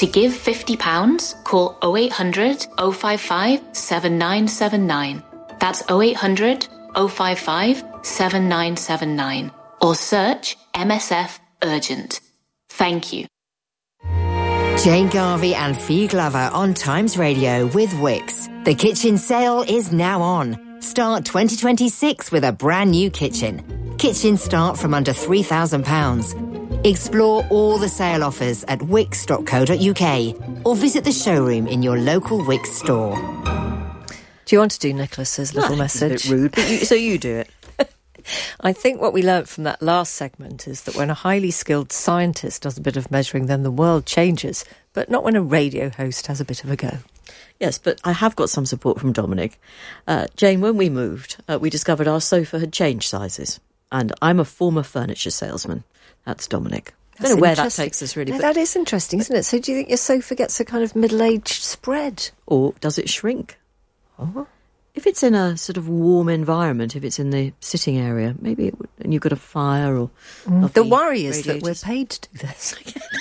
To give fifty pounds, call oh eight hundred, oh five five, seven nine seven nine. That's oh eight hundred, oh five five, seven nine seven nine. Or search M S F Urgent. Thank you. Jane Garvey and Fee Glover on Times Radio with Wix. The kitchen sale is now on. Start twenty twenty-six with a brand new kitchen. Kitchens start from under three thousand pounds. Explore all the sale offers at wix dot co dot uk or visit the showroom in your local Wix store. Do you want to do Nicholas's little Well, message? it's a bit rude, but you, so you do it. I think what we learnt from that last segment is that when a highly skilled scientist does a bit of measuring, then the world changes, but not when a radio host has a bit of a go. Yes, but I have got some support from Dominic. Uh, Jane, when we moved, uh, we discovered our sofa had changed sizes, and I'm a former furniture salesman. That's Dominic. I don't know where that takes us, really. No, but that is interesting, isn't it? So do you think your sofa gets a kind of middle-aged spread? Or does it shrink? Oh. If it's in a sort of warm environment, if it's in the sitting area, maybe it would, and you've got a fire or... Mm. The worry is that we're paid to do this.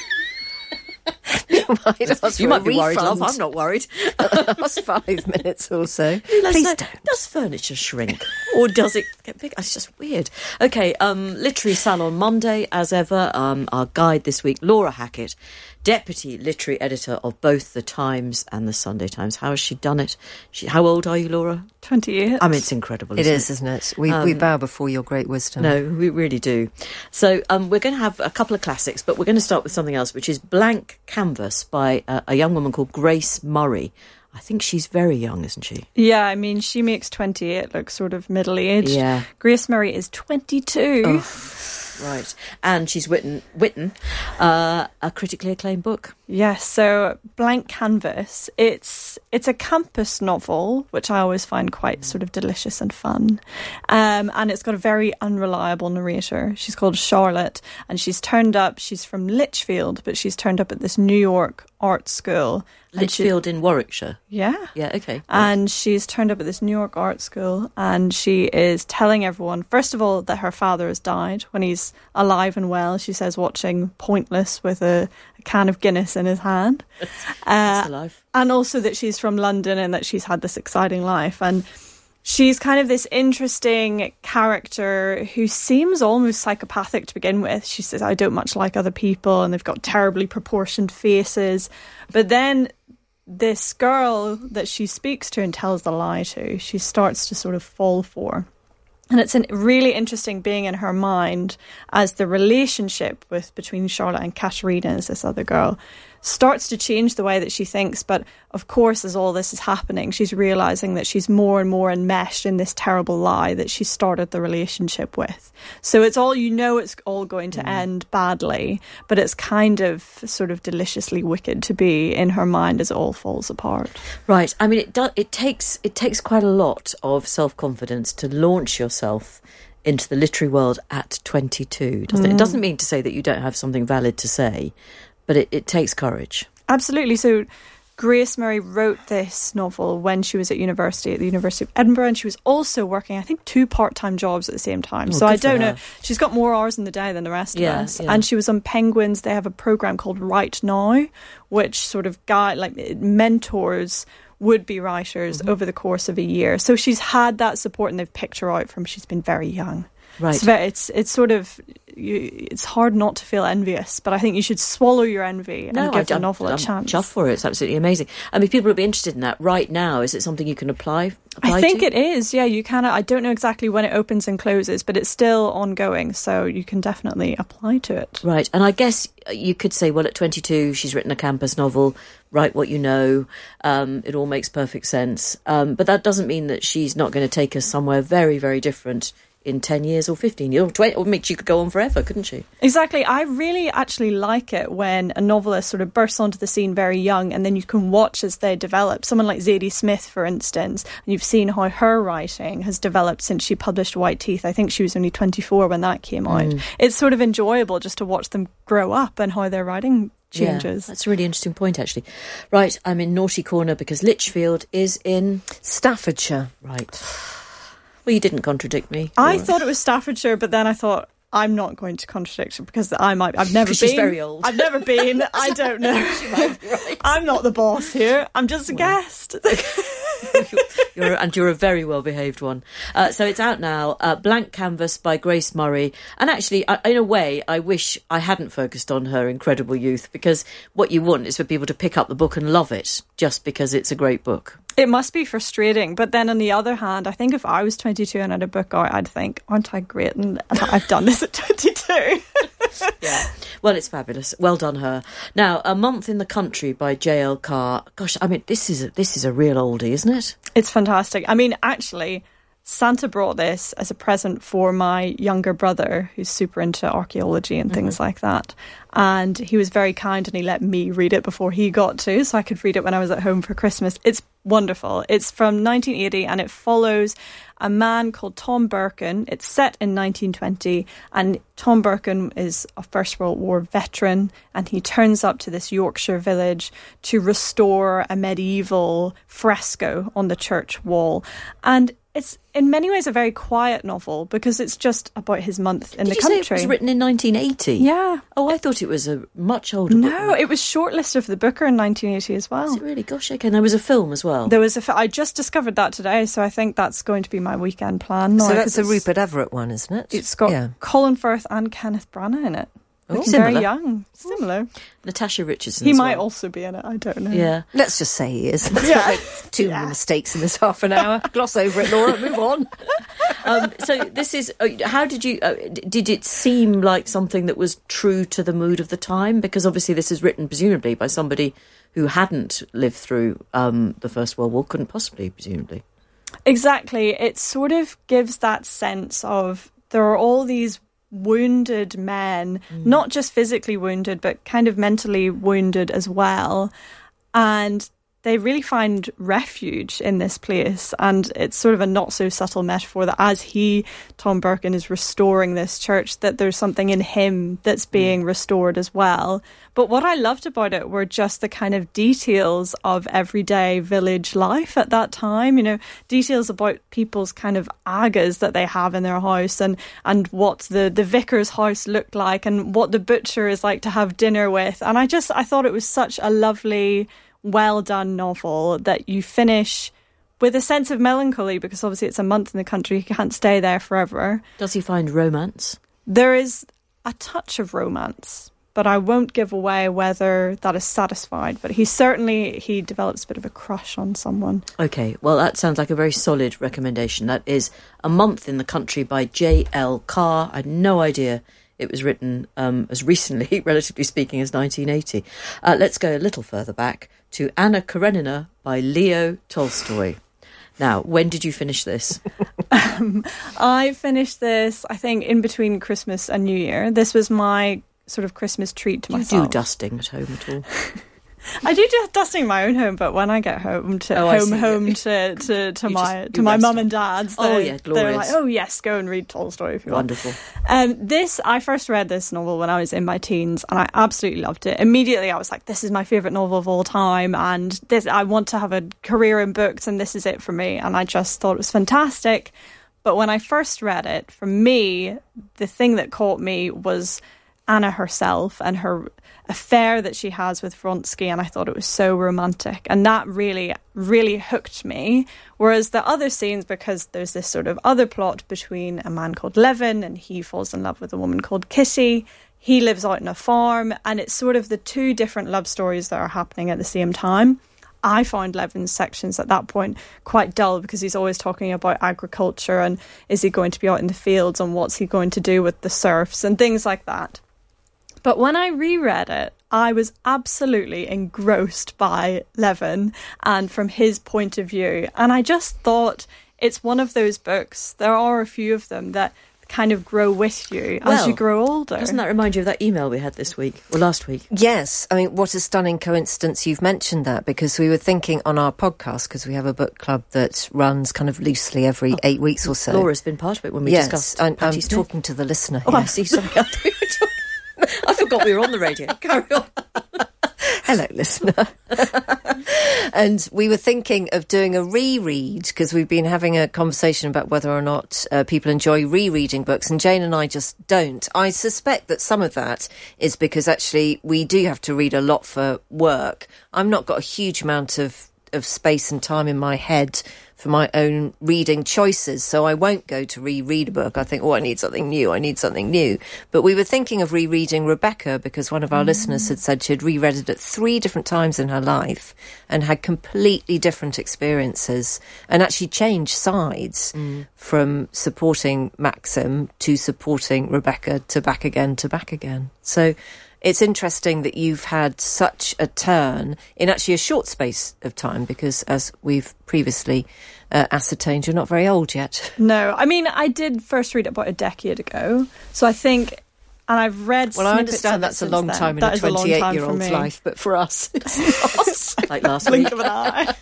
You might, ask you for might a be worried, love. refund. I'm not worried. Last five minutes or so. Let's Please know, don't. does furniture shrink? Or does it get big? It's just weird. OK, um, Literary Salon Monday, as ever. Um, our guide this week, Laura Hackett, Deputy Literary Editor of both The Times and The Sunday Times. How has she done it? She, how old are you, Laura? twenty-eight. I mean, it's incredible, It isn't is, it? isn't it? We, Um, we bow before your great wisdom. No, we really do. So um, we're going to have a couple of classics, but we're going to start with something else, which is Blank Canvas by uh, a young woman called Grace Murray. I think she's very young, isn't she? Yeah, I mean, she makes twenty-eight look sort of middle-aged. Yeah. Grace Murray is twenty-two. Oh, right. And she's written, written uh, a critically acclaimed book. Yes, so Blank Canvas, it's it's a campus novel, which I always find quite sort of delicious and fun. Um, and it's got a very unreliable narrator. She's called Charlotte, and she's turned up, she's from Lichfield, but she's turned up at this New York art school. And she- Lichfield in Warwickshire. Yeah. Yeah, okay. And she's turned up at this New York art school, and she is telling everyone, first of all, that her father has died when he's alive and well. She says, watching Pointless with a, a can of Guinness in his hand. That's Uh, the life. and also that she's from London and that she's had this exciting life. And she's kind of this interesting character who seems almost psychopathic to begin with. She says, I don't much like other people, and they've got terribly proportioned faces. But then this girl that she speaks to and tells the lie to, she starts to sort of fall for. And it's a really interesting being in her mind as the relationship with between Charlotte and Katerina, as this other girl, starts to change the way that she thinks. But of course, as all this is happening, she's realising that she's more and more enmeshed in this terrible lie that she started the relationship with. So it's all, you know, it's all going to end badly, but it's kind of sort of deliciously wicked to be in her mind as it all falls apart. Right. I mean, it does. It takes it takes quite a lot of self-confidence to launch yourself into the literary world at twenty-two, doesn't it? It Mm. doesn't mean to say that you don't have something valid to say, but it, it takes courage. Absolutely. So Grace Murray wrote this novel when she was at university, at the University of Edinburgh, and she was also working, I think, two part-time jobs at the same time. Oh, so good I for don't know. her. She's got more hours in the day than the rest Yeah, of us. yeah. And she was on Penguins. They have a programme called Write Now, which sort of guide, like it mentors would-be writers Mm-hmm. over the course of a year. So she's had that support, and they've picked her out from she's been very young. Right. It's, very, it's it's sort of you, it's hard not to feel envious, but I think you should swallow your envy and give the I'm- novel a I'm chance. chuffed for it. It's absolutely amazing. I mean, people will be interested in that right now. Is it something you can apply? apply I think to? it is. Yeah, you can. I don't know exactly when it opens and closes, but it's still ongoing, so you can definitely apply to it. Right, and I guess you could say, well, at twenty-two, she's written a campus novel, write what you know, um, it all makes perfect sense. Um, but that doesn't mean that she's not going to take us somewhere very, very different in ten years or fifteen years or twenty, or maybe she could go on forever, couldn't she? Exactly. I really actually like it when a novelist sort of bursts onto the scene very young, and then you can watch as they develop. Someone like Zadie Smith, for instance, and you've seen how her writing has developed since she published White Teeth. I think she was only twenty-four when that came out. Mm. It's sort of enjoyable just to watch them grow up and how their writing changes. Yeah, that's a really interesting point, actually. Right, I'm in Naughty Corner because Lichfield is in Staffordshire. Right. Well, you didn't contradict me. I Laura. thought it was Staffordshire, but then I thought, I'm not going to contradict her because I might. I've never been. She's very old. I've never been. I don't know. She might be right. I'm not the boss here. I'm just a well. guest. You're, and you're a very well-behaved one. Uh, so it's out now, uh, Blank Canvas by Grace Murray. And actually, I, in a way, I wish I hadn't focused on her incredible youth, because what you want is for people to pick up the book and love it just because it's a great book. It must be frustrating. But then on the other hand, I think if I was twenty-two and had a book out, I'd think, aren't I great? And I've done this at twenty-two. Yeah. Well, it's fabulous. Well done, her. Now, A Month in the Country by J L Carr. Gosh, I mean, this is a, this is a real oldie, isn't it? It's fantastic. I mean, actually, Santa brought this as a present for my younger brother, who's super into archaeology and things mm-hmm. like that. And he was very kind and he let me read it before he got to, so I could read it when I was at home for Christmas. It's wonderful. It's from nineteen eighty and it follows a man called Tom Birkin. It's set in nineteen twenty and Tom Birkin is a First World War veteran and he turns up to this Yorkshire village to restore a medieval fresco on the church wall. And it's in many ways a very quiet novel because it's just about his month in Did the you country. Say it was written in nineteen eighty? Yeah. Oh, I thought it was a much older book. No, it was shortlisted for the Booker in nineteen eighty as well. Is it really? Gosh, okay. And there was a film as well. There was a. Fi- I just discovered that today, so I think that's going to be my weekend plan. No, so that's a Rupert Everett one, isn't it? It's got yeah. Colin Firth and Kenneth Branagh in it. Oh, very young. Similar. Natasha Richardson. He as might well. also be in it. I don't know. Yeah. Let's just say he is. Yeah. Too many yeah. mistakes in this half an hour. Gloss over it, Laura. Move on. um, so this is. Uh, how did you? Uh, did it seem like something that was true to the mood of the time? Because obviously this is written presumably by somebody who hadn't lived through um, the First World War. Couldn't possibly, presumably. Exactly. It sort of gives that sense of there are all these wounded men, mm. not just physically wounded, but kind of mentally wounded as well. And they really find refuge in this place. And it's sort of a not so subtle metaphor that as he, Tom Birkin, is restoring this church, that there's something in him that's being mm. restored as well. But what I loved about it were just the kind of details of everyday village life at that time, you know, details about people's kind of agas that they have in their house and, and what the, the vicar's house looked like and what the butcher is like to have dinner with. And I just, I thought it was such a lovely, well done novel that you finish with a sense of melancholy because obviously it's a month in the country, he can't stay there forever. Does he find romance? There is a touch of romance, but I won't give away whether that is satisfied. But he certainly, he develops a bit of a crush on someone. OK, well, that sounds like a very solid recommendation. That is A Month in the Country by J L Carr. I had no idea it was written um, as recently, relatively speaking, as nineteen eighty. Uh, let's go a little further back to Anna Karenina by Leo Tolstoy. Now, when did you finish this? um, I finished this, I think, in between Christmas and New Year. This was my sort of Christmas treat to you myself. You do dusting at home at all? I do just dusting my own home, but when I get home to oh, home home to to, to my just, to my mum and dad's, oh yeah, glorious. They're like, oh yes, go and read Tolstoy if you Wonderful. want. Wonderful. Um, this I first read this novel when I was in my teens, and I absolutely loved it. Immediately, I was like, this is my favourite novel of all time, and this I want to have a career in books, and this is it for me. And I just thought it was fantastic. But when I first read it, for me, the thing that caught me was Anna herself and her affair that she has with Vronsky, and I thought it was so romantic, and that really really hooked me. Whereas the other scenes, because there's this sort of other plot between a man called Levin and he falls in love with a woman called Kitty, he lives out on a farm, and it's sort of the two different love stories that are happening at the same time. I found Levin's sections at that point quite dull because he's always talking about agriculture and is he going to be out in the fields and what's he going to do with the serfs and things like that. But when I reread it, I was absolutely engrossed by Levin and from his point of view. And I just thought it's one of those books, there are a few of them, that kind of grow with you as well, you grow older. Doesn't that remind you of that email we had this week, or last week? Yes. I mean, what a stunning coincidence you've mentioned that, because we were thinking on our podcast, because we have a book club that runs kind of loosely every oh, eight weeks or so. Laura's been part of it when we yes, discussed I'm, I'm Smith. talking to the listener. Oh, yeah. I see. Sorry, I, I forgot we were on the radio. Carry on. Hello, listener. And we were thinking of doing a reread, because we've been having a conversation about whether or not uh, people enjoy rereading books, and Jane and I just don't. I suspect that some of that is because actually we do have to read a lot for work. I've not got a huge amount of, of space and time in my head for my own reading choices, so I won't go to reread a book. I think, oh, I need something new, I need something new. But we were thinking of rereading Rebecca, because one of our mm. listeners had said she'd reread it at three different times in her life and had completely different experiences and actually changed sides mm. from supporting Maxim to supporting Rebecca to back again to back again. So it's interesting that you've had such a turn in actually a short space of time, because as we've previously uh, ascertained, you're not very old yet. No, I mean, I did first read it about a decade ago. So I think, and I've read Well, I understand that's a long then. time in that a twenty-eight-year-old's life, but for us, it's not. Like last Blink week. of an eye.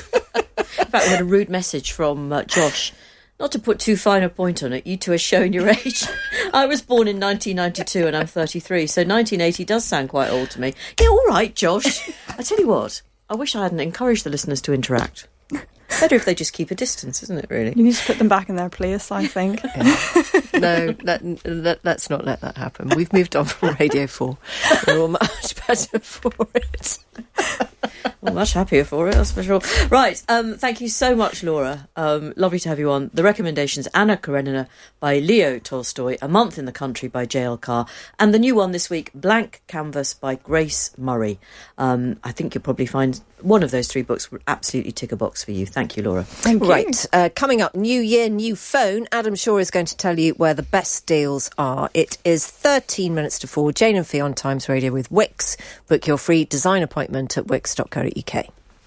In fact, we had a rude message from uh, Josh. Not to put too fine a point on it, you two are showing your age. I was born in nineteen ninety-two and I'm thirty-three, so nineteen eighty does sound quite old to me. Yeah, all right, Josh. I tell you what, I wish I hadn't encouraged the listeners to interact. Better if they just keep a distance, isn't it, really? You need to put them back in their place, I think. Yeah. No, let, let, let's not let that happen. We've moved on from Radio four. We're all much better for it. Well, much happier for it, that's for sure. Right, um, thank you so much, Laura. Um, lovely to have you on. The recommendations, Anna Karenina by Leo Tolstoy, A Month in the Country by J L Carr, and the new one this week, Blank Canvas by Grace Murray. Um, I think you'll probably find one of those three books would absolutely tick a box for you. Thank you, Laura. Thank you. Right, uh, coming up, new year, new phone. Adam Shaw is going to tell you where the best deals are. It is thirteen minutes to four. Jane and Fee on Times Radio with Wix. Book your free design appointment at wix dot co dot uk.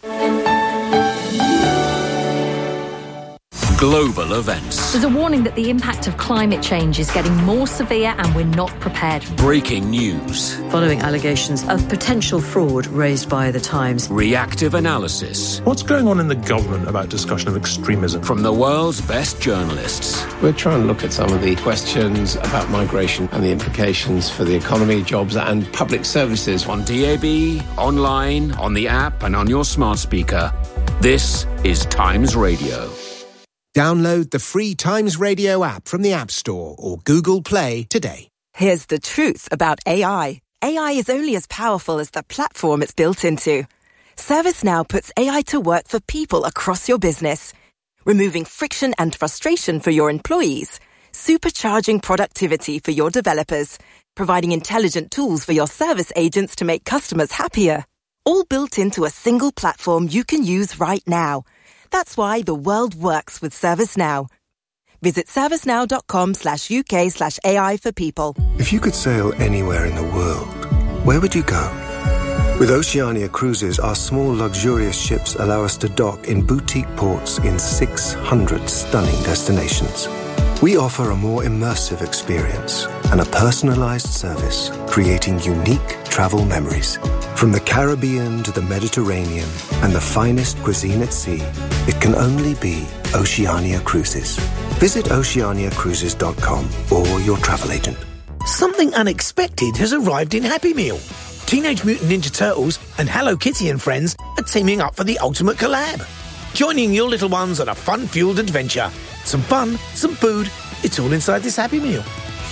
Global events. There's a warning that the impact of climate change is getting more severe and we're not prepared. Breaking news. Following allegations of potential fraud raised by The Times. Reactive analysis. What's going on in the government about discussion of extremism? From the world's best journalists. We're trying to look at some of the questions about migration and the implications for the economy, jobs and public services. On D A B, online, on the app and on your smart speaker. This is Times Radio. Download the free Times Radio app from the App Store or Google Play today. Here's the truth about A I. A I is only as powerful as the platform it's built into. ServiceNow puts A I to work for people across your business, removing friction and frustration for your employees, supercharging productivity for your developers, providing intelligent tools for your service agents to make customers happier. All built into a single platform you can use right now. That's why the world works with ServiceNow. Visit servicenow.com slash UK slash AI for people. If you could sail anywhere in the world, where would you go? With Oceania Cruises, our small, luxurious ships allow us to dock in boutique ports in six hundred stunning destinations. We offer a more immersive experience and a personalized service, creating unique travel memories. From the Caribbean to the Mediterranean and the finest cuisine at sea, it can only be Oceania Cruises. Visit oceania cruises dot com or your travel agent. Something unexpected has arrived in Happy Meal. Teenage Mutant Ninja Turtles and Hello Kitty and friends are teaming up for the ultimate collab. Joining your little ones on a fun-fueled adventure. Some fun, some food, it's all inside this Happy Meal.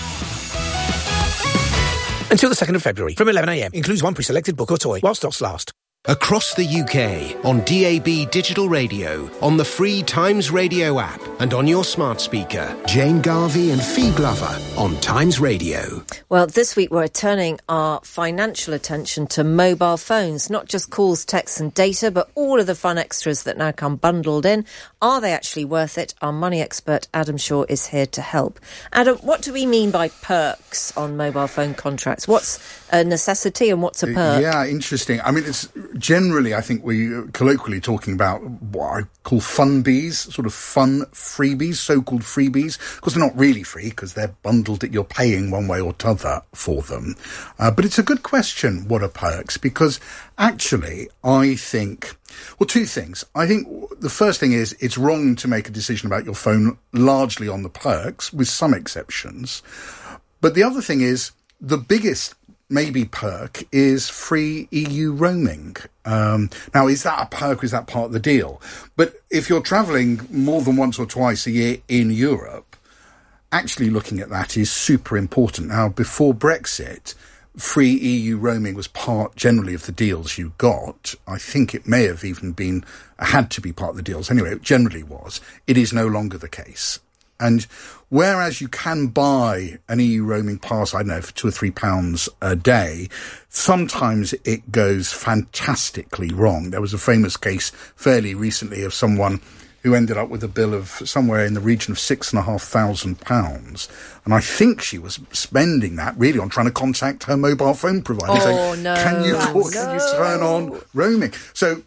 Until the second of February, from eleven a m. Includes one pre-selected book or toy, while stocks last. Across the U K, on D A B digital radio, on the free Times Radio app, and on your smart speaker. Jane Garvey and Fee Glover on Times Radio. Well, this week we're turning our financial attention to mobile phones, not just calls, texts and data, but all of the fun extras that now come bundled in. Are they actually worth it? Our money expert, Adam Shaw, is here to help. Adam, what do we mean by perks on mobile phone contracts? What's a necessity and what's a perk? Yeah, interesting. I mean, it's generally, I think we colloquially talking about what I call fun bees, sort of fun freebies, so-called freebies. Of course, they're not really free because they're bundled that you're paying one way or t'other for them. Uh, but it's a good question, what are perks? Because actually, I think, well, two things. I think the first thing is it's wrong to make a decision about your phone largely on the perks, with some exceptions. But the other thing is the biggest maybe perk is free E U roaming. Um, now, is that a perk or is that part of the deal? But if you're travelling more than once or twice a year in Europe, actually looking at that is super important. Now, before Brexit, free E U roaming was part generally of the deals you got. I think it may have even been, had to be part of the deals. Anyway, it generally was. It is no longer the case. And whereas you can buy an E U roaming pass, I don't know, for two or three pounds a day, sometimes it goes fantastically wrong. There was a famous case fairly recently of someone who ended up with a bill of somewhere in the region of six and a half thousand pounds. And I think she was spending that really on trying to contact her mobile phone provider. Oh, saying, no. Can you, No. can you turn on roaming? So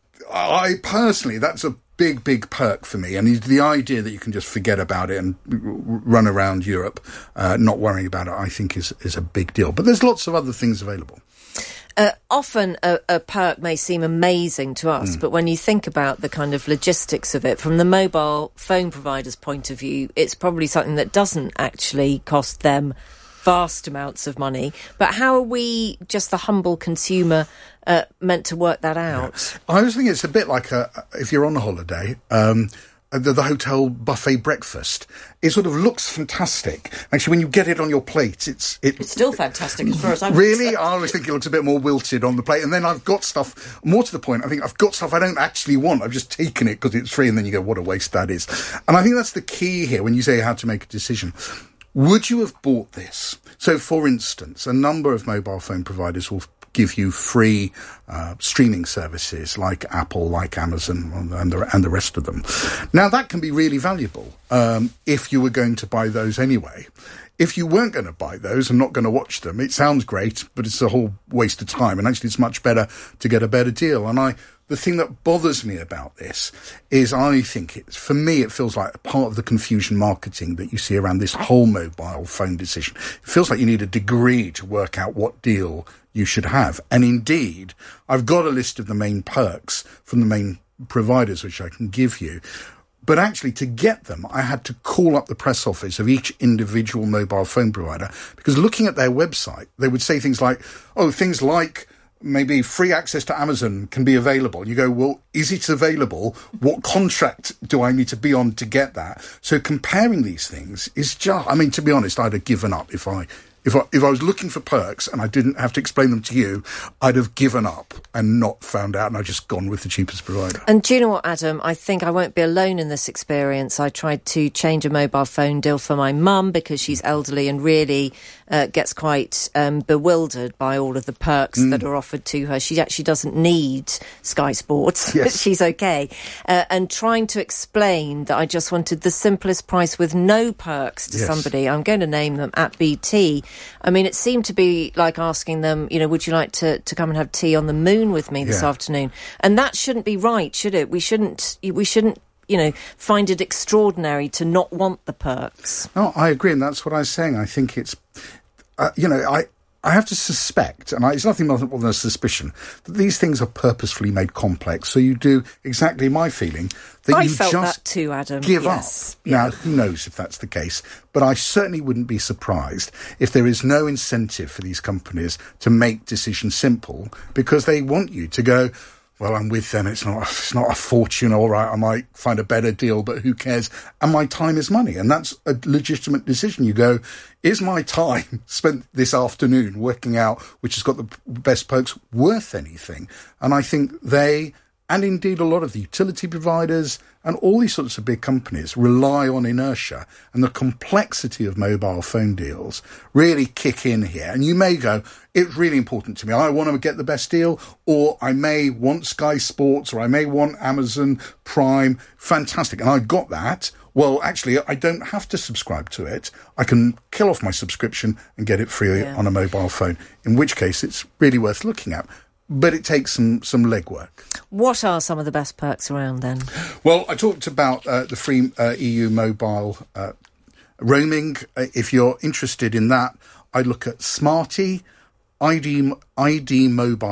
I personally, that's a big, big perk for me. And the idea that you can just forget about it and r- run around Europe, uh, not worrying about it, I think is, is a big deal. But there's lots of other things available. Uh, often a, a perk may seem amazing to us, Mm. but when you think about the kind of logistics of it, from the mobile phone provider's point of view, it's probably something that doesn't actually cost them vast amounts of money. But how are we, just the humble consumer, uh, meant to work that out? I was thinking it's a bit like a, if you're on a holiday, um, the, the hotel buffet breakfast. It sort of looks fantastic. Actually, when you get it on your plate, it's... It, It's still fantastic as far as I'm Really? concerned. I always think it looks a bit more wilted on the plate. And then I've got stuff, more to the point, I think I've got stuff I don't actually want. I've just taken it because it's free, and then you go, what a waste that is. And I think that's the key here when you say how to make a decision. Would you have bought this? So, for instance, a number of mobile phone providers will give you free uh, streaming services like Apple, like Amazon, and the, and the rest of them. Now, that can be really valuable um, if you were going to buy those anyway. If you weren't going to buy those and not going to watch them, it sounds great, but it's a whole waste of time. And actually, it's much better to get a better deal. And I, the thing that bothers me about this is I think it's, for me, it feels like a part of the confusion marketing that you see around this whole mobile phone decision. It feels like you need a degree to work out what deal you should have. And indeed, I've got a list of the main perks from the main providers, which I can give you. But actually, to get them, I had to call up the press office of each individual mobile phone provider, because looking at their website, they would say things like, oh, things like maybe free access to Amazon can be available. You go, well, is it available? What contract do I need to be on to get that? So comparing these things is just, I mean, to be honest, I'd have given up if I... If I, if I was looking for perks and I didn't have to explain them to you, I'd have given up and not found out, and I'd just gone with the cheapest provider. And do you know what, Adam? I think I won't be alone in this experience. I tried to change a mobile phone deal for my mum because she's elderly and really uh, gets quite um, bewildered by all of the perks Mm. that are offered to her. She actually doesn't need Sky Sports. Yes. She's okay. Uh, and trying to explain that I just wanted the simplest price with no perks to Yes. somebody, I'm going to name them, at B T. I mean, it seemed to be like asking them, you know, would you like to, to come and have tea on the moon with me this Yeah. afternoon? And that shouldn't be right, should it? We shouldn't, we shouldn't, you know, find it extraordinary to not want the perks. No, I agree, and that's what I was saying. I think it's, uh, you know, I, I have to suspect, and I, it's nothing more than a suspicion, that these things are purposefully made complex. So you do exactly my feeling that I you felt just that too, Adam. give Yes. up. Now, who knows if that's the case? But I certainly wouldn't be surprised if there is no incentive for these companies to make decisions simple, because they want you to go, well, I'm with them. It's not, it's not a fortune. All right, I might find a better deal, but who cares? And my time is money. And that's a legitimate decision. You go, is my time spent this afternoon working out which has got the best perks worth anything? And I think they, and indeed a lot of the utility providers and all these sorts of big companies, rely on inertia, and the complexity of mobile phone deals really kick in here. And you may go, it's really important to me, I want to get the best deal, or I may want Sky Sports, or I may want Amazon Prime. Fantastic. And I got that. Well, actually, I don't have to subscribe to it. I can kill off my subscription and get it free Yeah. on a mobile phone, in which case it's really worth looking at. But it takes some, some legwork. What are some of the best perks around then? Well, I talked about uh, the free uh, E U mobile uh, roaming. Uh, if you're interested in that, I'd look at Smarty, I D, I D Mobile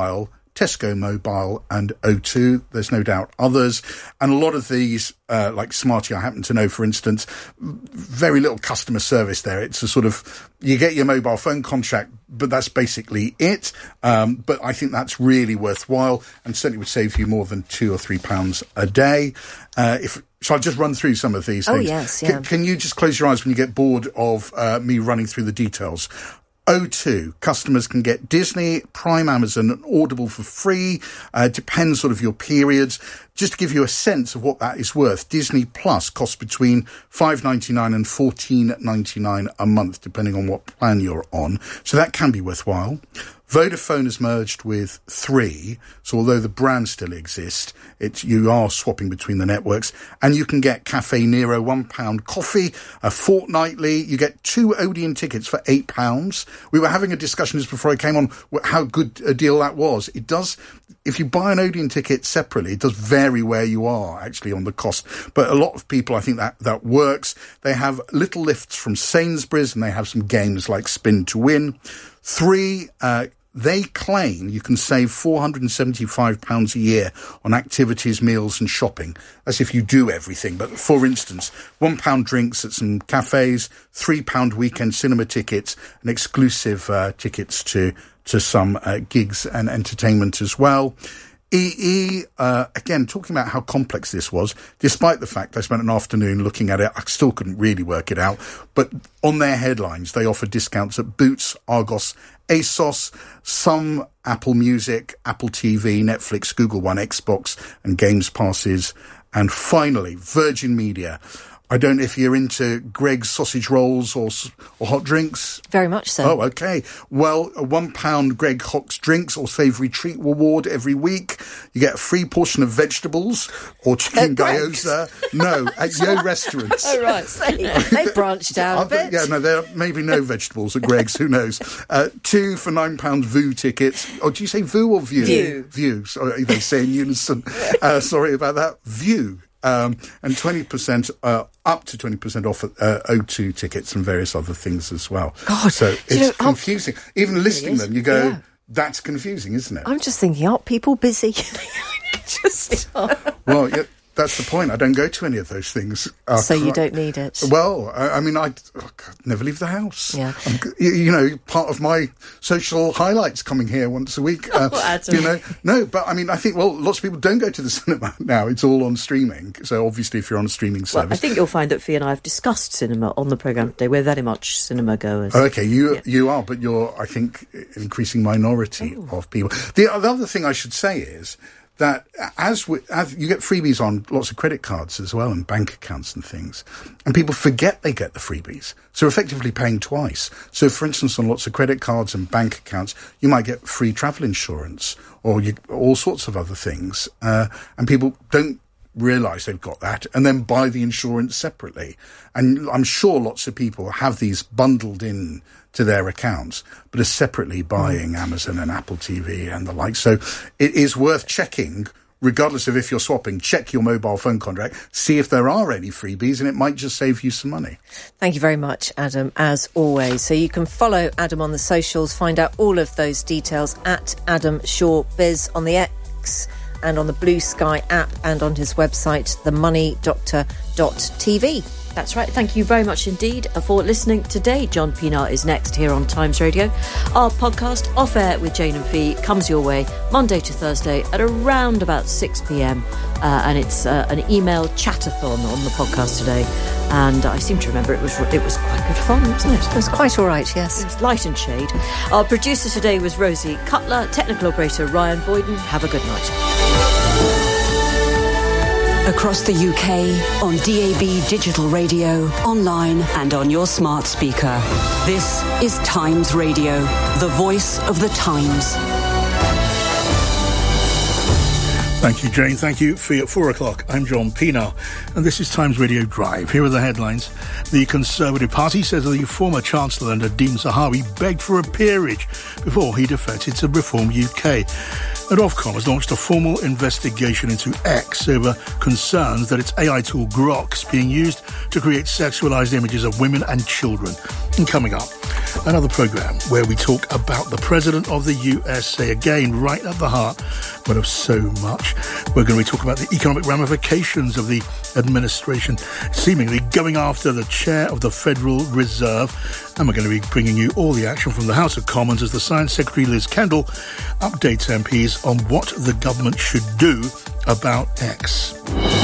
Tesco Mobile and O two. There's no doubt others. And a lot of these, uh, like Smarty, I happen to know, for instance, very little customer service there. It's a sort of, you get your mobile phone contract, but that's basically it. Um, but I think that's really worthwhile and certainly would save you more than two or three pounds a day. Uh, if Shall I just run through some of these oh, things? Oh, yes, yeah. Can, can you just close your eyes when you get bored of uh, me running through the details? O two, customers can get Disney, Prime, Amazon and Audible for free. Uh, depends sort of your periods. Just to give you a sense of what that is worth, Disney Plus costs between five pounds ninety-nine and fourteen pounds ninety-nine a month, depending on what plan you're on. So that can be worthwhile. Vodafone has merged with Three, so although the brand still exists, it's, you are swapping between the networks, and you can get Cafe Nero one pound coffee uh, fortnightly. You get two Odeon tickets for eight pounds. We were having a discussion just before I came on how good a deal that was. It does, if you buy an Odeon ticket separately, it does vary where you are actually on the cost. But a lot of people, I think that, that works. They have little lifts from Sainsbury's, and they have some games like Spin to Win. Three, uh, they claim you can save four hundred seventy-five pounds a year on activities, meals and shopping. That's if you do everything. But for instance, one pound drinks at some cafes, three pound weekend cinema tickets and exclusive uh, tickets to, to some uh, gigs and entertainment as well. E E, uh, again, talking about how complex this was, despite the fact I spent an afternoon looking at it, I still couldn't really work it out. But on their headlines, they offer discounts at Boots, Argos, ASOS, some Apple Music, Apple T V, Netflix, Google One, Xbox, and Games Passes. And finally, Virgin Media. I don't know if you're into Greg's sausage rolls or or hot drinks. Very much so. Oh, okay. Well, a one pound Greg Hawkes drinks or savoury treat reward every week. You get a free portion of vegetables or chicken gyoza. No, at Yo restaurants. Oh, right. They branched out a bit. Yeah, no, there are maybe no vegetables at Greg's. Who knows? Uh, two for nine pounds Vue tickets. Oh, do you say Vue or View? View. View. Sorry, they say in unison. Uh, sorry about that. View. Um, and twenty percent, uh, up to twenty percent off uh, O two tickets and various other things as well. God. So it's you know, confusing. I'll, Even listing them, you go, yeah. That's confusing, isn't it? I'm just thinking, aren't people busy? just Well, yeah, that's the point. I don't go to any of those things. Uh, so you don't need it? Well, I, I mean, I oh God, never leave the house. Yeah. I'm, you, you know, part of my social highlights coming here once a week. Uh, oh, you know, no, but I mean, I think, well, lots of people don't go to the cinema now. It's all on streaming. So obviously, if you're on a streaming service. Well, I think you'll find that Fee and I have discussed cinema on the programme today. We're very much cinema goers. Okay, you yeah. you are, but you're, I think, an increasing minority oh. of people. The, the other thing I should say is that as, we, as you get freebies on lots of credit cards as well and bank accounts and things, and people forget they get the freebies. So effectively paying twice. So, for instance, on lots of credit cards and bank accounts, you might get free travel insurance or you, all sorts of other things. Uh, and people don't realise they've got that and then buy the insurance separately. And I'm sure lots of people have these bundled in to their accounts, but are separately buying Amazon and Apple T V and the like. So it is worth checking, regardless of if you're swapping, check your mobile phone contract, see if there are any freebies, and it might just save you some money. Thank you very much, Adam, as always. So you can follow Adam on the socials, find out all of those details at Adam Shaw Biz on the X and on the Blue Sky app and on his website, the money doctor dot t v. That's right. Thank you very much indeed for listening today. John Pienaar is next here on Times Radio. Our podcast, Off Air with Jane and Fee, comes your way Monday to Thursday at around about six p.m. Uh, and it's uh, an email chat-a-thon on the podcast today. And I seem to remember it was it was quite good fun, wasn't it? It was quite all right, yes. It was light and shade. Our producer today was Rosie Cutler, technical operator Ryan Boyden. Have a good night. Across the U K, on D A B digital radio, online and on your smart speaker. This is Times Radio, the voice of the Times. Thank you, Jane. Thank you. For at four o'clock, I'm John Pienaar, and this is Times Radio Drive. Here are the headlines. The Conservative Party says the former Chancellor Nadhim Zahawi begged for a peerage before he defected to Reform U K. And Ofcom has launched a formal investigation into X over concerns that its A I tool Grok is being used to create sexualised images of women and children. And coming up, another programme where we talk about the President of the U S A, again, right at the heart, but of so much. We're going to be talking about the economic ramifications of the administration seemingly going after the chair of the Federal Reserve. And we're going to be bringing you all the action from the House of Commons as the Science Secretary Liz Kendall updates M Ps on what the government should do about X.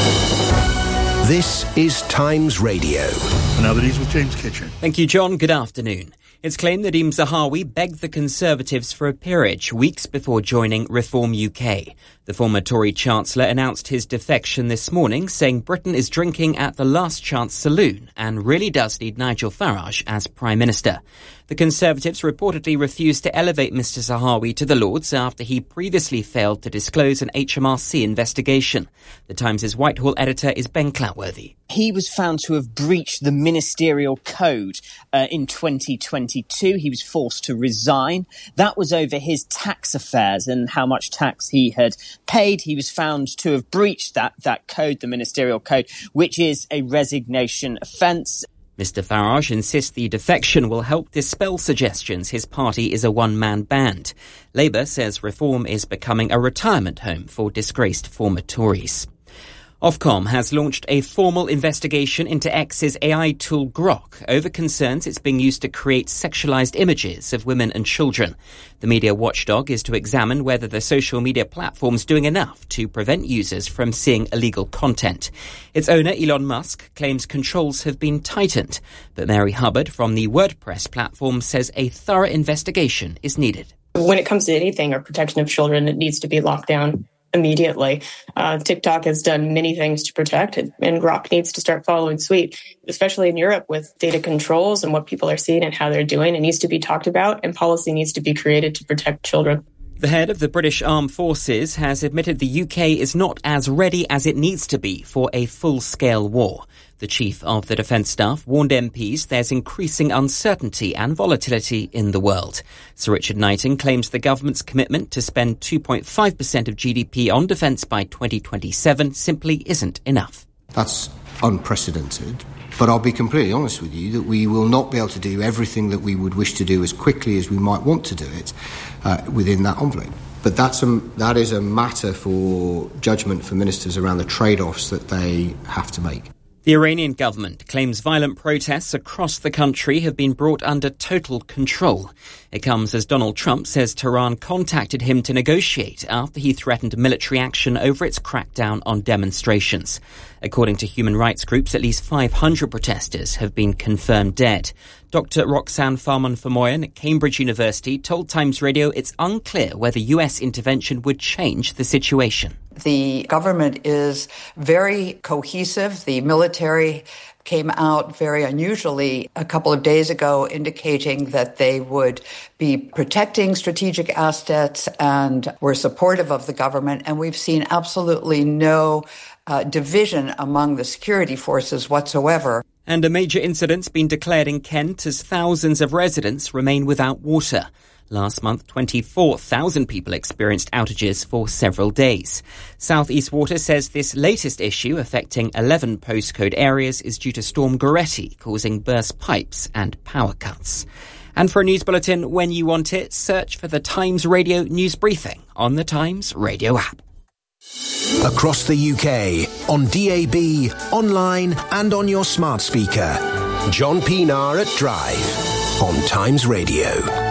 This is Times Radio. And now the news with James Kitchen. Thank you, John. Good afternoon. It's claimed that Nadeem Zahawi begged the Conservatives for a peerage weeks before joining Reform U K. The former Tory Chancellor announced his defection this morning, saying Britain is drinking at the Last Chance Saloon and really does need Nigel Farage as Prime Minister. The Conservatives reportedly refused to elevate Mister Zahawi to the Lords after he previously failed to disclose an H M R C investigation. The Times' Whitehall editor is Ben Cloutworthy. He was found to have breached the ministerial code uh, in twenty twenty-two. He was forced to resign. That was over his tax affairs and how much tax he had paid. He was found to have breached that, that code, the ministerial code, which is a resignation offence. Mister Farage insists the defection will help dispel suggestions his party is a one-man band. Labour says Reform is becoming a retirement home for disgraced former Tories. Ofcom has launched a formal investigation into X's A I tool Grok over concerns it's being used to create sexualised images of women and children. The media watchdog is to examine whether the social media platform's doing enough to prevent users from seeing illegal content. Its owner, Elon Musk, claims controls have been tightened, but Mary Hubbard from the WordPress platform says a thorough investigation is needed. When it comes to anything or protection of children, it needs to be locked down immediately. Uh, TikTok has done many things to protect it, and Grok needs to start following suit, especially in Europe with data controls and what people are seeing and how they're doing. It needs to be talked about, and policy needs to be created to protect children. The head of the British Armed Forces has admitted the U K is not as ready as it needs to be for a full-scale war. The chief of the Defence Staff warned M Ps there's increasing uncertainty and volatility in the world. Sir Richard Knighting claims the government's commitment to spend two point five percent of G D P on defence by twenty twenty-seven simply isn't enough. That's unprecedented. But I'll be completely honest with you that we will not be able to do everything that we would wish to do as quickly as we might want to do it uh, within that envelope. But that's a, that is a matter for judgment for ministers around the trade-offs that they have to make. The Iranian government claims violent protests across the country have been brought under total control. It comes as Donald Trump says Tehran contacted him to negotiate after he threatened military action over its crackdown on demonstrations. According to human rights groups, at least five hundred protesters have been confirmed dead. Doctor Roxanne Farman-Famoyan at Cambridge University told Times Radio it's unclear whether U S intervention would change the situation. The government is very cohesive. The military came out very unusually a couple of days ago indicating that they would be protecting strategic assets and were supportive of the government. And we've seen absolutely no uh, division among the security forces whatsoever. And a major incident's been declared in Kent as thousands of residents remain without water. Last month, twenty-four thousand people experienced outages for several days. South East Water says this latest issue affecting eleven postcode areas is due to Storm Goretti, causing burst pipes and power cuts. And for a news bulletin when you want it, search for the Times Radio News Briefing on the Times Radio app. Across the U K, on D A B, online and on your smart speaker. John Pienaar at Drive on Times Radio.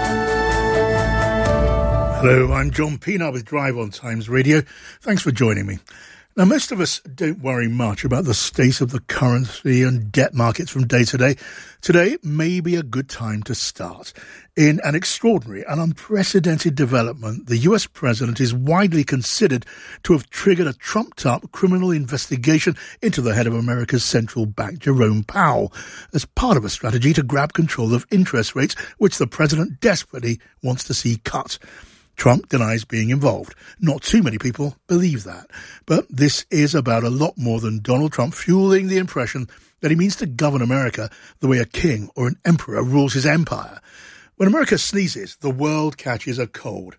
Hello, I'm John Pienaar with Drive on Times Radio. Thanks for joining me. Now, most of us don't worry much about the state of the currency and debt markets from day to day. Today may be a good time to start. In an extraordinary and unprecedented development, the U S president is widely considered to have triggered a trumped-up criminal investigation into the head of America's central bank, Jerome Powell, as part of a strategy to grab control of interest rates, which the president desperately wants to see cut. Trump denies being involved. Not too many people believe that. But this is about a lot more than Donald Trump fueling the impression that he means to govern America the way a king or an emperor rules his empire. When America sneezes, the world catches a cold.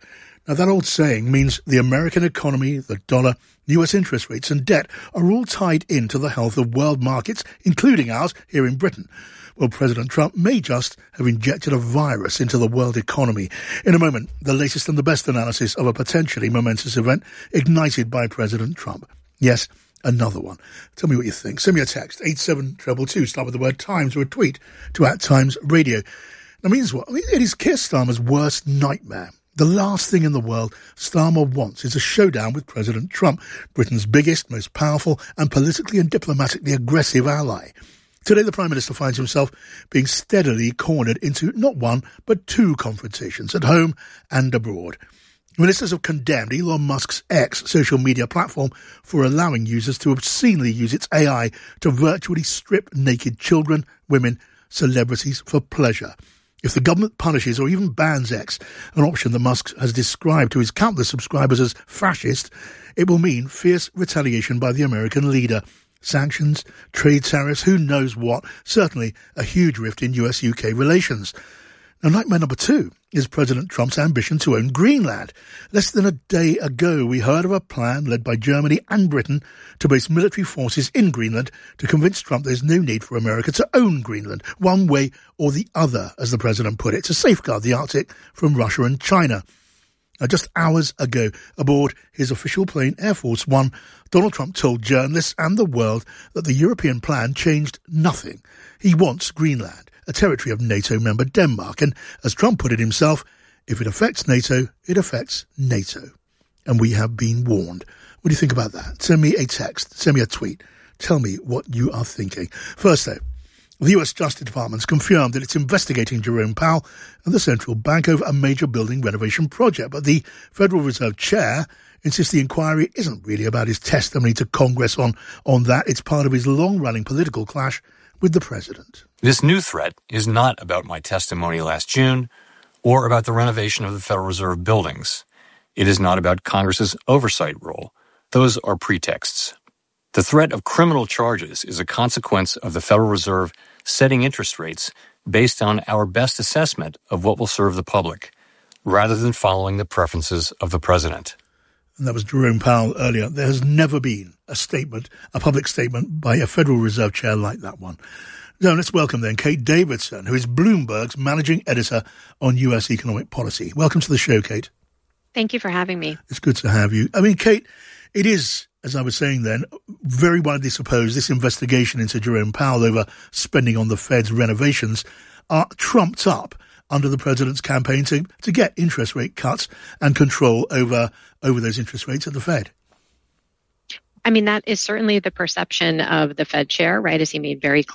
Now, that old saying means the American economy, the dollar, U S interest rates and debt are all tied into the health of world markets, including ours here in Britain. Well, President Trump may just have injected a virus into the world economy. In a moment, the latest and the best analysis of a potentially momentous event ignited by President Trump. Yes, another one. Tell me what you think. Send me a text, eight seven two two two, start with the word Times, or a tweet to at Times Radio. That means what? I mean, it is Keir Starmer's worst nightmare. The last thing in the world Starmer wants is a showdown with President Trump, Britain's biggest, most powerful and politically and diplomatically aggressive ally. Today, the Prime Minister finds himself being steadily cornered into not one, but two confrontations, at home and abroad. Ministers have condemned Elon Musk's X social media platform for allowing users to obscenely use its A I to virtually strip naked children, women, celebrities for pleasure. If the government punishes or even bans X, an option that Musk has described to his countless subscribers as fascist, it will mean fierce retaliation by the American leader. Sanctions, trade tariffs, who knows what, certainly a huge rift in U S U K relations. Now, nightmare number two is President Trump's ambition to own Greenland. Less than a day ago, we heard of a plan led by Germany and Britain to base military forces in Greenland to convince Trump there's no need for America to own Greenland, one way or the other, as the president put it, to safeguard the Arctic from Russia and China. Now, just hours ago, aboard his official plane, Air Force One, Donald Trump told journalists and the world that the European plan changed nothing. He wants Greenland, a territory of NATO member Denmark, and as Trump put it himself, if it affects NATO, it affects NATO. And we have been warned. What do you think about that? Send me a text, send me a tweet. Tell me what you are thinking. First, though, the U S Justice Department's confirmed that it's investigating Jerome Powell and the central bank over a major building renovation project, but the Federal Reserve Chair insists the inquiry isn't really about his testimony to Congress on, on that. It's part of his long-running political clash with the president. This new threat is not about my testimony last June or about the renovation of the Federal Reserve buildings. It is not about Congress's oversight role. Those are pretexts. The threat of criminal charges is a consequence of the Federal Reserve setting interest rates based on our best assessment of what will serve the public, rather than following the preferences of the president. And that was Jerome Powell earlier. There has never been a statement, a public statement by a Federal Reserve Chair like that one. Now, let's welcome then Kate Davidson, who is Bloomberg's managing editor on U S economic policy. Welcome to the show, Kate. Thank you for having me. It's good to have you. I mean, Kate, it is, as I was saying then, very widely supposed this investigation into Jerome Powell over spending on the Fed's renovations are trumped up under the president's campaign to, to get interest rate cuts and control over over those interest rates at the Fed. I mean, that is certainly the perception of the Fed chair, right, as he made very clear